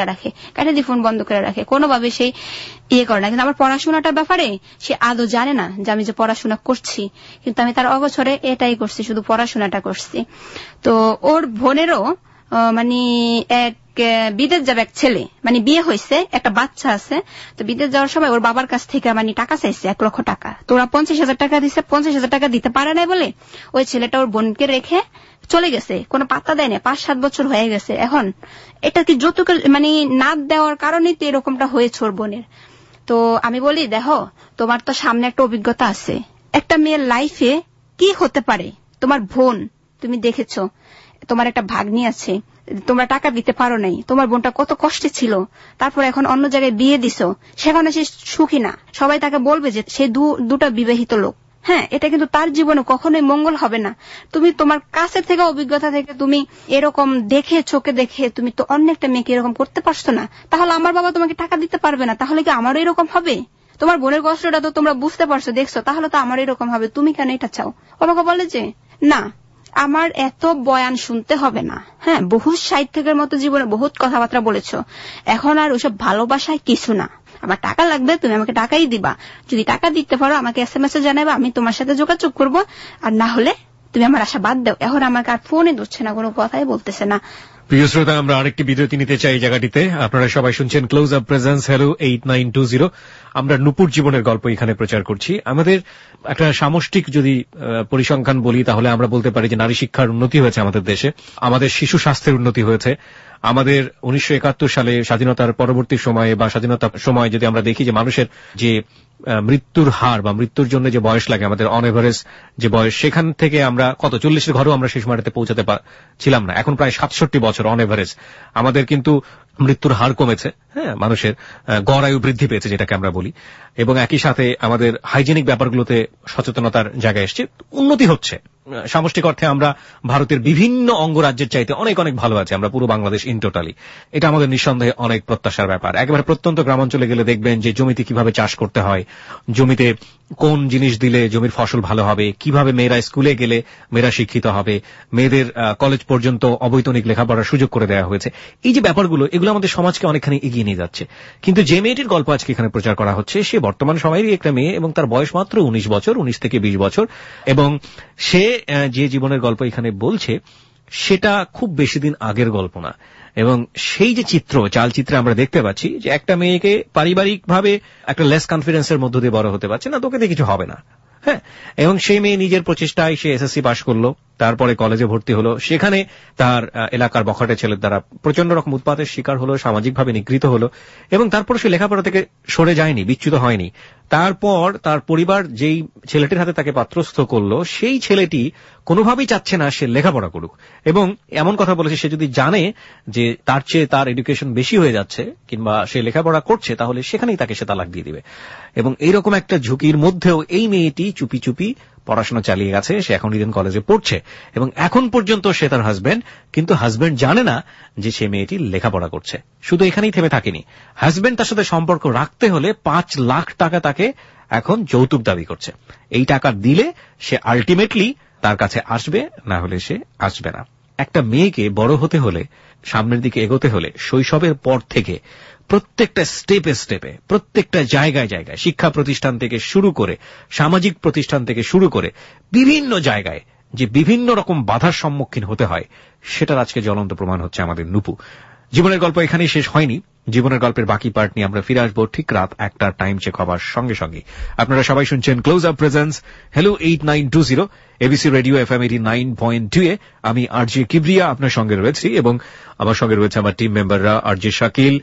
রাখে, কোনোভাবে সেই করে না। কিন্তু আমার পড়াশোনাটার ব্যাপারে সে আদৌ জানে না যে আমি যে পড়াশোনা করছি, কিন্তু আমি তার অগোচরে এটাই করছি, শুধু পড়াশোনাটা করছি। তো ওর বোনেরও মানে এক বিদেশ যাবে এক ছেলে, মানে বিয়ে হয়েছে, একটা বাচ্চা আছে, তো বিদেশ যাওয়ার সময় ওর বাবার কাছ থেকে মানে টাকা চাইছে 1 লক্ষ টাকা, তো ওরা 50,000 টাকা দিচ্ছে, 50,000 টাকা দিতে পারে না বলে ওই ছেলেটা ওর বোনকে রেখে চলে গেছে, কোনো পাত্তা দেয় না, 5-7 বছর হয়ে গেছে। এখন এটা কি যৌতুকের মানে না দেওয়ার কারণেই তো এরকমটা হয়েছে ওর বোনের। তো আমি বলি দেখো, তোমার তো সামনে একটা অভিজ্ঞতা আছে, একটা মেয়ের লাইফে কি হতে পারে, তোমার বোন তুমি দেখেছো, তোমার একটা ভাগ্নি আছে, তোমরা টাকা দিতে পারো নাই, তোমার বোনটা কত কষ্টে ছিল, তারপর এখন অন্য জায়গায় বিয়ে দিছো, সেখানে সে সুখী না, সবাই তাকে বলবে যে সে দুটা বিবাহিত লোক, হ্যাঁ, এটা কিন্তু তার জীবনে কখনোই মঙ্গল হবে না। তুমি তোমার কাছে থেকে অভিজ্ঞতা থেকে তুমি এরকম দেখে চোখে দেখে তুমি তো অন্য একটা মেয়েকে এরকম করতে পারছো না, তাহলে আমার বাবা তোমাকে টাকা দিতে পারবে না, তাহলে কি আমারও এরকম হবে? তোমার বোনের কষ্টটা তো তোমরা বুঝতে পারছো, দেখছো, তাহলে তো আমার এরকম হবে, তুমি কেন এটা চাও? আমাকে বলে যে না, আমার এত বয়ান শুনতে হবে না, হ্যাঁ, বহুত সাহিত্যিকের মতো জীবনে বহুত কথাবার্তা বলেছো, এখন আর ওসব ভালোবাসায় কিছু না, আমার টাকা লাগবে, তুমি আমাকে টাকাই দিবা, যদি টাকা দিতে পারো আমাকে SMS এ জানাবে, আমি তোমার সাথে যোগাযোগ করবো, আর না হলে তুমি আমার আশা বাদ দাও। এখন আমাকে আর ফোনে ধরছে না, কোনো কথাই বলতেছে না। প্রিয় শ্রোতা, আমরা আরেকটি বিরতি নিতে চাই এই জায়গাটিতে। আপনারা সবাই শুনছেন ক্লোজ আপ প্রেজেন্স হ্যালো 8920। আমরা নূপুর জীবনের গল্প এখানে প্রচার করছি। আমাদের একটা সামষ্টিক যদি পরিসংখ্যান বলি, তাহলে আমরা বলতে পারি যে নারী শিক্ষার উন্নতি হয়েছে আমাদের দেশে, আমাদের শিশু স্বাস্থ্যের উন্নতি হয়েছে, আমাদের 1971 সালে স্বাধীনতার পরবর্তী সময়ে বা স্বাধীনতার সময় যদি আমরা দেখি যে মানুষের যে মৃত্যুর হার বা মৃত্যুর জন্য যে বয়স লাগে, আমাদের অন এভারেজ যে বয়স, সেখান থেকে আমরা কত 40-এর ঘরেও আমরা সেই সময়টাতে পৌঁছাতে ছিলাম না, এখন প্রায় 67 বছর অন এভারেজ। আমাদের কিন্তু মৃত্যুর হার কমেছে, হ্যাঁ, মানুষের গড় আয়ু বৃদ্ধি পেয়েছে যেটাকে আমরা বলি, এবং একই সাথে আমাদের হাইজেনিক ব্যাপারগুলোতে সচেতনতার জায়গায় এসছে, উন্নতি হচ্ছে। সামষ্টিক অর্থে আমরা ভারতের বিভিন্ন অঙ্গরাজ্যের চাইতে অনেক অনেক ভালো আছে, আমরা পুরো বাংলাদেশ ইন টোটালি। এটা আমাদের নিঃসন্দেহে অনেক প্রত্যাশার ব্যাপার। একেবারে প্রত্যন্ত গ্রামাঞ্চলে গেলে দেখবেন যে জমিতে কিভাবে চাষ করতে হয়, জমিতে কোন জিনিস দিলে জমির ফসল ভালো হবে, কিভাবে মেয়েরা স্কুলে গেলে মেয়েরা শিক্ষিত হবে, মেয়েদের কলেজ পর্যন্ত অবৈতনিক লেখাপড়ার সুযোগ করে দেওয়া হয়েছে। এই যে ব্যাপারগুলো, এগুলো আমাদের সমাজকে অনেকখানি এগিয়ে নিয়ে যাচ্ছে। কিন্তু যে মেয়েটির গল্প আজকে এখানে প্রচার করা হচ্ছে, সে বর্তমান সময়েরই একটা মেয়ে এবং তার বয়স মাত্র 19 বছর, 19 থেকে 20 বছর, এবং সে যে জীবনের গল্প এখানে বলছে সেটা খুব বেশি দিন আগের গল্প না। এবং সেই যে চালচিত্রে আমরা দেখতে পাচ্ছি যে একটা মেয়েকে পারিবারিকভাবে একটা লেস কনফিডেন্সের মধ্য দিয়ে বড় হতে পারছে না, তোকে দিয়ে কিছু হবে না, হ্যাঁ, এবং সেই মেয়ে নিজের প্রচেষ্টায় সে SSC পাশ করলো, তারপরে কলেজে ভর্তি হলো, সেখানে তার এলাকার বখাটে ছেলের দ্বারা প্রচন্ড রকম উৎপাতের শিকার হলো, সামাজিকভাবে নিগৃহীত হলো, এবং তারপর সে লেখাপড়া থেকে সরে যায়নি, বিচ্যুত হয়নি। তারপর তার পরিবার যেই ছেলেটির হাতে তাকে পাত্রস্থ করলো, সেই ছেলেটি কোনোভাবেই চাচ্ছে না সে লেখাপড়া করুক, এবং এমন কথা বলেছে সে যদি জানে যে তার চেয়ে তার এডুকেশন বেশি হয়ে যাচ্ছে কিংবা সে লেখাপড়া করছে, তাহলে সেখানেই তাকে সে তালাক দিয়ে দিবে। এবং এইরকম একটা ঝুঁকির মধ্যেও এই মেয়েটি চুপি চুপি পড়াশোনা চালিয়ে গেছে, সে এখন ইডেন কলেজে পড়ছে, এবং এখন পর্যন্ত সে তার হাজবেন্ড, কিন্তু হাজবেন্ড জানে না যে সে মেয়েটি লেখাপড়া করছে। শুধু এখানেই থেমে থাকেনি, হাজবেন্ড তার সাথে সম্পর্ক রাখতে হলে 5 লাখ টাকা তাকে এখন যৌতুক দাবি করছে। এই টাকা দিলে সে আলটিমেটলি তার কাছে আসবে, না হলে সে আসবে না। একটা মেয়েকে বড় হতে হলে, সামনের দিকে এগোতে হলে, শৈশবের পর থেকে প্রত্যেকটা স্টেপে প্রত্যেকটা জায়গায় শিক্ষা প্রতিষ্ঠান থেকে শুরু করে, সামাজিক প্রতিষ্ঠান থেকে শুরু করে বিভিন্ন জায়গায় যে বিভিন্ন রকম বাধার সম্মুখীন হতে হয়, সেটার আজকে জ্বলন্ত প্রমাণ হচ্ছে আমাদের নুপু। জীবনের গল্প এখানেই শেষ হয়নি, জীবনের গল্পের বাকি পার্ট নিয়ে আমরা ফিরে আসবো ঠিক রাত 1টার টাইম চেক হবার সঙ্গে সঙ্গে। আপনারা সবাই শুনছেন close up presence hello 8920 ABC radio FM 89.2 এ। আমি RJ কিবরিয়া আপনার সঙ্গে রয়েছি, এবং আমার সঙ্গে রয়েছে আমার টিম মেম্বাররা RJ শাকিল,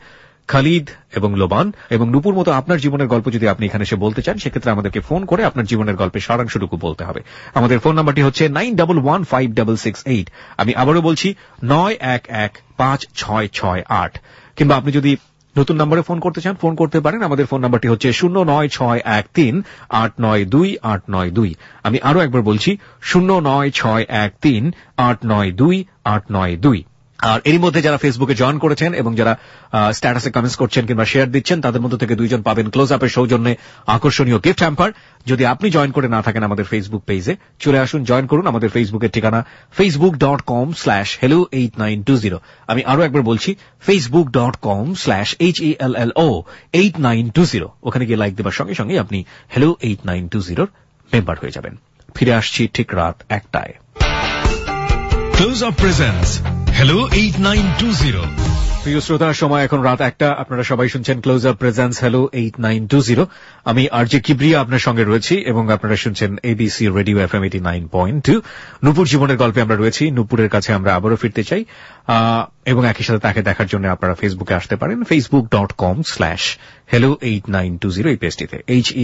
খালিদ এবং লোবান এবং নূপুর মতো আপনার জীবনের গল্প যদি আপনি এখানে এসে বলতে চান, সেক্ষেত্রে আমাদেরকে ফোন করে আপনার জীবনের গল্পের সারাংশটুকু বলতে হবে। আমাদের ফোন নাম্বারটি হচ্ছে 91156668। আমি আবারও বলছি 91156668। কিংবা আপনি যদি নতুন নম্বরে ফোন করতে চান, ফোন করতে পারেন। আমাদের ফোন নাম্বারটি হচ্ছে 09613892892। আমি আরো একবার বলছি 09613892892। আর এরই মধ্যে যারা ফেসবুকে জয়েন করেছেন এবং যারা স্ট্যাটাসে কমেন্টস করছেন কিংবা শেয়ার দিচ্ছেন, তাদের মধ্যে থেকে 2 জন পাবেন ক্লোজ আপের সৌজন্যে আকর্ষণীয় গিফট হ্যাম্পার। যদি আপনি জয়েন করে না থাকেন আমাদের ফেসবুক পেজে, চলে আসুন, জয়েন করুন। আমাদের ফেসবুকের ঠিকানা facebook.com/hello8920। আমি আরো একবার বলছি facebook.com/HELLO8920। ওখানে গিয়ে লাইক দেবার সঙ্গে সঙ্গে আপনি hello 8920 মেম্বার হয়ে যাবেন। ফিরে আসছি ঠিক রাত 1টায়। Close Up presents Hello 8920। প্রিয় শ্রোতার, সময় এখন রাত 1টা। আপনারা সবাই শুনছেন ক্লোজ আপ প্রেজেন্টস হ্যালো 8920। আমি আরজে কিবরিয়া আপনার সঙ্গে রয়েছি এবং আপনারা শুনছেন এবিসি রেডিও এফএম 89.2। নূপুর জীবনের গল্পে আমরা রয়েছি। নূপুরের কাছে আমরা আবারও ফিরতে চাই এবং একই সাথে তাকে দেখার জন্য আপনারা ফেসবুকে আসতে পারেন facebook.com/hello8920 এই পেজটিতে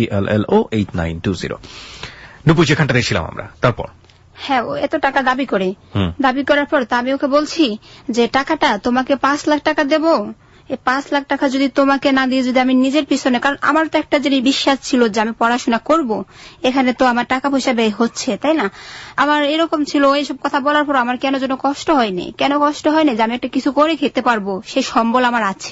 HELLO8920। নূপুর, যেখানটাতে ছিলাম আমরা, তারপর হ্যাঁ, ও এত টাকা দাবি করে, দাবি করার পর তো আমি ওকে বলছি যে টাকাটা তোমাকে 5 লাখ টাকা দেব। এই 5 লাখ টাকা যদি তোমাকে না দিয়ে যদি আমি নিজের পিছনে, কারণ আমার তো একটা যে বিশ্বাস ছিল যে আমি পড়াশোনা করব, এখানে তো আমার টাকা পয়সা ব্যয় হচ্ছে, তাই না? আমার এরকম ছিল। এইসব কথা বলার পর আমার কেন যেন কষ্ট হয়নি যে আমি একটা কিছু করে খেতে পারবো, সেই সম্বল আমার আছে।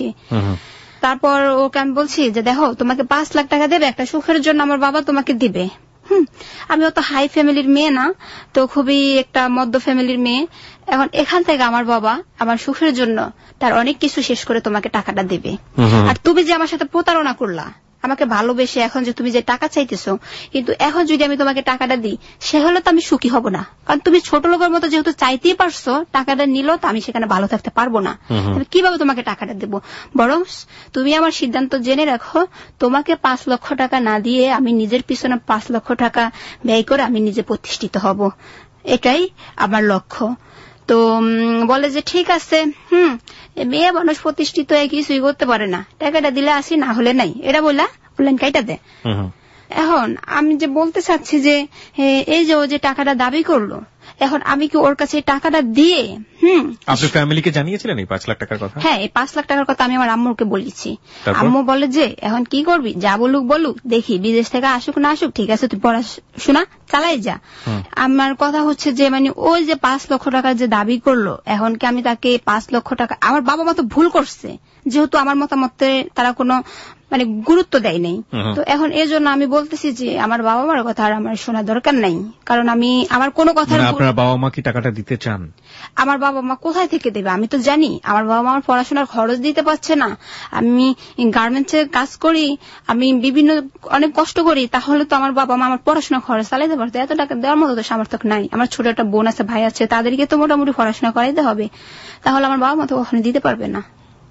তারপর ওকে আমি বলছি যে দেখো, তোমাকে 5 লাখ টাকা দেবে, একটা সুখের জন্য আমার বাবা তোমাকে দিবে। আমি অত হাই ফ্যামিলির মেয়ে না, তো খুবই একটা মধ্য ফ্যামিলির মেয়ে। এখন এখান থেকে আমার বাবা আমার সুখের জন্য তার অনেক কিছু শেষ করে তোমাকে টাকাটা দেবে। আর তুমি যে আমার সাথে প্রতারণা করলা, আমাকে ভালোবেসে এখন যে তুমি যে টাকা চাইতেছো, কিন্তু এখন যদি আমি তোমাকে টাকাটা দিই, সে হলে তো আমি সুখী হব না। কারণ তুমি ছোট লোকের মতো যেহেতু চাইতেই পারছো, টাকাটা নিল তো আমি সেখানে ভালো থাকতে পারবো না। কিভাবে তোমাকে টাকাটা দেব? বরং তুমি আমার সিদ্ধান্ত জেনে রাখো, তোমাকে 5 লক্ষ টাকা না দিয়ে আমি নিজের পিছনে 5 লক্ষ টাকা ব্যয় করে আমি নিজে প্রতিষ্ঠিত হব, এটাই আমার লক্ষ্য। তো বলে যে ঠিক আছে, মেয়ে মানুষ প্রতিষ্ঠিত হয়ে কিছুই করতে পারে না, টাকাটা দিলে আসি, না হলে নাই, এটা বললেন কাইটা দে। এখন আমি যে বলতে চাচ্ছি যে এই যে ও যে টাকাটা দাবি করলো, এখন আমি কি ওর কাছে টাকাটা দিয়ে আপনি ফ্যামিলিকে জানিয়েছিলেন এই 5 লাখ টাকার কথা? হ্যাঁ, এই 5 লাখ টাকার কথা আমি আমার আম্মুকে বলেছি। আম্মু বলে যে এখন কি করবি, যা বলুক, দেখি বিদেশ থেকে আসুক না আসুক, ঠিক আছে তুই পড়াশোনা চালাই যা। আমার কথা হচ্ছে যে মানে ওই যে 5 লক্ষ টাকা যে দাবি করলো, এখন কি আমি তাকে 5 লক্ষ টাকা, আমার বাবা মা তো ভুল করছে, যেহেতু আমার মতামতে তারা কোনো মানে গুরুত্ব দেয় নাই। তো এখন এই জন্য আমি বলতেছি যে আমার বাবা মার কথা আর আমার শোনা দরকার নাই, কারণ আমি আমার কোনো কথা। আপনার বাবা মা কি টাকাটা দিতে চান? আমার বাবা মা কোথায় থেকে দেবে? আমি তো জানি আমার বাবা মা আমার পড়াশোনার খরচ দিতে পারছে না। আমি গার্মেন্টসে কাজ করি, আমি বিভিন্ন অনেক কষ্ট করি, তাহলে তো আমার বাবা মা আমার পড়াশোনার খরচ চালাইতে পারতো। এত টাকা দেওয়ার মতো তো সামর্থ্য নাই। আমার ছোট একটা বোন আছে, ভাই আছে, তাদেরকে তো মোটামুটি পড়াশোনা করাইতে হবে, তাহলে আমার বাবা মা তো কখনো দিতে পারবে না।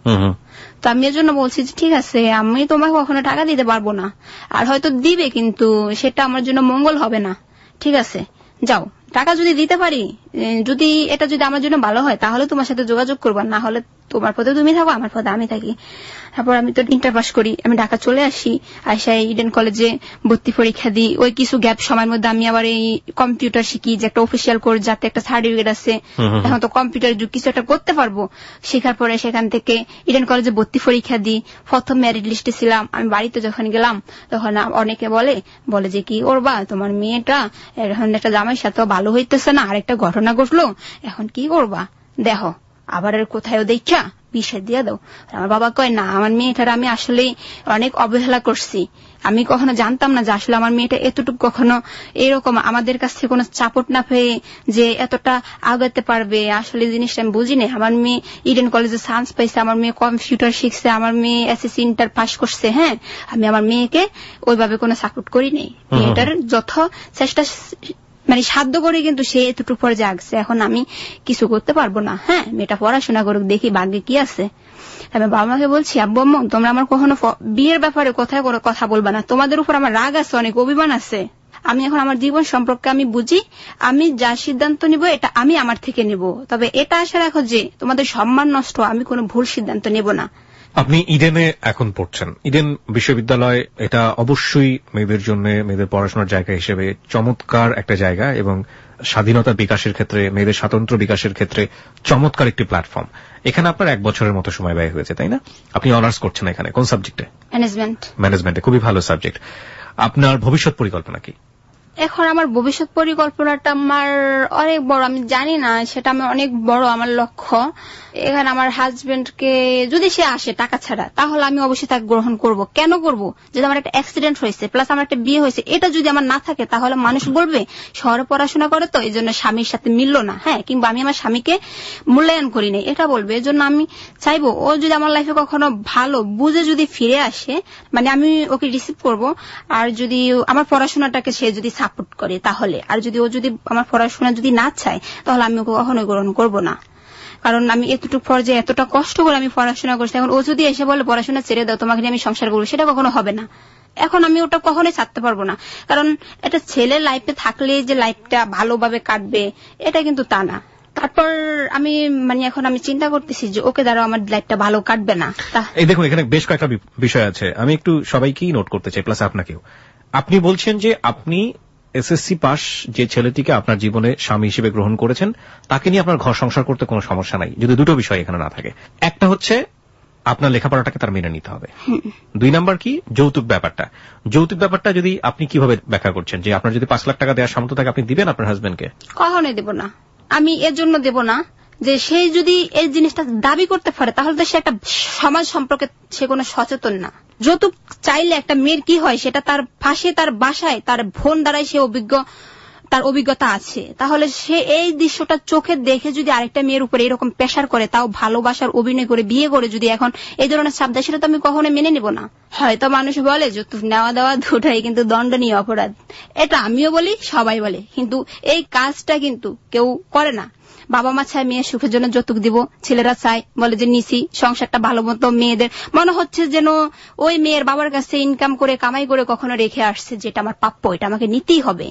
তো আমি এর জন্য বলছি যে ঠিক আছে, আমি তোমাকে কখনো টাকা দিতে পারবো না, আর হয়তো দিবে কিন্তু সেটা আমার জন্য মঙ্গল হবে না। ঠিক আছে, যাও, টাকা যদি দিতে পারি, যদি এটা যদি আমার জন্য ভালো হয়, তাহলে তোমার সাথে যোগাযোগ করবো, না হলে তোমার পথে তুমি থাকো, আমার পথে আমি থাকি। তারপর আমি তো ইন্টার পাস করি, আমি ঢাকা চলে আসি, আইসাই ইডেন কলেজে ভর্তি পরীক্ষা দিই। ওই কিছু গ্যাপ সময়ের মধ্যে আমি আবার এই কম্পিউটার শিখি, যে একটা অফিসিয়াল কোর্স, যাতে একটা সার্টিফিকেট আছে, এখন তো কম্পিউটার যুগ, কিছু একটা করতে পারবো। শেখার পরে সেখান থেকে ইডেন কলেজে ভর্তি পরীক্ষা দিই, প্রথম মেরিট লিস্টে ছিলাম। আমি বাড়িতে যখন গেলাম তখন অনেকে বলে যে কি করবা, তোমার মেয়েটা এখন একটা জামাইয়ের সাথে ভালো হইতেছে না, আরেকটা ঘটনা ঘটলো, এখন কি করবা, দেখো আবার কোথায় দেখা বিষয় দিয়ে দাও। আমার বাবা কয় না, আমার মেয়েটার আমি আসলে অনেক অবহেলা করছি, আমি কখনো জানতাম না যে আসলে আমার মেয়েটা এতটুকু কখনো এরকম আমাদের কাছ থেকে কোনো চাপট না পেয়ে যে এতটা আগাতে পারবে, আসলে জিনিসটা আমি বুঝিনি। আমার মেয়ে ইডেন কলেজে চান্স পাইছে, আমার মেয়ে কম্পিউটার শিখছে, আমার মেয়ে এসএসসি ইন্টার পাস করছে। হ্যাঁ, আমি আমার মেয়েকে ওইভাবে কোনো সাপোর্ট করিনি, মেয়েটার যত চেষ্টা মানে সাধ্য করে কিন্তু সে এতটুকু পরে জাগছে। এখন আমি কিছু করতে পারবো না। হ্যাঁ, মেয়েটা পড়াশোনা করুক, দেখি ভাগ্যে কি আছে। আমি বাবা মাকে বলছি, আব্বু আম্মু তোমরা আমার কখনো বিয়ের ব্যাপারে কোথায় কোনো কথা বলবা না, তোমাদের উপর আমার রাগ আছে, অনেক অভিমান আছে। আমি এখন আমার জীবন সম্পর্কে আমি বুঝি, আমি যা সিদ্ধান্ত নিব এটা আমি আমার থেকে নিব, তবে এটা আশা রাখো যে তোমাদের সম্মান নষ্ট, আমি কোনো ভুল সিদ্ধান্ত নেব না। আপনি ইডেনে এখন পড়ছেন। ইডেন বিশ্ববিদ্যালয় এটা অবশ্যই মেয়েদের জন্য, মেয়েদের পড়াশোনার জায়গা হিসেবে চমৎকার একটা জায়গা এবং স্বাধীনতা বিকাশের ক্ষেত্রে, মেয়েদের স্বাতন্ত্র্য বিকাশের ক্ষেত্রে চমৎকার একটি প্ল্যাটফর্ম। এখানে আপনার 1 বছরের মতো সময় ব্যয় হয়েছে, তাই না? আপনি অনার্স করছেন এখানে কোন সাবজেক্টে? ম্যানেজমেন্টে। খুবই ভালো সাবজেক্ট। আপনার ভবিষ্যৎ পরিকল্পনা কি? এখন আমার ভবিষ্যৎ পরিকল্পনাটা আমার অনেক বড়, আমি জানি না, সেটা আমার অনেক বড় আমার লক্ষ্য। এখানে আমার হাজবেন্ডকে যদি সে আসে টাকা ছাড়া, তাহলে আমি অবশ্যই তাকে গ্রহণ করব। কেন করব? যদি আমার একটা অ্যাক্সিডেন্ট হয়েছে, প্লাস আমার একটা বিয়ে হয়েছে, এটা যদি আমার না থাকে, তাহলে মানুষ বলবে শহরে পড়াশোনা করে তো এই জন্য স্বামীর সাথে মিলল না, হ্যাঁ, কিংবা আমি আমার স্বামীকে মূল্যায়ন করি নাই, এটা বলবে। এই জন্য আমি চাইবো ও যদি আমার লাইফে কখনো ভালো বুঝে যদি ফিরে আসে, মানে আমি ওকে রিসিভ করব। আর যদি আমার পড়াশোনাটাকে সে যদি সাপোর্ট করে তাহলে, আর যদি ও যদি আমার পড়াশোনা যদি না চায়, তাহলে আমি ওকে কখনোই গ্রহণ করব না। কারণ আমি এতটুকু পর্যায়ে এতটা কষ্ট করে আমি পড়াশোনা করছি, এখন ও যদি এসে বলে পড়াশোনা ছেড়ে দাও, তোমাকে নিয়ে আমি সংসার করবো, সেটা কখনো হবে না। এখন আমি ওটা কখনোই ছাড়তে পারবো না। কারণ একটা ছেলে লাইফে থাকলে যে লাইফটা ভালোভাবে কাটবে, এটা কিন্তু তা না। তারপর আমি এখন আমি চিন্তা করতেছি যে ওকে দ্বারা আমার লাইফটা ভালো কাটবে না। এই দেখুন, এখানে বেশ কয়েকটা বিষয় আছে, আমি একটু সবাইকেই নোট করতে চাই, প্লাস আপনাকেও। আপনি বলছেন যে আপনি এসএসসি পাস যে ছেলেটিকে আপনার জীবনে স্বামী হিসেবে গ্রহণ করেছেন, তাকে নিয়ে আপনার ঘর সংসার করতে কোনো সমস্যা নাই, যদি দুটো বিষয় এখানে না থাকে। একটা হচ্ছে আপনার লেখাপড়াটাকে তার মেনে নিতে হবে। 2 নাম্বার কি? যৌতুক ব্যাপারটা। যৌতুক ব্যাপারটা যদি আপনি কিভাবে ব্যাখ্যা করছেন যে আপনার যদি 5 লাখ টাকা দেওয়ার সামর্থ্য থাকে, আপনি দিবেন আপনার হাজবেন্ডকে? কখনোই দেব না। আমি এর জন্য দেব না যে সে যদি এই জিনিসটা দাবি করতে পারে, তাহলে তো সে একটা সমাজ সম্পর্কে সে কোনো সচেতন না। যৌতুক চাইলে একটা মেয়ের কি হয়, সেটা তার পাশে, তার বাসায়, তার বোন দ্বারাই সে তার অভিজ্ঞতা আছে। তাহলে সে এই দৃশ্যটা চোখে দেখে যদি আরেকটা মেয়ের উপরে এরকম প্রেশার করে, তাও ভালোবাসার অভিনয় করে বিয়ে করে যদি এখন এই ধরনের চাপ দেয়, সেটা তো আমি কখনো মেনে নেব না। হয়তো মানুষ বলে যৌতুক নেওয়া দেওয়া দুটাই কিন্তু দণ্ডনীয় অপরাধ, এটা আমিও বলি, সবাই বলে, কিন্তু এই কাজটা কিন্তু কেউ করে না। বাবা মা চায় মেয়ের সুখের জন্য যৌতুক দিব, ছেলেরা চায়, বলে যে নিছি, সংসারটা ভালো মতো মেয়েদের মনে হচ্ছে যেন ওই মেয়ের বাবার কাছে ইনকাম করে কামাই করে কখনো রেখে আসছে, যেটা আমার প্রাপ্য, এটা আমাকে নিতেই হবে।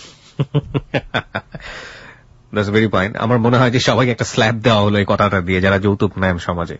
That's very fine. আমার মনে হয় যে সবাইকে একটা স্ল্যাব দেওয়া হলো এই কথাটা দিয়ে, যারা যৌতুক নেন সমাজে।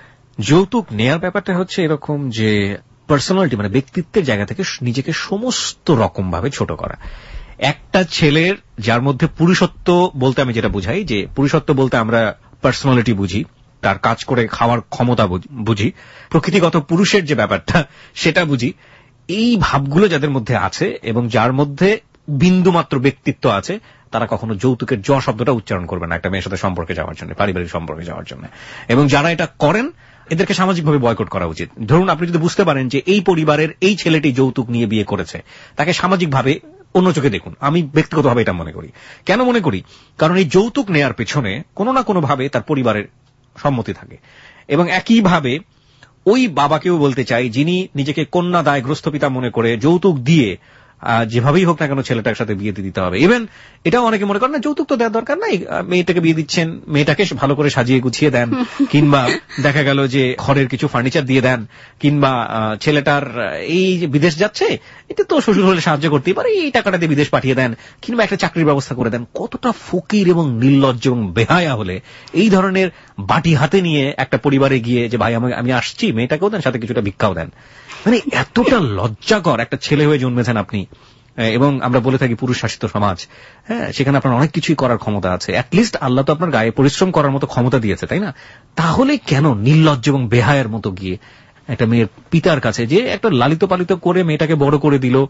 যৌতুক নেয়ার ব্যাপারটা হচ্ছে এরকম যে পার্সোনালিটি, মানে ব্যক্তিত্বের জায়গা থেকে নিজেকে সমস্ত রকম ভাবে ছোট করা। একটা ছেলের যার মধ্যে পুরুষত্ব বলতে আমি যেটা বুঝাই, যে পুরুষত্ব বলতে আমরা পার্সোনালিটি বুঝি, তার কাজ করে খাওয়ার ক্ষমতা বুঝি, প্রকৃতিগত পুরুষের যে ব্যাপারটা সেটা বুঝি। এই ভাবগুলো যাদের মধ্যে আছে এবং যার মধ্যে বিন্দুমাত্র ব্যক্তিত্ব আছে, তারা কখনো যৌতুকের জ শব্দটা উচ্চারণ করবে না একটা মেয়ের সাথে সম্পর্কে যাওয়ার জন্য, পারিবারিক সম্পর্কে যাওয়ার জন্য। এবং যারা এটা করেন, এদেরকে সামাজিকভাবে বয়কট করা উচিত। ধরুন আপনি যদি বুঝতে পারেন যে এই পরিবারের এই ছেলেটি যৌতুক নিয়ে বিয়ে করেছে, তাকে সামাজিকভাবে অন্য চোখে দেখুন। আমি ব্যক্তিগতভাবে এটা মনে করি। কেন মনে করি? কারণ এই যৌতুক নেয়ার পেছনে কোনো না কোনো ভাবে তার পরিবারের সম্মতি থাকে। এবং একইভাবে ওই বাবাকেও বলতে চাই, যিনি নিজেকে কন্যা দায়গ্রস্ত পিতা মনে করে যৌতুক দিয়ে যেভাবেই হোক না কেন ছেলেটার সাথে বিয়ে দিতে হবে। ইভেন এটাও অনেকে মনে করেন না যৌতুক তো দেওয়ার দরকার নাই, মেয়েটাকে বিয়ে দিচ্ছেন, মেয়েটাকে ভালো করে সাজিয়ে গুছিয়ে দেন, কিংবা দেখা গেল যে ঘরের কিছু ফার্নিচার দিয়ে দেন, কিংবা ছেলেটার এই যে বিদেশ যাচ্ছে, এতে তো শ্বশুর হলে সাহায্য করতেই পারে, এই টাকাটা দিয়ে বিদেশ পাঠিয়ে দেন, কিংবা একটা চাকরির ব্যবস্থা করে দেন। কতটা ফকির এবং নির্লজ্জ এবং বেহায়া হলে এই ধরনের বাটি হাতে নিয়ে একটা পরিবারে গিয়ে যে ভাই আমি আসছি, মেয়েটাকেও দেন, সাথে কিছুটা ভিক্ষাও দেন। মানে এতটা লজ্জাকর একটা ছেলে হয়ে জন্মেছেন আপনি। এবং আমরা বলে থাকি পুরুষ শাসিত সমাজ, হ্যাঁ, সেখানে আপনার অনেক কিছুই করার ক্ষমতা আছে। অ্যাটলিস্ট আল্লাহ তো আপনার গায়ে পরিশ্রম করার মতো ক্ষমতা দিয়েছে, তাই না? তাহলে কেন নির্লজ্জ এবং বেহায়ের মতো গিয়ে একটা মেয়ের পিতার কাছে, যে একটা লালিত পালিত করে মেয়েটাকে বড় করে দিল,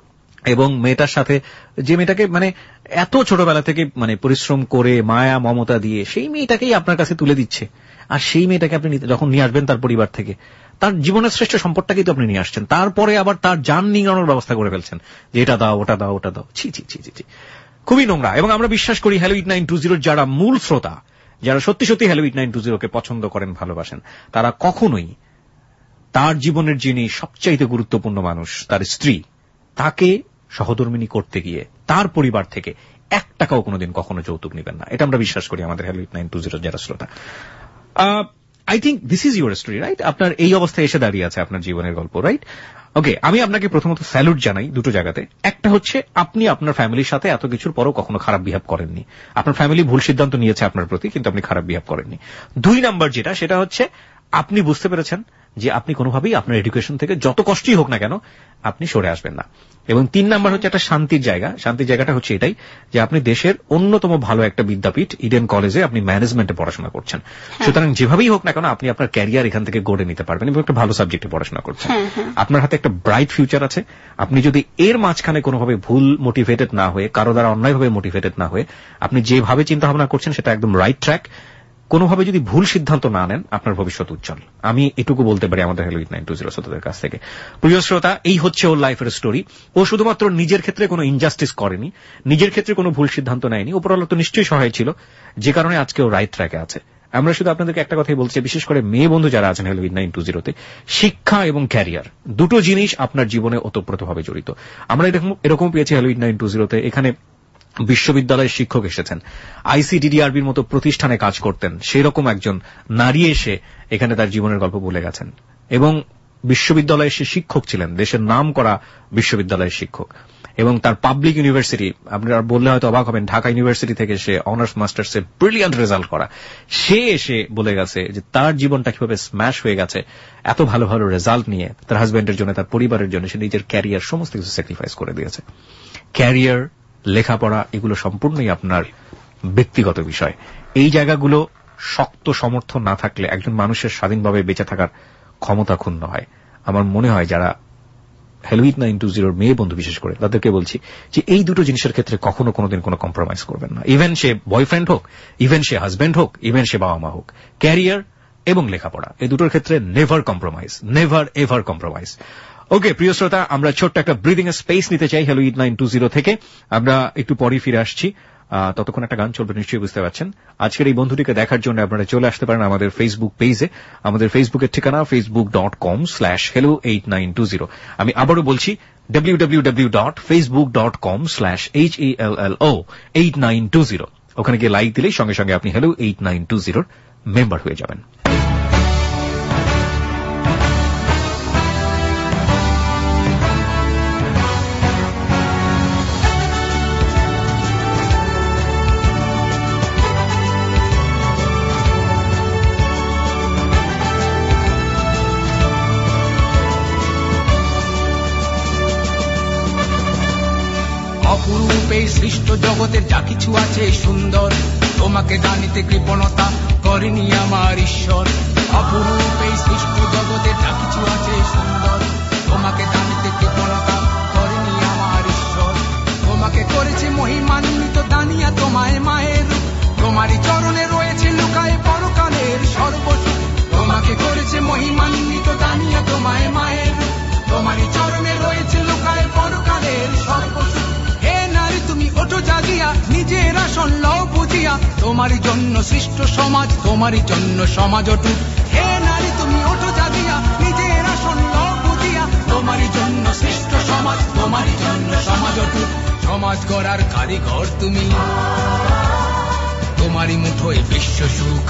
এবং মেয়েটার সাথে যে মেয়েটাকে মানে এত ছোটবেলা থেকে মানে পরিশ্রম করে মায়া মমতা দিয়ে সেই মেয়েটাকেই আপনার কাছে তুলে দিচ্ছে, আর সেই মেয়েটাকে আপনি যখন নিয়ে আসবেন তার পরিবার থেকে, তার জীবনের শ্রেষ্ঠ সম্পদটাকেই তো আপনি নিয়ে আসছেন, তারপরে আবার তার জান নিংড়ানোর ব্যবস্থা করে ফেলছেন যে এটা দাও ওটা দাও ওটা দাও। ছি ছি ছি ছি, খুবই নোংরা। এবং আমরা বিশ্বাস করি হ্যালো 8920 যারা মূল শ্রোতা, যারা সত্যি সত্যি হ্যালো 8920কে পছন্দ করেন, ভালোবাসেন, তারা কখনোই তার জীবনের যিনি সবচাইতে গুরুত্বপূর্ণ মানুষ, তার স্ত্রী, তাকে সহধর্মিণী করতে গিয়ে তার পরিবার থেকে 1 টাকাও কোনোদিন কখনো যৌতুক নেবেন না। এটা আমরা বিশ্বাস করি আমাদের হ্যালো 8920 যারা শ্রোতা। I think this is your story, right? আপনার এই অবস্থায় এসে দাঁড়িয়ে আছে আপনার জীবনের গল্প, রাইট? ওকে, আমি আপনাকে প্রথমত স্যালুট জানাই দুটো জায়গাতে। একটা হচ্ছে আপনি আপনার ফ্যামিলির সাথে এত কিছুর পরও কখনো খারাপ বিহেভ করেননি। আপনার ফ্যামিলি ভুল সিদ্ধান্ত নিয়েছে আপনার প্রতি, কিন্তু আপনি খারাপ বিহেভ করেননি। 2 নাম্বার যেটা, সেটা হচ্ছে আপনি বুঝতে পেরেছেন যে আপনি কোনোভাবেই আপনার এডুকেশন থেকে যত কষ্টই হোক না কেন আপনি সরে আসবেন না। এবং 3 নাম্বার হচ্ছে একটা শান্তির জায়গা। শান্তির জায়গাটা হচ্ছে এটাই যে আপনি দেশের অন্যতম ভালো একটা বিদ্যাপীঠ ইডেন কলেজে আপনি ম্যানেজমেন্টে পড়াশোনা করছেন, সুতরাং যেভাবেই হোক না কেন আপনি আপনার ক্যারিয়ার এখান থেকে গড়ে নিতে পারবেন এবং একটা ভালো সাবজেক্টে পড়াশোনা করছেন। আপনার হাতে একটা ব্রাইট ফিউচার আছে। আপনি যদি এর মাঝখানে কোনোভাবে ভুল মোটিভেটেড না হয়ে, কারো দ্বারা অন্যায়ভাবে মোটিভেটেড না হয়ে আপনি যেভাবে চিন্তা ভাবনা করছেন সেটা একদম রাইট ট্র্যাক, কোনোভাবে যদি ভুল সিদ্ধান্ত না নেন আপনার ভবিষ্যৎ উজ্জ্বল। আমি এটুকু বলতে পারি আমাদের হ্যালো 8920 শ্রোতাদের কাছ থেকে। প্রিয় শ্রোতা, এই হচ্ছে ওর লাইফের স্টোরি। ও শুধুমাত্র নিজের ক্ষেত্রে কোনো ইনজাস্টিস করেনি, নিজের ক্ষেত্রে কোনো ভুল সিদ্ধান্ত নেয়নি, উপরওয়ালা তো নিশ্চয়ই সহায় ছিল, যে কারণে আজকে ও রাইট ট্র্যাকে আছে। আমরা শুধু আপনাদেরকে একটা কথাই বলছি, বিশেষ করে মেয়ে বন্ধু যারা আছেন হ্যালো 8920 তে, শিক্ষা এবং ক্যারিয়ার দুটো জিনিস আপনার জীবনে ওতপ্রোতভাবে জড়িত। আমরা এরকম পেয়েছি হ্যালো 8920 তে, এখানে বিশ্ববিদ্যালয়ের শিক্ষক এসেছেন, আইসিডিডিআরবির মতো প্রতিষ্ঠানে কাজ করতেন সেই রকম একজন নারী এসে এখানে তার জীবনের গল্প বলে গেছেন, এবং বিশ্ববিদ্যালয়ে সে শিক্ষক ছিলেন, দেশের নাম করা বিশ্ববিদ্যালয়ের শিক্ষক, এবং তার পাবলিক ইউনিভার্সিটি, আপনারা বললে হয়তো অবাক হবেন, ঢাকা ইউনিভার্সিটি থেকে সে অনার্স মাস্টার্সে ব্রিলিয়ান্ট রেজাল্ট করা, সে এসে বলে গেছে যে তার জীবনটা কিভাবে স্ম্যাশ হয়ে গেছে এত ভালো ভালো রেজাল্ট নিয়ে, তার হাজব্যান্ডের জন্য, তার পরিবারের জন্য সে নিজের ক্যারিয়ার সমস্ত কিছু স্যাক্রিফাইস করে দিয়েছে। ক্যারিয়ার, লেখাপড়া এগুলো সম্পূর্ণই আপনার ব্যক্তিগত বিষয়। এই জায়গাগুলো শক্ত সমর্থন না থাকলে একজন মানুষের স্বাধীনভাবে বেঁচে থাকার ক্ষমতা ক্ষুণ্ণ হয়। আমার মনে হয় যারা হ্যালো 8920 মেয়ে বন্ধু বিশেষ করে তাদেরকে বলছি যে এই দুটো জিনিসের ক্ষেত্রে কখনো কোনোদিন কোনো কম্প্রোমাইজ করবেন না। ইভেন সে বয়ফ্রেন্ড হোক, ইভেন সে হাজব্যান্ড হোক, ইভেন সে বাবা মা হোক, ক্যারিয়ার এবং লেখাপড়া এই দুটোর ক্ষেত্রে never compromise, never ever compromise. Okay প্রিয় শ্রোতা, আমরা ছোট্ট একটা ব্রিদিং এর স্পেস নিতে চাই হ্যালো 8920 থেকে। আমরা একটু পরে ফিরে আসছি, ততক্ষণ একটা গান চলবে, নিশ্চয়ই বুঝতে পারছেন। আজকের এই বন্ধুটিকে দেখার জন্য আপনারা চলে আসতে পারেন আমাদের ফেসবুক পেজে। আমাদের ফেসবুকের ঠিকানা facebook.com/hello8920। আমি আবারও বলছি www.facebook.com/hello8920। ওখানে গিয়ে লাইক দিলেই সঙ্গে সঙ্গে আপনি হ্যালো 8920 মেম্বার হয়ে যাবেন। অপরূপে সৃষ্ট জগতের যা কিছু আছে সুন্দর, তোমাকে জানিতে কৃপণতা করেনি আমার ঈশ্বর। অপরূপে সৃষ্ট জগতের যা কিছু আছে সুন্দর, তোমাকে জানিতে কৃপণতা করেনি আমার ঈশ্বর। তোমাকে করেছে মহিমান্বিত দানিয়া তোমায় মায়ের রূপ, তোমারই চরণে রয়েছে লুকায় পরকালের সর্বসুখ। তোমাকে করেছে মহিমান্বিত দানিয়া তোমায় মায়ের রূপ, তোমারই চরণে রয়েছে লুকায় পরকালের সর্বসুখ। তুমি ওঠো জাগিয়া নিজের আসন লও বুঝিয়া, তোমারই জন্য সৃষ্ট সমাজ, তোমারই জন্য সমাজ অটুট। হে নারী তুমি ওঠো জাগিয়া নিজের আসন লও বুঝিয়া, তোমারই জন্য সৃষ্ট সমাজ, তোমারই জন্য সমাজ অটুট। সমাজ গড়ার কারিগর তুমি, তোমারই মুঠোয় বিশ্ব সুখ।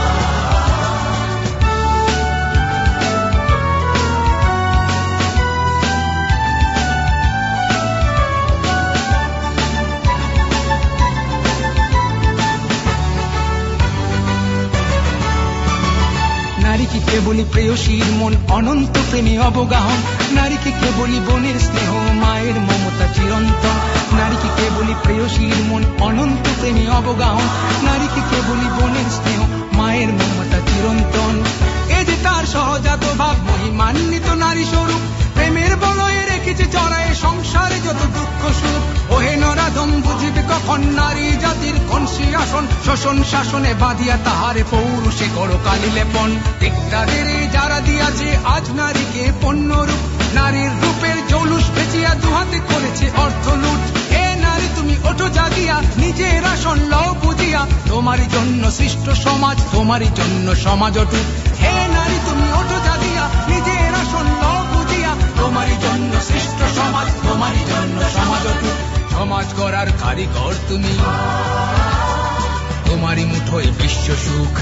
নারীকে কেবলই প্রেয়সীর মন অনন্ত প্রেমে অবগাহন, নারীকে কেবলই বোনের স্নেহ মায়ের মমতা চিরন্তন। নারীকে কেবলই প্রেয়সীর মন অনন্ত প্রেমে অবগাহন, নারীকে কেবলই বোনের স্নেহ মায়ের মমতা চিরন্তন। এ যে তার সহজাত ভাব মহিমান্বিত নারী স্বরূপ, প্রেমের বলয়ে রেখেছে জড়ায় সংসারে যত দুঃখ সুখ। ওহে নরাধম বুঝিবে কখন নারী জাতির কোন সিংহাসন, শোষণ শাসনে বাঁধিয়া তাহারে পৌরুষে করো কালি লেপন। দিকদারের যারা দিয়াছে আজ নারীকে পণ্য রূপ, নারীর রূপের জৌলুস বেচিয়া দুহাতে করেছে অর্থ লুট। হে নারী তুমি ওঠো জাগিয়া নিজের আসন লও বুঝিয়া, তোমারই জন্য সৃষ্ট সমাজ, তোমারই জন্য সমাজ অটুট। হে নারী তুমি ওঠো জাগিয়া নিজের আসন লও বুঝিয়া, তোমারই জন্য সৃষ্ট সমাজ, তোমারই জন্য সমাজ অটুট। সমাজ গড়ার কারিগর তুমি, তোমারই মুঠোয় বিশ্ব সুখ।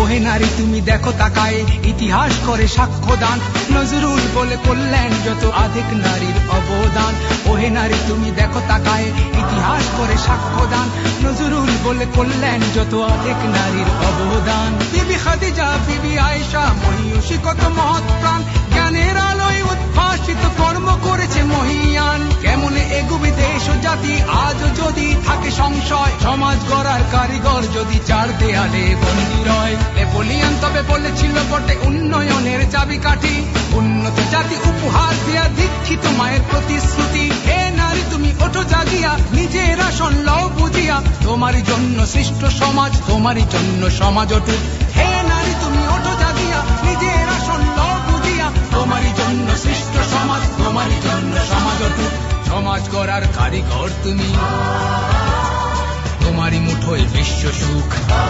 ওহে নারী তুমি দেখো তাকায়, ইতিহাস করে সাক্ষ্যদান, নজরুল বলে কল্যাণ যত আধিক নারীর অবদান। ওহে নারী তুমি দেখো তাকায়, ইতিহাস করে সাক্ষ্যদান, নজরুল বলে কল্যাণ যত আধিক নারীর অবদান। বিবি খাদিজা, বিবি আয়েশা, মহিষী কত মহৎ প্রাণ, জ্ঞানের আলোয় উদ্ভাসিত কর্ম করেছে মহিয়ান। কেমনে এগুবি দেশ ও জাতি আজও যদি থাকে সংশয়, সমাজ গড়ার কারিগর যদি চার দেয়ালে বন্দী রয়। নেপোলিয়ন তবে বলেছিল বটে উন্নয়নের চাবিকাঠি, উন্নত জাতি উপহার দেয়া দীক্ষিত মায়ের প্রতিশ্রুতি। হে নারী তুমি ওঠো জাগিয়া, নিজের আসন লও বুঝিয়া, তোমারই জন্য সৃষ্ট সমাজ, তোমারই জন্য সমাজ অটুট। হে নারী তুমি ওঠো জাগিয়া, নিজের আসন লও বুঝিয়া, তোমারই জন্য সৃষ্ট সমাজ, তোমারই জন্য সমাজ অটুট। সমাজ গড়ার কারিগর তুমি, তোমারই মুঠোয় বিশ্ব সুখ।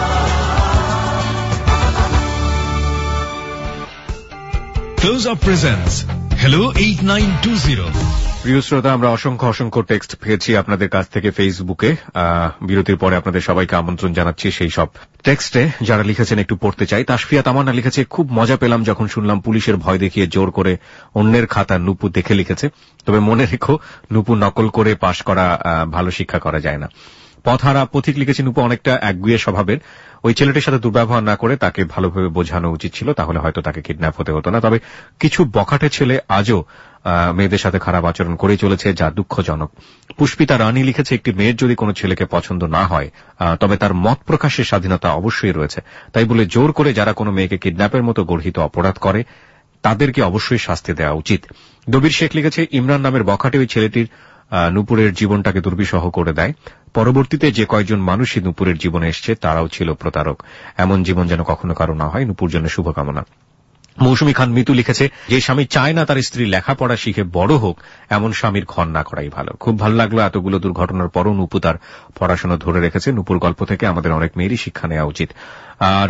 Close Up presents Hello 8920. প্রিয় শ্রোতা, আমরা অসংখ্য টেক্সট পেয়েছি আপনাদের কাছ থেকে ফেসবুকে। বিরতির পরে আপনাদের সবাইকে আমন্ত্রণ জানাচ্ছি সেই সব টেক্সটে। যারা লিখেছেন একটু পড়তে চাই। তাসফিয়া তামান্না লিখেছে, খুব মজা পেলাম যখন শুনলাম পুলিশের ভয় দেখিয়ে জোর করে অন্যের খাতা নুপু দেখে লিখেছে। তবে মনে রেখো, নুপু নকল করে পাশ করা ভালো শিক্ষা করা যায় না। পথহারা পথিক লিখেছে, নুপু অনেকটা একগুঁয়ে স্বভাবের, ওই ছেলেটির সাথে দুর্ব্যবহার না করে তাকে ভালোভাবে বোঝানো উচিত ছিল, তাহলে হয়তো তাকে কিডন্যাপ হতে হতো না। তবে কিছু বখাটে ছেলে আজও মেয়েদের সাথে খারাপ আচরণ করেই চলেছে, যা দুঃখজনক। পুষ্পিতা রানী লিখেছে, একটি মেয়ের যদি কোনো ছেলেকে পছন্দ না হয় তবে তার মত প্রকাশের স্বাধীনতা অবশ্যই রয়েছে, তাই বলে জোর করে যারা কোনো মেয়েকে কিডন্যাপের মতো গর্হিত অপরাধ করে তাদেরকে অবশ্যই শাস্তি দেওয়া উচিত। দবির শেখ লিখেছে, ইমরান নামের বখাটে ওই ছেলেটির নূপুরের জীবনটাকে দুর্বিষহ করে দেয়। পরবর্তীতে যে কয়েকজন মানুষই নূপুরের জীবনে এসছে তারাও ছিল প্রতারক। এমন জীবন যেন কখনো কারো না হয়। নূপুর জন্য শুভকামনা। মৌসুমী খান মিতু লিখেছে, যে স্বামী চায় না তার স্ত্রী লেখাপড়া শিখে বড় হোক, এমন স্বামীর ঘর না করাই ভালো। খুব ভালো লাগলো এতগুলো দুর্ঘটনার পরও নূপু তার পড়াশোনা ধরে রেখেছে। নূপুর গল্প থেকে আমাদের অনেক মেয়েরই শিক্ষা নেওয়া উচিত। আর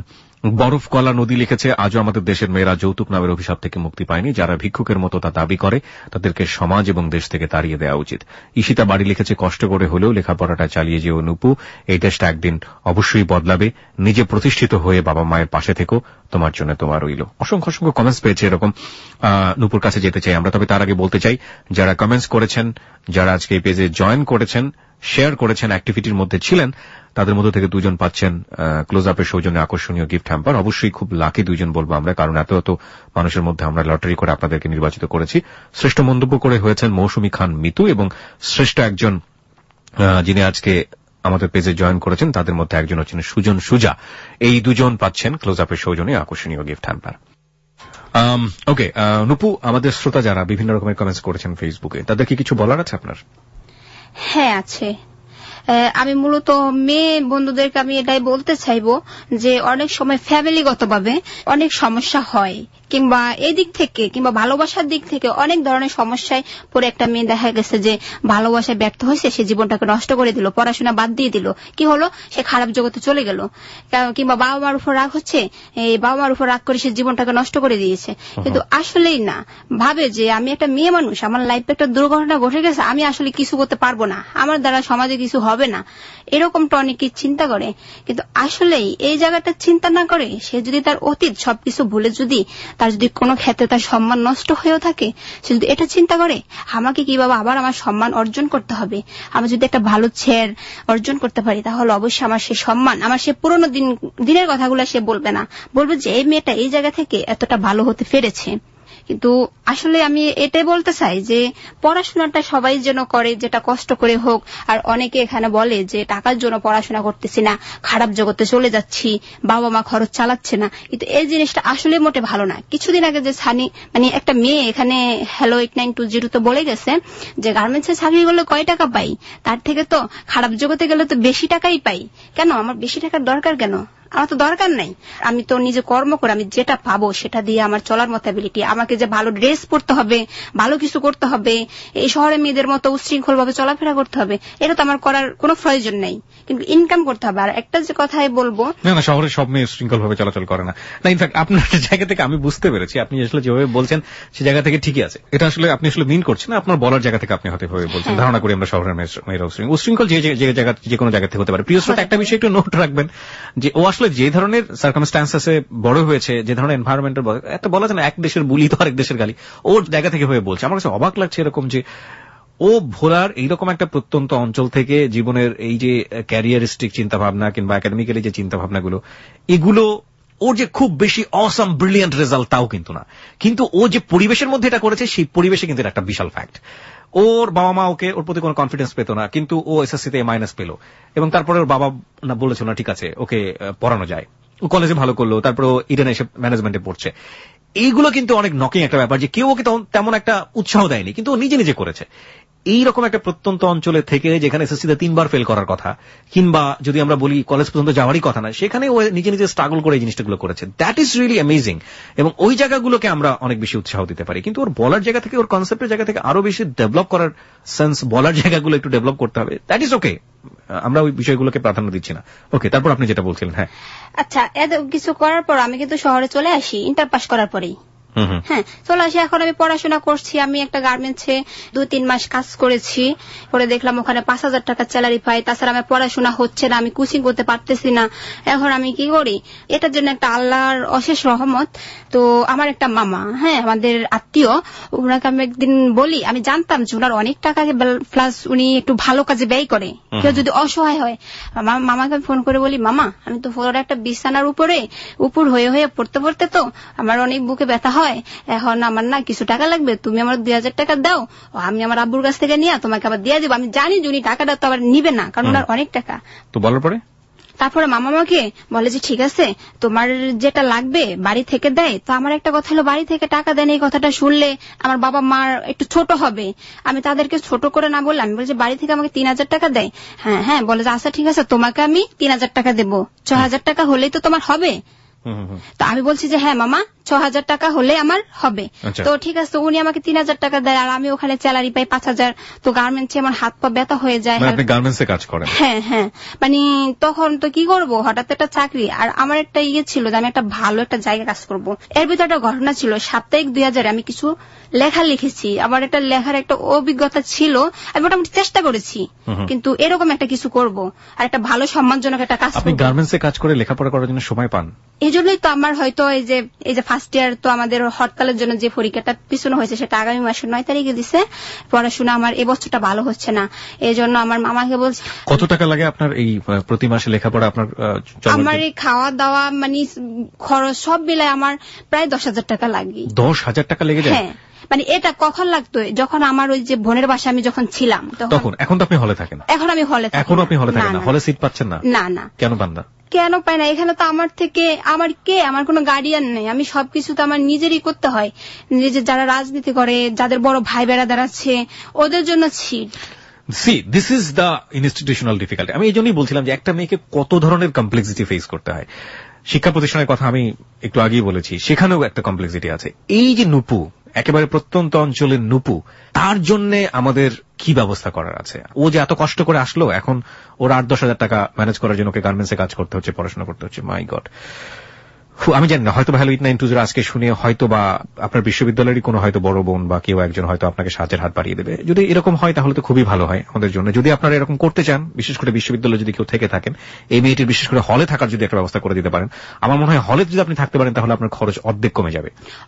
বরফ কলা নদী লিখেছে, আজও আমাদের দেশের মেয়েরা যৌতুক নামের অভিশাপ থেকে মুক্তি পায়নি। যারা ভিক্ষুকের মতো তা দাবি করে তাদেরকে সমাজ এবং দেশ থেকে তাড়িয়ে দেওয়া উচিত। ঈশিতা বাড়ি লিখেছে, কষ্ট করে হলেও লেখাপড়াটা চালিয়ে যেও নুপু, এই দেশটা একদিন অবশ্যই বদলাবে। নিজে প্রতিষ্ঠিত হয়ে বাবা মায়ের পাশে থেকো, তোমার জন্য তোমার রইল। অসংখ্য কমেন্টস পেয়েছে এরকম। নুপুর কাছে যেতে চাই আমরা, তবে তার আগে বলতে চাই, যারা কমেন্টস করেছেন, যারা আজকে এই পেজে জয়েন করেছেন, শেয়ার করেছেন, অ্যাক্টিভিটির মধ্যে ছিলেন, তাদের মধ্যে থেকে দুজন পাচ্ছেন ক্লোজ আপের সৌজন্যে আকর্ষণীয় গিফট হ্যাম্পার। অবশ্যই খুব লাকি দুইজন বলবো আমরা, কারণ এত মানুষের মধ্যে আমরা লটারি করে আপনাদেরকে নির্বাচিত করেছি। শ্রেষ্ঠ মন্তব্য করে হয়েছেন মৌসুমী খান মিতু, এবং শ্রেষ্ঠ একজন যিনি আজকে আমাদের পেজে জয়েন করেছেন তাদের মধ্যে একজন হচ্ছেন সুজন সুজা। এই দুজন পাচ্ছেন ক্লোজ আপের সৌজন্যে আকর্ষণীয় গিফট হ্যাম্পার। ওকে নুপু, আমাদের শ্রোতা যারা বিভিন্ন রকমের কমেন্টস করেছেন ফেসবুকে, তাদের কি কিছু বলার আছে আপনার? হ্যাঁ আছে। আমি মূলত মেয়ে বন্ধুদেরকে আমি এটাই বলতে চাইবো যে অনেক সময় ফ্যামিলিগতভাবে অনেক সমস্যা হয়, কিংবা এই দিক থেকে কিংবা ভালোবাসার দিক থেকে অনেক ধরনের সমস্যায় পরে একটা মেয়ে দেখা গেছে যে ভালোবাসায় ব্যর্থ হয়েছে, সে জীবনটাকে নষ্ট করে দিল, পড়াশোনা বাদ দিয়ে দিল, কি হলো, সে খারাপ জগতে চলে গেল। কিংবা বাবা মার উপর রাগ হচ্ছে, এই বাবা মার উপর রাগ করে সে জীবনটাকে নষ্ট করে দিয়েছে। কিন্তু আসলেই না, ভাবে যে আমি একটা মেয়ে মানুষ, আমার লাইফে একটা দুর্ঘটনা ঘটে গেছে, আমি আসলে কিছু করতে পারবো না, আমার দ্বারা সমাজে কিছু হবে না, এরকমটা অনেকে চিন্তা করে। কিন্তু আসলেই এই জায়গাটা চিন্তা না করে সে যদি তার অতীত সবকিছু ভুলে, যদি তার যদি কোনো ক্ষেত্রে তার সম্মান নষ্ট হয়েও থাকে, সে যদি এটা চিন্তা করে আমাকে কিভাবে আবার আমার সম্মান অর্জন করতে হবে, আমি যদি একটা ভালো চেয়ার অর্জন করতে পারি, তাহলে অবশ্যই আমার সে সম্মান, আমার সে পুরনো দিনের কথাগুলো সে বলবে না, বলবে যে এই মেয়েটা এই জায়গা থেকে এতটা ভালো হতে পেরেছে। কিন্তু আসলে আমি এটাই বলতে চাই যে পড়াশোনাটা সবাই যেন করে, যেটা কষ্ট করে হোক। আর অনেকে এখানে বলে যে টাকার জন্য পড়াশোনা করতেছি না, খারাপ জগতে চলে যাচ্ছি, বাবা মা খরচ চালাচ্ছে না, কিন্তু এই জিনিসটা আসলে মোটে ভালো না। কিছুদিন আগে যে একটা মেয়ে এখানে হ্যালো 8920 তো বলে গেছে যে গার্মেন্টসে চাকরি করলে কয় টাকা পাই, তার থেকে তো খারাপ জগতে গেলে তো বেশি টাকাই পাই। কেন আমার বেশি টাকার দরকার, কেন আমার তো দরকার নাই, আমি তো নিজে কর্ম করে আমি যেটা পাবো সেটা দিয়ে আমার চলার মতো অ্যাবিলিটি। আমাকে যে ভালো ড্রেস পরতে হবে, ভালো কিছু করতে হবে, এই শহরে মেয়েদের মতো উশৃঙ্খল ভাবে চলাফেরা করতে হবে, এটা তো আমার করার কোনো প্রয়োজন নেই, কিন্তু ইনকাম করতে হবে। আর একটা যে কথাই বলবো, না শহরে সব মেয়ে উশৃঙ্খল ভাবে চলাচল করে না। ইনফ্যাক্ট আপনার জায়গা থেকে আমি বুঝতে পেরেছি, আপনি আসলে যেভাবে বলছেন সে জায়গা থেকে ঠিকই আছে, এটা আসলে আপনি আসলে মিন করছেন না, আপনার বলার জায়গা থেকে আপনি হয়তো ভাবে বলছেন। ধারণা করি আমরা শহরের মেয়েরা উশৃঙ্খল যে কোনো জায়গা থেকে হতে পারে। প্রিয় শ্রোতা, একটা বিষয় একটু নোট রাখবেন যে ও আসলে আসলে যে ধরনের সার্কামস্ট্যান্সেসে বড় হয়েছে, যে ধরনের এনভায়রনমেন্টের, এত বলা যায় না এক দেশের বুলি তো আরেক দেশের গালি, ওর জায়গা থেকে হয়ে বলছে। আমার কাছে অবাক লাগছে এরকম যে ও ভোলার এইরকম একটা প্রত্যন্ত অঞ্চল থেকে জীবনের এই যে ক্যারিয়ারিস্টিক চিন্তা ভাবনা কিংবা একাডেমিক্যালি যে চিন্তা ভাবনাগুলো, এগুলো ওর যে খুব বেশি অসাম ব্রিলিয়ান্ট রেজাল্ট তাও কিন্তু না, কিন্তু ও যে পরিবেশের মধ্যে এটা করেছে সেই পরিবেশে কিন্তু একটা বিশাল ফ্যাক্ট। ওর বাবা মা ওকে ওর প্রতি কোনো কনফিডেন্স পেত না, কিন্তু ও এসএসসিতে মাইনাস পেল, এবং তারপরে ওর বাবা না বলেছিল না ঠিক আছে ওকে পড়ানো যায়, ও কলেজে ভালো করলো, তারপরে ও ইডেনে এসে ম্যানেজমেন্টে পড়ছে। এইগুলো কিন্তু অনেক নকিং একটা ব্যাপার যে কেউ ওকে তেমন একটা উৎসাহ দেয়নি, কিন্তু ও নিজে নিজে করেছে। এইরকম একটা প্রত্যন্ত অঞ্চলে থেকে যেখানে এসএসসিতে 3 বার ফেল করার কথা, কিংবা যদি আমরা বলি কলেজ পর্যন্ত যাওয়ারই কথা না, সেখানে ও নিজে নিজে স্ট্রাগল করে এই জিনিসগুলো করেছে। দ্যাট ইজ রিয়েলি অ্যামেজিং, এবং ওই জায়গাগুলোকে আমরা অনেক বেশি উৎসাহ দিতে পারি। কিন্তু ওর বলার জায়গা থেকে, ওর কনসেপ্টের জায়গা থেকে আরো বেশি ডেভেলপ করার সেন্স, বলার জায়গাগুলো একটু ডেভেলপ করতে হবে। দ্যাট ইজ ওকে, আমরা ওই বিষয়গুলোকে প্রাধান্য দিচ্ছি না। ওকে, তারপর আপনি যেটা বলছিলেন। হ্যাঁ, আচ্ছা, এত কিছু করার পর আমি কিন্তু শহরে চলে আসি ইন্টার পাস করার পরেই। হ্যাঁ, চলে আসি। এখন আমি পড়াশোনা করছি। আমি একটা গার্মেন্টসে 2-3 মাস কাজ করেছি, করে দেখলাম ওখানে 5,000 টাকা স্যালারি পাই। তাছাড়া আমার পড়াশোনা হচ্ছে না, আমি কোচিং করতে পারতেছি না। এখন আমি কি করি? এটার জন্য একটা আল্লাহর অশেষ রহমত। তো আমার একটা মামা, হ্যাঁ আমাদের আত্মীয়, ওনাকে আমি একদিন বলি, আমি জানতাম যে ওনার অনেক টাকা প্লাস উনি একটু ভালো কাজে ব্যয় করে, কেউ যদি অসহায় হয়। মামাকে আমি ফোন করে বলি, মামা আমি তো ফোর একটা বিছানার উপর হয়ে হয়ে পড়তে পড়তে তো আমার অনেক বুকে ব্যথা হয়, এখন আমার না কিছু টাকা লাগবে, তুমি আমার 2,000 টাকা দাও, আমি আমার আব্বুর কাছ থেকে নিয়ে তোমাকে আবার দিয়ে দেবো। আমি জানি যে উনি টাকাটা তো আবার নিবে না, কারণ ওনার অনেক টাকা। তো বলার পরে তারপরে মামা আমাকে বলে যে ঠিক আছে, তোমার যেটা লাগবে বাড়ি থেকে দেয়। তো আমার একটা কথা হলো, বাড়ি থেকে টাকা দেন, এই কথাটা শুনলে আমার বাবা মার একটু ছোট হবে। আমি তাদেরকে ছোট করে না বললাম, আমি বলি যে বাড়ি থেকে আমাকে 3,000 টাকা দেয়। হ্যাঁ হ্যাঁ, বলে যে আচ্ছা ঠিক আছে, তোমাকে আমি 3,000 টাকা দেবো, 6,000 টাকা হলেই তো তোমার হবে। তো আমি বলছি যে হ্যাঁ মামা, 6,000 টাকা হলে আমার হবে। তো ঠিক আছে, উনি আমাকে 3,000 টাকা দেয়, আর আমি ওখানে স্যালারি পাই 5,000। তো গার্মেন্টসে আমার হাত পা ব্যথা হয়ে যায়। আপনি গার্মেন্টসে কাজ করেন? হ্যাঁ হ্যাঁ, মানে তখন তো কি করব, হঠাৎ একটা চাকরি, আর আমার একটা ইয়ে ছিল যে আমি একটা ভালো একটা জায়গায় কাজ করব। এর ভিতরে একটা ঘটনা ছিল, সাপ্তাহিক 2,000 আমি কিছু লেখা লিখেছি। আমার একটা লেখার একটা অভিজ্ঞতা ছিল, আমি মোটামুটি চেষ্টা করেছি, কিন্তু এরকম একটা কিছু করব আর একটা ভালো সম্মানজনক একটা কাজ। আপনি গার্মেন্টসে কাজ করে লেখাপড়া করার জন্য সময় পান? এই জন্যই তো আমার হয়তো এই যে ফার্স্ট ইয়ার তো আমাদের হরতালের জন্য যে পরীক্ষাটা পিছনে হয়েছে সেটা আগামী মাসের 9 তারিখে দিছে। পড়াশোনা আমার এবছরটা ভালো হচ্ছে না, এই জন্য আমার মামাকে বলছি। কত টাকা লাগে আপনার এই প্রতি মাসে লেখাপড়া? আপনার আমার এই খাওয়া দাওয়া মানে খরচ সব মিলায় আমার প্রায় 10,000 টাকা লাগে। 10,000 টাকা লেগে যায়? হ্যাঁ, মানে এটা কখন লাগতো, যখন আমার ওই যে বোনের বাসায় আমি যখন ছিলাম তখন। এখন তো আপনি হলে থাকেন? এখন আমি হলে থাকি। এখন আপনি হলে থাকেন না? হলে সিট পাচ্ছেন না? না না। কেন পান না? কেন পাই না? এখানে তো আমার কোনো গার্ডিয়ান নেই, আমি সবকিছু তো আমার নিজেরই করতে হয়। নিজে যারা রাজনীতি করে, যাদের বড় ভাই বেড়াদার আছে, ওদের জন্য seat. See, this is the institutional difficulty. আমি এই জন্যই বলছিলাম যে একটা মেয়েকে কত ধরনের কমপ্লেক্সিটি ফেস করতে হয়। শিক্ষা প্রতিষ্ঠানের কথা আমি একটু আগেই বলেছি, সেখানেও একটা কমপ্লেক্সিটি আছে। এই যে নুপু, একেবারে প্রত্যন্ত অঞ্চলের নুপু, তার জন্য আমাদের কি ব্যবস্থা করার আছে? ও যে এত কষ্ট করে আসলো, এখন ওর 8-10,000 টাকা ম্যানেজ করার জন্য ওকে গার্মেন্টসে কাজ করতে হচ্ছে, পড়াশোনা করতে হচ্ছে। মাই গড, আমি জানি না, হয়তো হ্যালো 8920 আজকে শুনে হয়তো বা আপনার বিশ্ববিদ্যালয়েরই কোনো হয়তো বড় বোন বা কেউ একজন হয়তো আপনাকে সাহায্যের হাত বাড়িয়ে দেবে। যদি এরকম হয় তাহলে তো খুবই ভালো হয় আমাদের জন্য। যদি আপনারা এরকম করতে চান, বিশেষ করে বিশ্ববিদ্যালয়ে যদি কেউ থেকে থাকেন, এই মেয়েটির বিশেষ করে হলে থাকার যদি একটা ব্যবস্থা করে দিতে পারেন, আমার মনে হয় হলে যদি আপনি থাকতে পারেন তাহলে আপনার খরচ অর্ধেক কমে যাবে।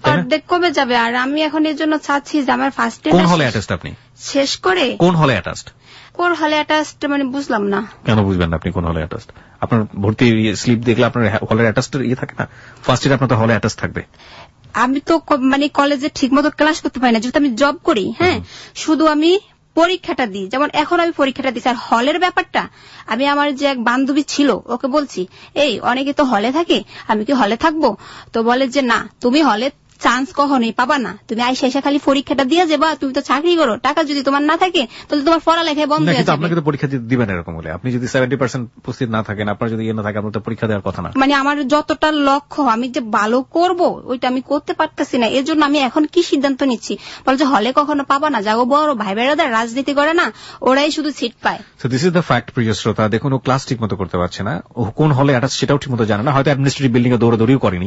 আর আমি এখন এর জন্য চাচ্ছি যে আমার ফার্স্ট ইয়ার। কোন হলে অ্যাটাচড আপনি? শেষ করে কোন হলে অ্যাটাচড? কোন হলে অ্যাটাচড মানে বুঝলাম না। কেন বুঝবেন না আপনি কোন হলে অ্যাটাচড? আপনার ভর্তির স্লিপ দেখলে আপনার হলের অ্যাটাচড থাকে না? ফার্স্ট ইয়ার আপনার তো হলে অ্যাটাচ থাকবে। আমি তো মানে কলেজে ঠিক মতো ক্লাস করতে পারি না, যেহেতু আমি জব করি। হ্যাঁ, শুধু আমি পরীক্ষাটা দিই, যেমন এখন আমি পরীক্ষাটা দিচ্ছি। আর হলের ব্যাপারটা, আমি আমার যে এক বান্ধবী ছিল ওকে বলছি, এই অনেকে তো হলে থাকে, আমি কি হলে থাকবো? তো বলে যে না, তুমি হলে চান্স কখনোই পাবা না, তুমি আইসা খালি পরীক্ষাটা দিয়ে যাবা, তুমি তো চাকরি করো, টাকা যদি তোমার না থাকে তাহলে তোমার পড়ালেখায় বন্ধ হয়ে যাবে। আপনাকে তো পরীক্ষা দিবেন এরকম হলে, আপনি যদি 70% উপস্থিত না থাকেন, আপনার যদি না থাকে, আপনার তো পরীক্ষা দেওয়ার কথা না। মানে আমার যতটা লক্ষ্য আমি যে ভালো করব ওইটা আমি করতে পারতেছি না, এর জন্য আমি এখন কি সিদ্ধান্ত নিচ্ছি, বলে যে হলে কখনো পাবা না, যাগো বড় ভাই বেড়াদার রাজনীতি করে না, ওরাই শুধু সিট পায়। So this is the fact, প্রিয় শ্রোতা। দেখুন, ও ক্লাস ঠিক মতো করতে পারছে না, ও কোন হলে অ্যাটাচ সেটাও ঠিক মতো জানে না, হয়তো অ্যাডমিনিস্ট্রেটিভ বিল্ডিং এ দৌড়াদৌড়িও করেনি,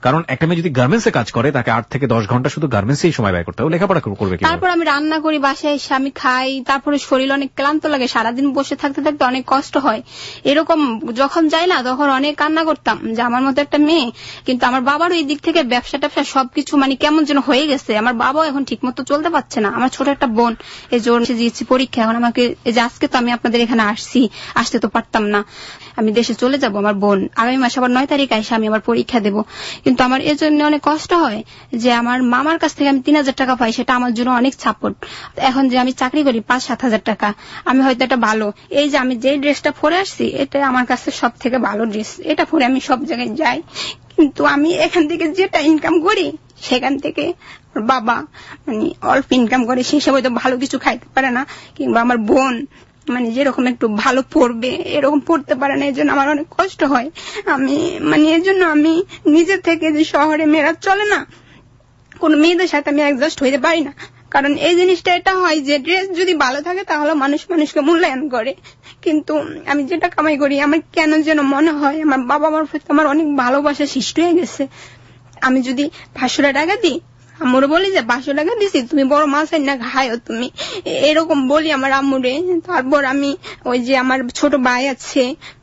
কারণ একটা মেয়ে যদি গার্মেন্টসে কাজ করে তাকে 8 থেকে 10 ঘন্টা শুধু গার্মেন্টসেই সময় ব্যয় করতে হবে, লেখাপড়া করবে কি? তারপর আমি রান্না করি, বাসায় এসে আমি খাই, তারপরে শরীর অনেক ক্লান্ত লাগে, সারাদিন বসে থাকতে থাকতে অনেক কষ্ট হয়। এরকম যখন যাই না তখন অনেক কান্না করতাম যে আমার মতো একটা মেয়ে। কিন্তু আমার বাবারও এই দিক থেকে ব্যবসা ট্যাবসা সবকিছু মানে কেমন যেন হয়ে গেছে, আমার বাবাও এখন ঠিক মতো চলতে পারছে না। আমার ছোট একটা বোন এই জোর দিয়েছি পরীক্ষা, এখন আমাকে এই যে আজকে তো আমি আপনাদের এখানে আসতে তো পারতাম না, আমি দেশে চলে যাব, আমার বোন আগামী মাসে আবার 9 তারিখ আসে আমি আবার পরীক্ষা দেব। কিন্তু আমার এর জন্য অনেক কষ্ট হয় যে আমার মামার কাছ থেকে আমি 3000 টাকা পাই, সেটা আমার জন্য অনেক সাপোর্ট। এখন যে আমি চাকরি করি 5-7 হাজার টাকা, আমি হয়তো এটা ভালো, এই যে আমি যে ড্রেসটা পরে আসছি এটা আমার কাছে সব থেকে ভালো ড্রেস, এটা পরে আমি সব জায়গায় যাই। কিন্তু আমি এখান থেকে যেটা ইনকাম করি সেখান থেকে বাবা মানে অল্প ইনকাম করে, সেই হিসাবে হয়তো ভালো কিছু খাইতে পারে না, কিংবা আমার বোন মানে যেরকম একটু ভালো পড়বে এরকম পড়তে পারে না, এই জন্য আমার অনেক কষ্ট হয়। আমি মানে এর জন্য আমি নিজে থেকে যে শহরে মেয়েরা চলে না, কোন মেয়েদের সাথে আমি অ্যাডজাস্ট হইতে পারি না। কারণ এই জিনিসটা এটা হয় যে ড্রেস যদি ভালো থাকে তাহলে মানুষ মানুষকে মূল্যায়ন করে, কিন্তু আমি যেটা কামাই করি আমার কেন যেন মনে হয় আমার বাবা মার প্রতি আমার অনেক ভালোবাসা সৃষ্টি হয়ে গেছে। আমি যদি 500 টাকা দিই, আম্মুরে বলি যে 500 টাকা দিছি তুমি বড় মাছ না খাইও তুমি, এরকম বলি আমার আম্মুরে। তারপর আমি ওই যে আমার ছোট ভাই আছে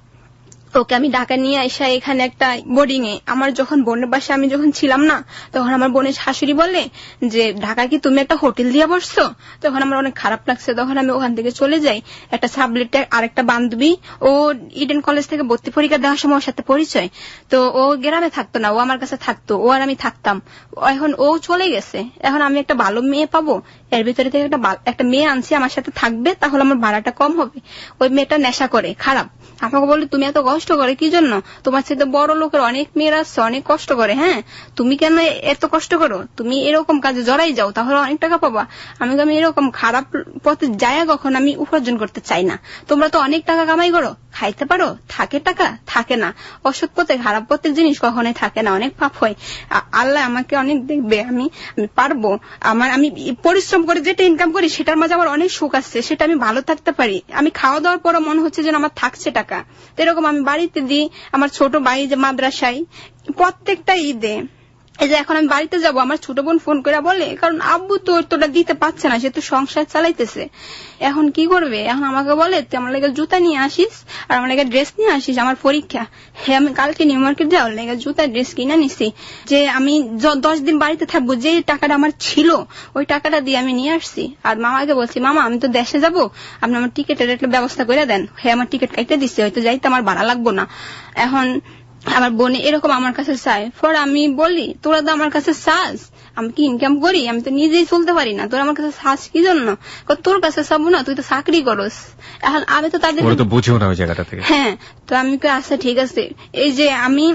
ওকে আমি ঢাকা নিয়ে আসা এখানে একটা বোর্ডিং এ, আমার যখন বোনের বাসায় আমি যখন ছিলাম না তখন আমার বোনের শাশুড়ি বলে যে ঢাকা কি তুমি একটা হোটেল দিয়ে বসছো, তখন আমার অনেক খারাপ লাগছে। তখন আমি ওখান থেকে চলে যাই, একটা সাবলেটে আরেকটা বান্ধবী ও ইডেন কলেজ থেকে ভর্তি পরীক্ষা দেওয়ার সময় ওর সাথে পরিচয়, তো ও গ্রামে থাকতো না, ও আমার কাছে থাকতো, ও আর আমি থাকতাম। এখন ও চলে গেছে, এখন আমি একটা ভালো মেয়ে পাবো, এর ভিতরে থেকে একটা মেয়ে আনছি আমার সাথে থাকবে, তাহলে আমার ভাড়াটা কম হবে। ওই মেয়েটা নেশা করে, খারাপ। আমাকে বলে তুমি এত কষ্ট করে কি জন্য, তোমার সাথে বড় লোকের অনেক মেয়েরা আছে অনেক কষ্ট করে, হ্যাঁ তুমি কেন এত কষ্ট করো, তুমি এরকম কাজে জড়াই যাও তাহলে অনেক টাকা পাবা। আমি এরকম খারাপ পথে যায় কখন আমি উপার্জন করতে চাই না। তোমরা তো অনেক টাকা কামাই করো, খাইতে পারো, থাকে টাকা, থাকে না। অসৎ পথে খারাপ পথের জিনিস কখনোই থাকে না, অনেক পাপ হয়। আল্লাহ আমাকে অনেক দেখবে, আমি পারবো। আমি পরিশ্রম করে যেটা ইনকাম করি সেটার মাঝে আমার অনেক সুখ আছে, সেটা আমি ভালো থাকতে পারি। আমি খাওয়া দাওয়ার পরও মনে হচ্ছে যেন আমার থাকছে টাকা। তো এরকম আমি বাড়িতে দিই, আমার ছোট ভাই যে মাদ্রাসায় প্রত্যেকটা ঈদে, এই যে এখন আমি বাড়িতে যাব আমার ছোট বোন ফোন করে বলে, কারণ আব্বু তো তোটা দিতে পারছে না, সে তো সংসার চালাইতেছে, এখন কি করবে। এখন আমাকে বলে তুই আমার লেগে জুতা নিয়ে আসিস আর আমার লেগে ড্রেস নিয়ে আসিস, আমার পরীক্ষা। হ্যাঁ আমি কালকে নিউ মার্কেট যাওয়ার লেগে জুতা ড্রেস কিনে নিছি, যে আমি 10 দিন বাড়িতে থাকবো, যে টাকাটা আমার ছিল ওই টাকাটা দিয়ে আমি নিয়ে আসছি। আর মামাকে বলছি মামা আমি তো দেশে যাব, আপনি আমার টিকিটের একটা ব্যবস্থা করে দেন। হ্যাঁ আমার টিকিট কেটে দিচ্ছে, হয়তো যাইতে আমার ভাড়া লাগবো না। এখন আমার বোন এরকম আমার কাছে চায়, পর আমি বলি তোরা তো আমার কাছে চাস, আমি কি ইনকাম করি, আমি তো নিজেই চলতে পারি না, তোরা আমার কাছে চাস কি জন্য, তোর কাছে চাবো না, তুই তো চাকরি করস। এখন আমি তো তাদের বুঝেও না ওই জায়গাটা থেকে। হ্যাঁ তো আমি আচ্ছা ঠিক আছে, এই যে আমি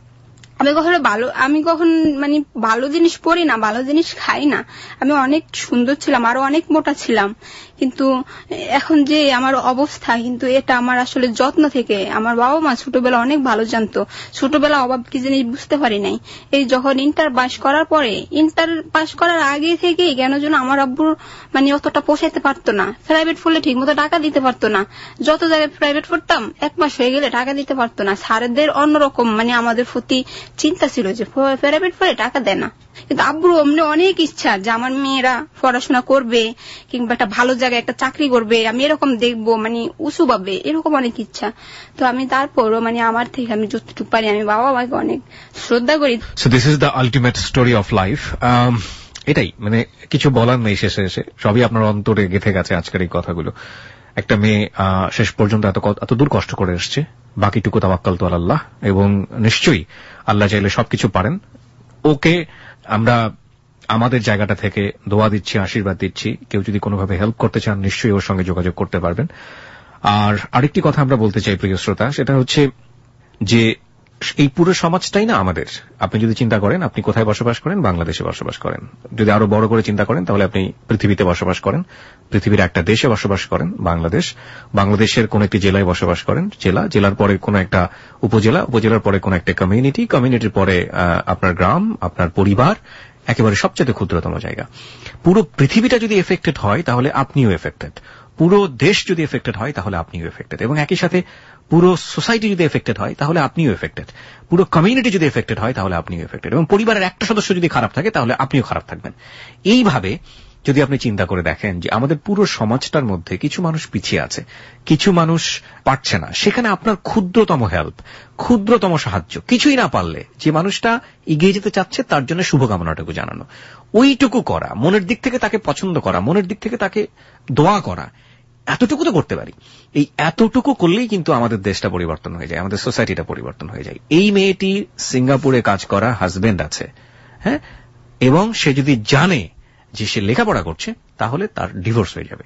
কখনো আমি কখন মানে ভালো জিনিস পড়ি না, ভালো জিনিস খাই না। আমি অনেক সুন্দর ছিলাম, আরো অনেক মোটা ছিলাম, কিন্তু এখন যে আমার অবস্থা, কিন্তু এটা আমার আসলে যত্ন থেকে। আমার বাবা মা ছোটবেলা অনেক ভালো জানতো, ছোটবেলা অভাব কি জিনিস বুঝতে পারি নাই। এই যখন ইন্টার পাস করার পরে, ইন্টার পাস করার আগে থেকে কেন যেন আমার আব্বুর মানে অতটা পোষাইতে পারতো না। প্রাইভেট পড়লে ঠিক মতো টাকা দিতে পারতো না, যত জায়গায় প্রাইভেট পড়তাম 1 মাস হয়ে গেলে টাকা দিতে পারতো না। স্যারদের অন্যরকম মানে আমাদের প্রতি চিন্তা ছিল যে প্রাইভেট পড়ে টাকা দেয় না, কিন্তু আব্বুর অমনি অনেক ইচ্ছা যে আমার মেয়েরা পড়াশোনা করবে কিংবা একটা ভালো জায়গায় একটা চাকরি করবে, আমি এরকম দেখবো মানে উঁচু পাবে, এরকম অনেক ইচ্ছা। তো আমি তারপরও মানে আমার থেকে আমি যতটুকু পারি আমি বাবা মাকে অনেক শ্রদ্ধা করি। So this is the ultimate story of life. এটাই মানে কিছু বলার নেই, শেষে এসে সবই আপনার অন্তরে গেঁথে গেছে আজকের এই কথাগুলো। একটা মেয়ে শেষ পর্যন্ত এত দূর কষ্ট করে এসছে, বাকিটুকু তাওয়াক্কাল তু আলাল্লাহ, এবং নিশ্চয়ই আল্লাহ চাইলে সবকিছু পারেন। ওকে আমরা আমাদের জায়গাটা থেকে দোয়া দিচ্ছি, আশীর্বাদ দিচ্ছি। কেউ যদি কোনোভাবে হেল্প করতে চান নিশ্চয়ই ওর সঙ্গে যোগাযোগ করতে পারবেন। আর আরেকটি কথা আমরা বলতে চাই প্রিয় শ্রোতা, সেটা হচ্ছে যে এই পুরো সমাজটাই না আমাদের। আপনি যদি চিন্তা করেন আপনি কোথায় বসবাস করেন, বাংলাদেশে বসবাস করেন। যদি আরো বড় করে চিন্তা করেন তাহলে আপনি পৃথিবীতে বসবাস করেন, পৃথিবীর একটা দেশে বসবাস করেন, বাংলাদেশ। বাংলাদেশের কোন একটি জেলায় বসবাস করেন, জেলার পরে কোন একটা উপজেলা, উপজেলার পরে কোন একটা কমিউনিটি, কমিউনিটির পরে আপনার গ্রাম, আপনার পরিবার, একেবারে সবচেয়ে ক্ষুদ্রতম জায়গা। পুরো পৃথিবীটা যদি এফেক্টেড হয় তাহলে আপনিও এফেক্টেড, পুরো দেশ যদি এফেক্টেড হয় তাহলে আপনিও এফেক্টেড। এবং একই সাথে পুরো সোসাইটি যদি এফেক্টেড হয় তাহলে আপনিও এফেক্টেড, পুরো কমিউনিটি যদি এফেক্টেড হয় তাহলে আপনিও এফেক্টেড, এবং পরিবারের একটা সদস্য যদি খারাপ থাকে তাহলে আপনিও খারাপ থাকবেন। এইভাবে যদি আপনি চিন্তা করে দেখেন যে আমাদের পুরো সমাজটার মধ্যে কিছু মানুষ পিছিয়ে আছে, কিছু মানুষ পারছে না, সেখানে আপনার ক্ষুদ্রতম হেল্প, ক্ষুদ্রতম সাহায্য, কিছুই না পারলে যে মানুষটা এগিয়ে যেতে চাচ্ছে তার জন্য শুভকামনাটুকু জানানো, ওইটুকু করা, মনের দিক থেকে তাকে পছন্দ করা, মনের দিক থেকে তাকে দোয়া করা, এতটুকু তো করতে পারি। এই এতটুকু করলেই কিন্তু আমাদের দেশটা পরিবর্তন হয়ে যায়, আমাদের সোসাইটিটা পরিবর্তন হয়ে যায়। এই মেয়েটি সিঙ্গাপুরে কাজ করা হাজবেন্ড আছে, হ্যাঁ, এবং সে যদি জানে যে সে লেখাপড়া করছে তাহলে তার ডিভোর্স হয়ে যাবে।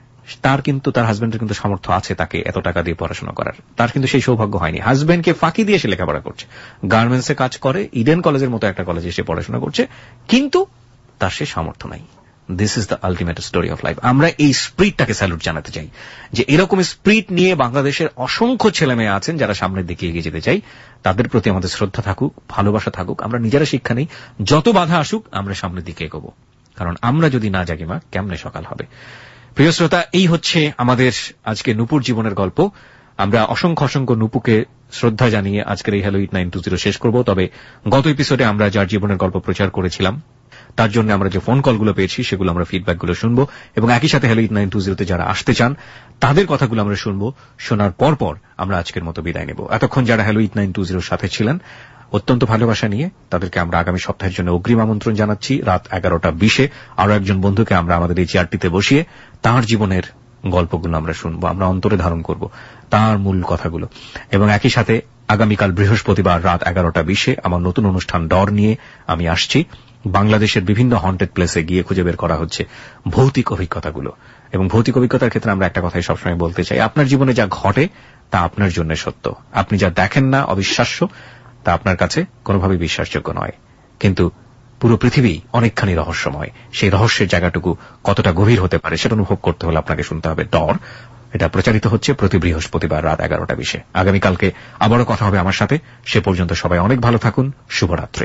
তার কিন্তু তার হাজবেন্ডের কিন্তু সামর্থ্য আছে তাকে এত টাকা দিয়ে পড়াশোনা করার, তার কিন্তু সেই সৌভাগ্য হয়নি। হাজবেন্ডকে ফাঁকি দিয়ে সে লেখাপড়া করছে, গার্মেন্টসে কাজ করে, ইডেন কলেজের মতো একটা কলেজে সে পড়াশোনা করছে, কিন্তু তার সে সামর্থ্য নাই। This is the ultimate story of life. আমরা এই স্পিরিটটাকে স্যালুট জানাতে চাই যে এরকম স্পিরিট নিয়ে বাংলাদেশের অসংখ্য ছেলে মেয়ে আছেন যারা সামনের দিকে এগিয়ে যেতে চাই। তাদের প্রতি আমাদের শ্রদ্ধা থাকুক, ভালোবাসা থাকুক, আমরা নিজেরা শিক্ষা নেই, যত বাধা আসুক আমরা সামনের দিকে এগোবো, কারণ আমরা যদি না জাগি মা কেমনে সকাল হবে। প্রিয় শ্রোতা, এই হচ্ছে আমাদের আজকে নুপুর জীবনের গল্প। আমরা অসংখ্য অসংখ্য নুপুকে শ্রদ্ধা জানিয়ে আজকের এই হ্যালো 8920 শেষ করব। তবে গত এপিসোডে আমরা যার জীবনের গল্প প্রচার করেছিলাম তার জন্য আমরা যে ফোন কলগুলো পেয়েছি সেগুলো আমরা ফিডব্যাকগুলো শুনবো, এবং একই সাথে হ্যালো 8920 যারা আসতে চান তাদের কথাগুলো আমরা শুনবো। শোনার পর আমরা আজকের মতো বিদায় নেব। এতক্ষণ যারা হ্যালো 8920 সাথে ছিলেন অত্যন্ত ভালোবাসা নিয়ে তাদেরকে আমরা আগামী সপ্তাহের জন্য অগ্রিম আমন্ত্রণ জানাচ্ছি। রাত 11:20 আরো একজন বন্ধুকে আমরা আমাদের এই চেয়ারটিতে বসিয়ে তার জীবনের গল্পগুলো আমরা শুনবো, আমরা অন্তরে ধারণ করব তার মূল কথাগুলো। এবং একই সাথে আগামীকাল বৃহস্পতিবার রাত 11:20 আমার নতুন অনুষ্ঠান ডর নিয়ে আমি আসছি। বাংলাদেশের বিভিন্ন হন্টেড প্লেসে গিয়ে খুঁজে বের করা হচ্ছে ভৌতিক অভিজ্ঞতাগুলো, এবং ভৌতিক অভিজ্ঞতার ক্ষেত্রে আমরা একটা কথাই সবসময় বলতে চাই, আপনার জীবনে যা ঘটে তা আপনার জন্য সত্য, আপনি যা দেখেন না অবিশ্বাস্য তা আপনার কাছে কোনোভাবেই বিশ্বাসযোগ্য নয়, কিন্তু পুরো পৃথিবী অনেকখানি রহস্যময়। সেই রহস্যের জায়গাটুকু কতটা গভীর হতে পারে সেটা অনুভব করতে হলে আপনাকে শুনতে হবে ডর। এটা প্রচারিত হচ্ছে প্রতি বৃহস্পতিবার রাত 11:20। আগামীকালকে আবারও কথা হবে আমার সাথে। সে পর্যন্ত সবাই অনেক ভালো থাকুন। শুভরাত্রি।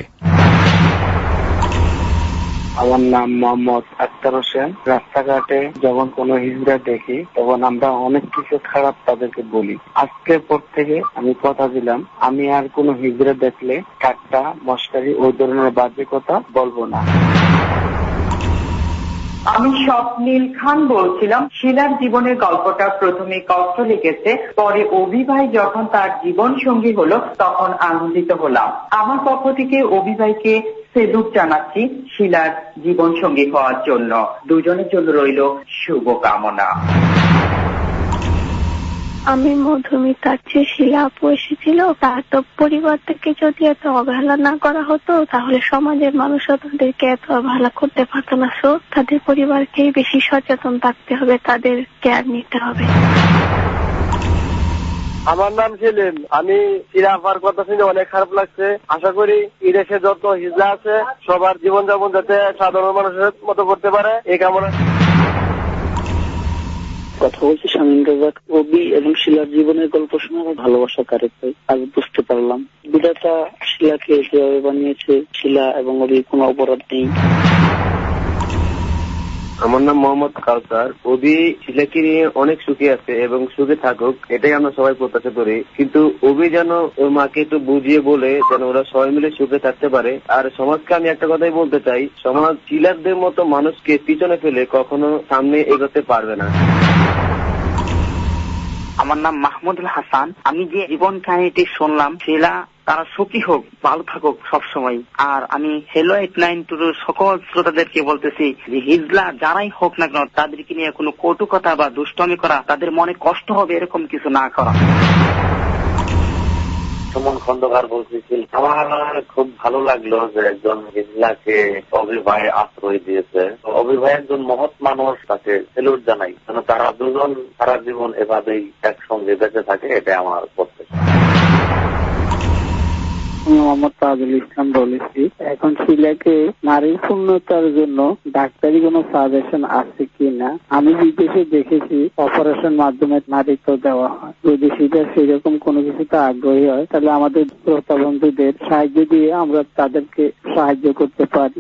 আমার নাম মোহাম্মদ আক্তার হোসেন। রাস্তাঘাটে যখন কোন হিজড়া দেখি তখন আমরা অনেক কিছু খারাপ তাদেরকে বলি। আজকের পর থেকে আমি কথা দিলাম আমি আর কোন হিজড়া দেখলে ঠাট্টা মশকারি ওই ধরনের বাজে কথা বলবো না। আমি স্বপ্নীল খান বলছিলাম। শিলার জীবনের গল্পটা প্রথমে কষ্ট লেগেছে, পরে অভি ভাই যখন তার জীবন সঙ্গী হলো তখন আনন্দিত হলাম। আমার পক্ষ থেকে অভি ভাইকে সেলুট জানাচ্ছি শিলার জীবন সঙ্গী হওয়ার জন্য। দুজনের জন্য রইল শুভকামনা। আমি মধুমিতার চেয়ে শিলা আপু এসেছিল। তার তো পরিবার থেকে যদি এত অবহেলা না করা হতো তাহলে সমাজের মানুষও তাদেরকে এত অবহেলা করতে পারত না। সো তাদের পরিবারকেই বেশি সচেতন থাকতে হবে, তাদের কেয়ার নিতে হবে। আমার নাম সেলিম। আমি শিলাফার কথা শুনে অনেক খারাপ লাগছে। আশা করি এই দেশে যত হিজলা আছে সবার জীবনযাপন যাতে সাধারণ মানুষের মতো করতে পারে এই কামনা। কথা বলছি শামীম রাজাক। অভি এবং শিলার জীবনের গল্প শুনে ভালোবাসা কারে পাই আজ বুঝতে পারলাম। বিধাতা শিলাকে যেভাবে বানিয়েছে শিলা এবং অভি কোনো অপরাধ নেই। আমার নাম মোহাম্মদ কাউসার। অভি শিলাকে নিয়ে অনেক সুখী আছে এবং সুখে থাকুক এটাই আমরা সবাই প্রত্যাশা করি, কিন্তু অভি যেন ওর মাকে একটু বুঝিয়ে বলে যেন ওরা সবাই মিলে সুখে থাকতে পারে। আর সমাজকে আমি একটা কথাই বলতে চাই, সমাজ শিলারদের মতো মানুষকে পিছনে ফেলে কখনো সামনে এগোতে পারবে না। আমার নাম মাহমুদুল হাসান। আমি যে জীবন কাহিনীটি শুনলাম শিলা তারা সুখী হোক, ভালো থাকুক সবসময়। আর আমি হ্যালো 8920 সকল শ্রোতাদেরকে বলতেছি যে হিজলা যারাই হোক না কেন তাদেরকে নিয়ে কোনো কটু কথা বা দুষ্টমি করা, তাদের মনে কষ্ট হবে এরকম কিছু না করা। সুমন খন্দকার বলতেছিল, আমার খুব ভালো লাগলো যে একজন হিজলাকে অভি ভাই আশ্রয় দিয়েছে। অভি ভাই একজন মহৎ মানুষ, তাকে সেলুট জানাই। যেন তারা দুজন সারা জীবন এভাবেই একসঙ্গে বেঁচে থাকে, এটা আমার প্রত্যাশা। মোহাম্মদ তাজুল ইসলাম বলেছি, এখন শিলাকে নারীর পূর্ণতার জন্য ডাক্তারি কোনো সাজেশন আছে কিনা? আমি বিদেশে দেখেছি অপারেশন মাধ্যমে নারীত্ব দেওয়া হয়। যদি সেটা সেরকম কোনো কিছুতে আগ্রহী হয় তাহলে আমাদের শ্রোতা বন্ধুদের সাহায্য দিয়ে আমরা তাদেরকে সাহায্য করতে পারি।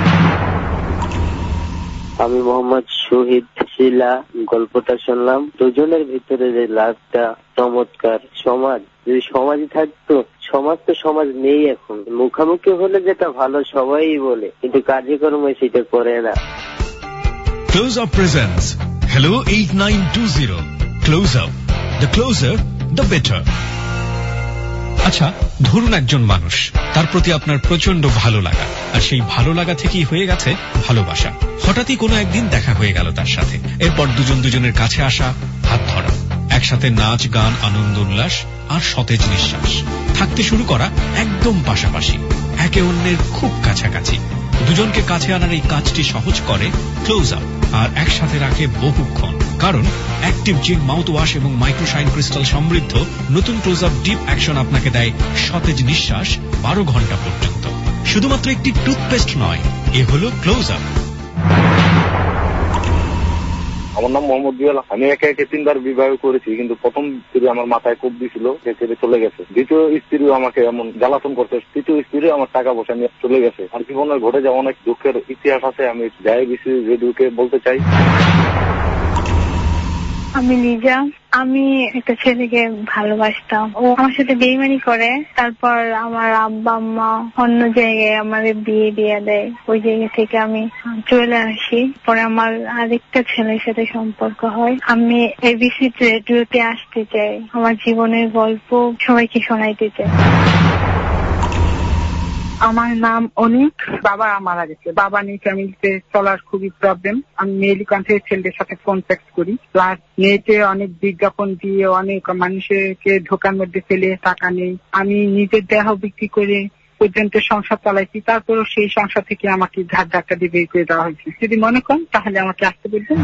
আমি মোহাম্মদ শহীদ। শিলা গল্পটা শুনলাম, দুজনের ভিতরে যে লাভটা চমৎকার সমাজ। যদি সমাজই থাকতো, সমাজ তো সমাজ নেই এখন। মুখামুখি হলে যেটা ভালো সবাই বলে, কিন্তু কার্যক্রমে সেটা করে না। Close Up presents Hello 8920. Close Up. The closer, the better. আচ্ছা, ধরুন একজন মানুষ, তার প্রতি আপনার প্রচন্ড ভালো লাগা, আর সেই ভালো লাগা থেকেই হয়ে গেছে ভালোবাসা। হঠাৎই কোনো একদিন দেখা হয়ে গেল তার সাথে, এরপর দুজন দুজনের কাছে আসা, হাত ধরা, একসাথে নাচ গান, আনন্দ উল্লাস আর সতেজ নিঃশ্বাস, থাকতে শুরু করা একদম পাশাপাশি, একে অন্যের খুব কাছাকাছি। দুজনকে কাছে আনার এই কাজটি সহজ করে ক্লোজ আপ, আর একসাথে রাখে বহুক্ষণ। কারণ অ্যাক্টিভ জিন মাউথ ওয়াশ এবং মাইক্রোশাইন ক্রিস্টাল সমৃদ্ধ নতুন ক্লোজ আপ ডিপ অ্যাকশন আপনাকে দেয় সতেজ নিঃশ্বাস 12 ঘন্টা পর্যন্ত। শুধুমাত্র একটি টুথপেস্ট নয়, এ হলো ক্লোজ আপ। আমার নাম মোহাম্মদ বিয়াল। আমি একে 3বার বিবাহ করেছি, কিন্তু প্রথম স্ত্রী আমার মাথায় কোপ দিছিল, সে ছেড়ে চলে গেছে। দ্বিতীয় স্ত্রীও আমাকে এমন জ্বালাতন করছে। তৃতীয় স্ত্রী আমার টাকা পয়সা নিয়ে চলে গেছে। আর জীবনে ঘটে যাওয়া অনেক দুঃখের ইতিহাস আছে, আমি জায়বিসি রেডিওকে বলতে চাই। আমি লিজা। আমি একটা ছেলেকে ভালোবাসতাম, ও আমার সাথে বেইমানি করে। তারপর আমার আব্বা আম্মা অন্য জায়গায় আমাদের বিয়ে দিয়ে দেয়। ওই জায়গা থেকে আমি চলে আসি। পরে আমার আরেকটা ছেলের সাথে সম্পর্ক হয়। আমি এবিসি রেডিওতে আসতে চাই, আমার জীবনের গল্প সবাইকে শোনাইতে চাই। আমার নাম অনিক। বাবা মারা গেছে। বাবা নেই, ফ্যামিলিতে চলার খুবই প্রবলেম। আমি মেইলি কন্ট্যাক্ট ছেলেদের সাথে কন্ট্যাক্ট করি, প্লাস নেটে অনেক বিজ্ঞাপন দিয়ে অনেক মানুষকে ঢোকার মধ্যে ফেলে টাকা নেই। আমি নিজের দেহ বিক্রি করে পর্যন্ত সংসার চালাইছি, তারপরও সেই সংসার থেকে আমাকে ধার ধাক্কা দিয়ে বের করে দেওয়া হয়েছে। যদি মনে করেন তাহলে আমাকে আসতে বলবেন।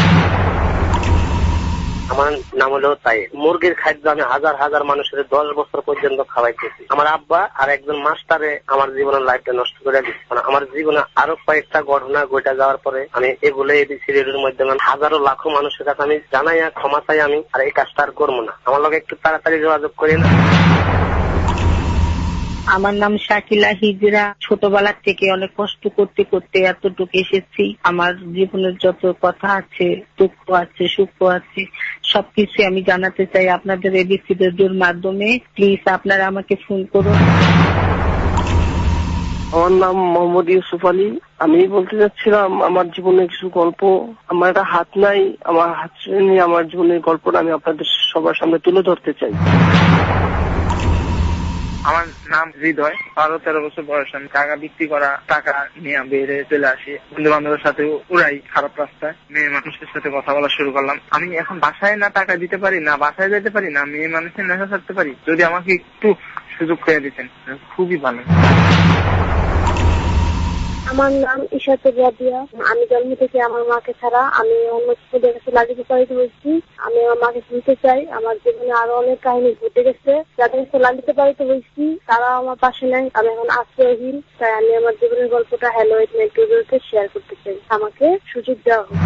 আমার নাম হলো তাই। মুরগির খাদ্য আমি হাজার হাজার মানুষের 10 বছর পর্যন্ত খাওয়াইতেছি। আমার আব্বা আর একজন মাস্টারে আমার জীবনের লাইফটা নষ্ট করে দিচ্ছে। আমার জীবনে আরো কয়েকটা ঘটনা ঘটে যাওয়ার পরে আমি এগুলো এবিসি রেডিওর মাধ্যমে হাজারো লাখো মানুষের কাছে আমি জানাই, ক্ষমা চাই আমি, আর এই কাজটা আর করবো না। আমার লোক একটু তাড়াতাড়ি যোগাযোগ করি না। আমার নাম শাকিলা হিজরা। ছোটবেলা থেকে অনেক কষ্ট করতে করতে এতটুকু এসেছি। আমার জীবনের যত কথা আছে, দুঃখ আছে, সুখ আছে, সবকিছু আমি জানাতে চাই আপনাদের এবিসি রেডিওর মাধ্যমে। প্লিজ আপনারা আমাকে ফোন করুন। আমার নাম মোহাম্মদ ইউসুফ আলী। আমি বলতে চাচ্ছিলাম আমার জীবনের কিছু গল্প। আমার একটা হাত নাই, আমার হাত নিয়ে আমার জীবনের গল্পটা আমি আপনাদের সবার সামনে তুলে ধরতে চাই। আমার নাম হৃদয়। 12-13 বছর বয়স। আমি টাকা বিক্রি করা টাকা নিয়ে বেড়ে চলে আসি, বন্ধু বান্ধবের সাথে উড়াই খারাপ রাস্তায়। মেয়ে মানুষের সাথে কথা বলা শুরু করলাম। আমি এখন বাসায় না টাকা দিতে পারি, না বাসায় যেতে পারি, না মেয়ে মানুষের নেশা থাকতে পারি। যদি আমাকে একটু সুযোগ করে দিতেন খুবই ভালো। আমার নাম ইশাতুর রাবিয়া। আমি জন্ম থেকে আমার মাকে ছাড়া আমি অন্য ছেলেদের কাছে লালিত পালিত হয়েছি। আমি আমার মাকে শুনতে চাই। আমার জীবনে আরো অনেক কাহিনী ঘটে গেছে, যাদের কাছে লালিত পালিত হয়েছি তারা আমার পাশে নেই। আমি এখন আশ্রয়হীন, তাই আমি আমার জীবনের গল্পটা হ্যালো 8920 শেয়ার করতে চাই। আমাকে সুযোগ দেওয়া হোক।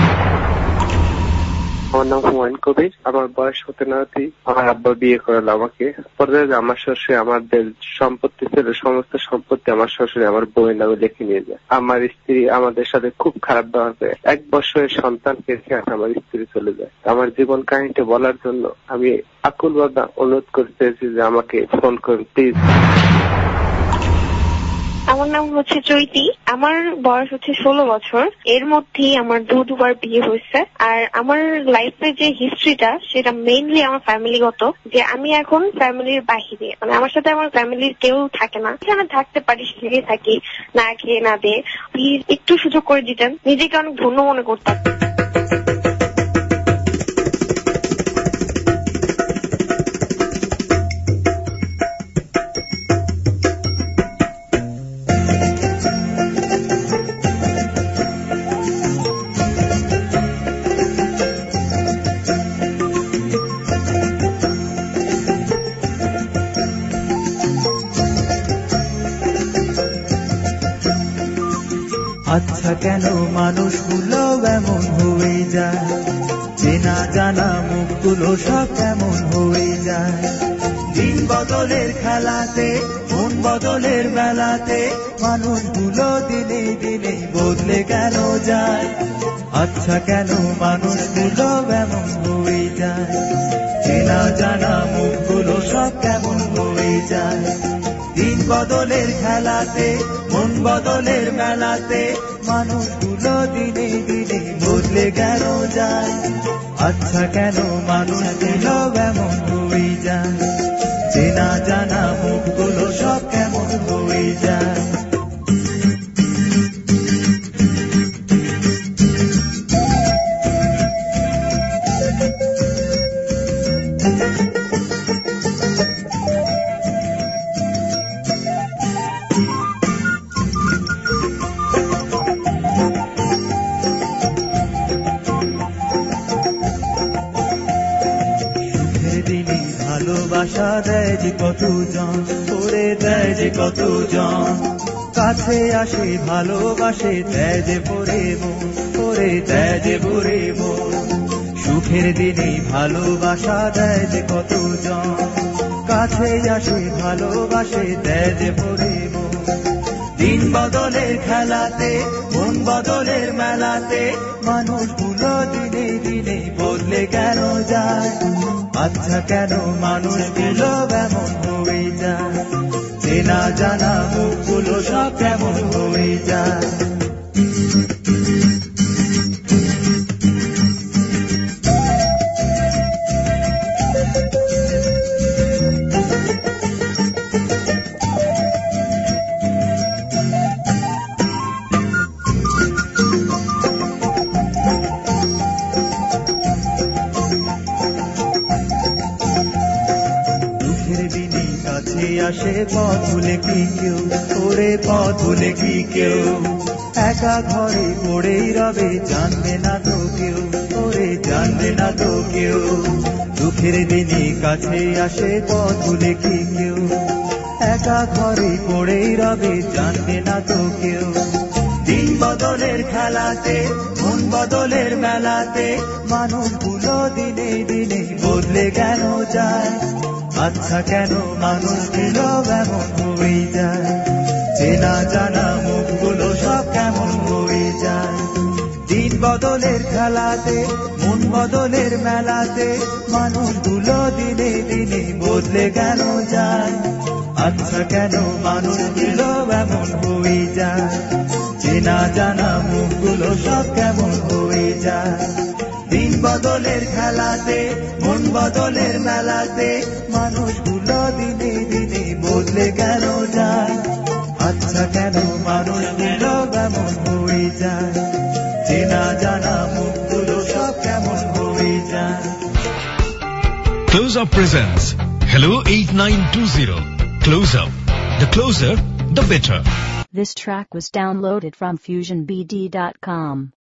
আমার নাম হুমায়ুন কবির। আমার বয়স হতে না হতেই আমার আব্বা বিয়ে করালো আমাকে। পরে আমার শ্বশুরে আমাদের সম্পত্তি ছিল, সমস্ত সম্পত্তি আমার শ্বশুরে আমার বউয়ের নামে লিখে নিয়ে যায়। আমার স্ত্রী আমাদের সাথে খুব খারাপ ব্যবহার করে। 1 বছরের সন্তানকে রেখে আমার স্ত্রী চলে যায়। আমার জীবন কাহিনীটা বলার জন্য আমি আকুল বাবা অনুরোধ করতেছি যে আমাকে ফোন করুন প্লিজ। আমার নাম হচ্ছে চৈতি। আমার বয়স হচ্ছে 16 বছর। এর মধ্যেই আমার দুবার বিয়ে হয়েছে। আর আমার লাইফের যে হিস্ট্রিটা সেটা মেইনলি আমার ফ্যামিলিগত, যে আমি এখন ফ্যামিলির বাহিরে, মানে আমার সাথে আমার ফ্যামিলির কেউ থাকে না। যেখানে থাকতে পারি সেখানে থাকি, না খেয়ে না দিয়ে। প্লিজ একটু সুযোগ করে দিতেন, নিজেকে অনেক ধন্য মনে করতাম। আচ্ছা কেন মানুষগুলো এমন হয়ে যায়, চেনা জানা মুখগুলো সব কেমন হয়ে যায়। দিন বদলের খেলাতে, মন বদলের বেলাতে মানুষগুলো দিনে দিনে বদলে কেন যায়। আচ্ছা কেন মানুষগুলো এমন হয়ে যায়, চেনা জানা মুখগুলো সব কেমন হয়ে যায়। দিন বদলের খেলাতে মন বদলের মেলাতে মানুষগুলো দিনে দিনে বদলে গেল যায়। আচ্ছা কেন মানুষগুলো এমন হয়ে যায়, চেনা জানা মুখগুলো সব কেমন হয়ে যায়। ভালোবাসা দেয় যে কতজন, করে দেয় যে কতজন, কাছে আসে ভালোবাসে দেয় যে ভরে মন, করে দেয় যে ভরে মন। সুখের দিনে ভালোবাসা দেয় যে কতজন, কাছে আসে ভালোবাসে দেয় যে ভরে মন। দিন বদলের খেলাতে মন বদলের মেলাতে মানুষগুলো দিনে দিনে বদলে কেন যায়। আচ্ছা কেন মানুষগুলো এমন হয়ে যায়, চেনা জানা মুখগুলো সব কেমন হয়ে যায়। আসে পথ ভুলে কি কেউ, ওরে পথ ভুলে কি কেউ, একা ঘরে পড়েই রবে জানবে না তো কেউ, ওরে জানবে না তো কেউ। দুঃখের দিনে কাছে আসে পথ ভুলে কি কেউ, একা ঘরে পড়েই রবে জানবে না তো কেউ। দিন বদলের খেলাতে মন বদলের মেলাতে মানুষগুলো দিনে দিনে বদলে কেন যায়। আচ্ছা কেন মানুষগুলো এমন হয়ে যায়, চেনা জানা মুখগুলো সব কেমন হয়ে যায়। দিন বদলের খেলাতে মন বদলের মেলাতে মানুষগুলো দিনে দিনে বদলে কেন যায়। আচ্ছা কেন মানুষগুলো এমন হয়ে যায়, চেনা জানা মুখগুলো সব কেমন হয়ে যায়। দিন বদলের খেলাতে মন বদলের মেলাতে মানুষগুলো দিনে দিনে বদলে কেন যায়। আচ্ছা কেন মানুষগুলো এমন হয়ে যায়, চেনা জানা মুখগুলো সব কেমন হয়ে যায়। Close Up presents Hello 8920. Close Up. The closer, the better. This track was downloaded from FusionBD.com.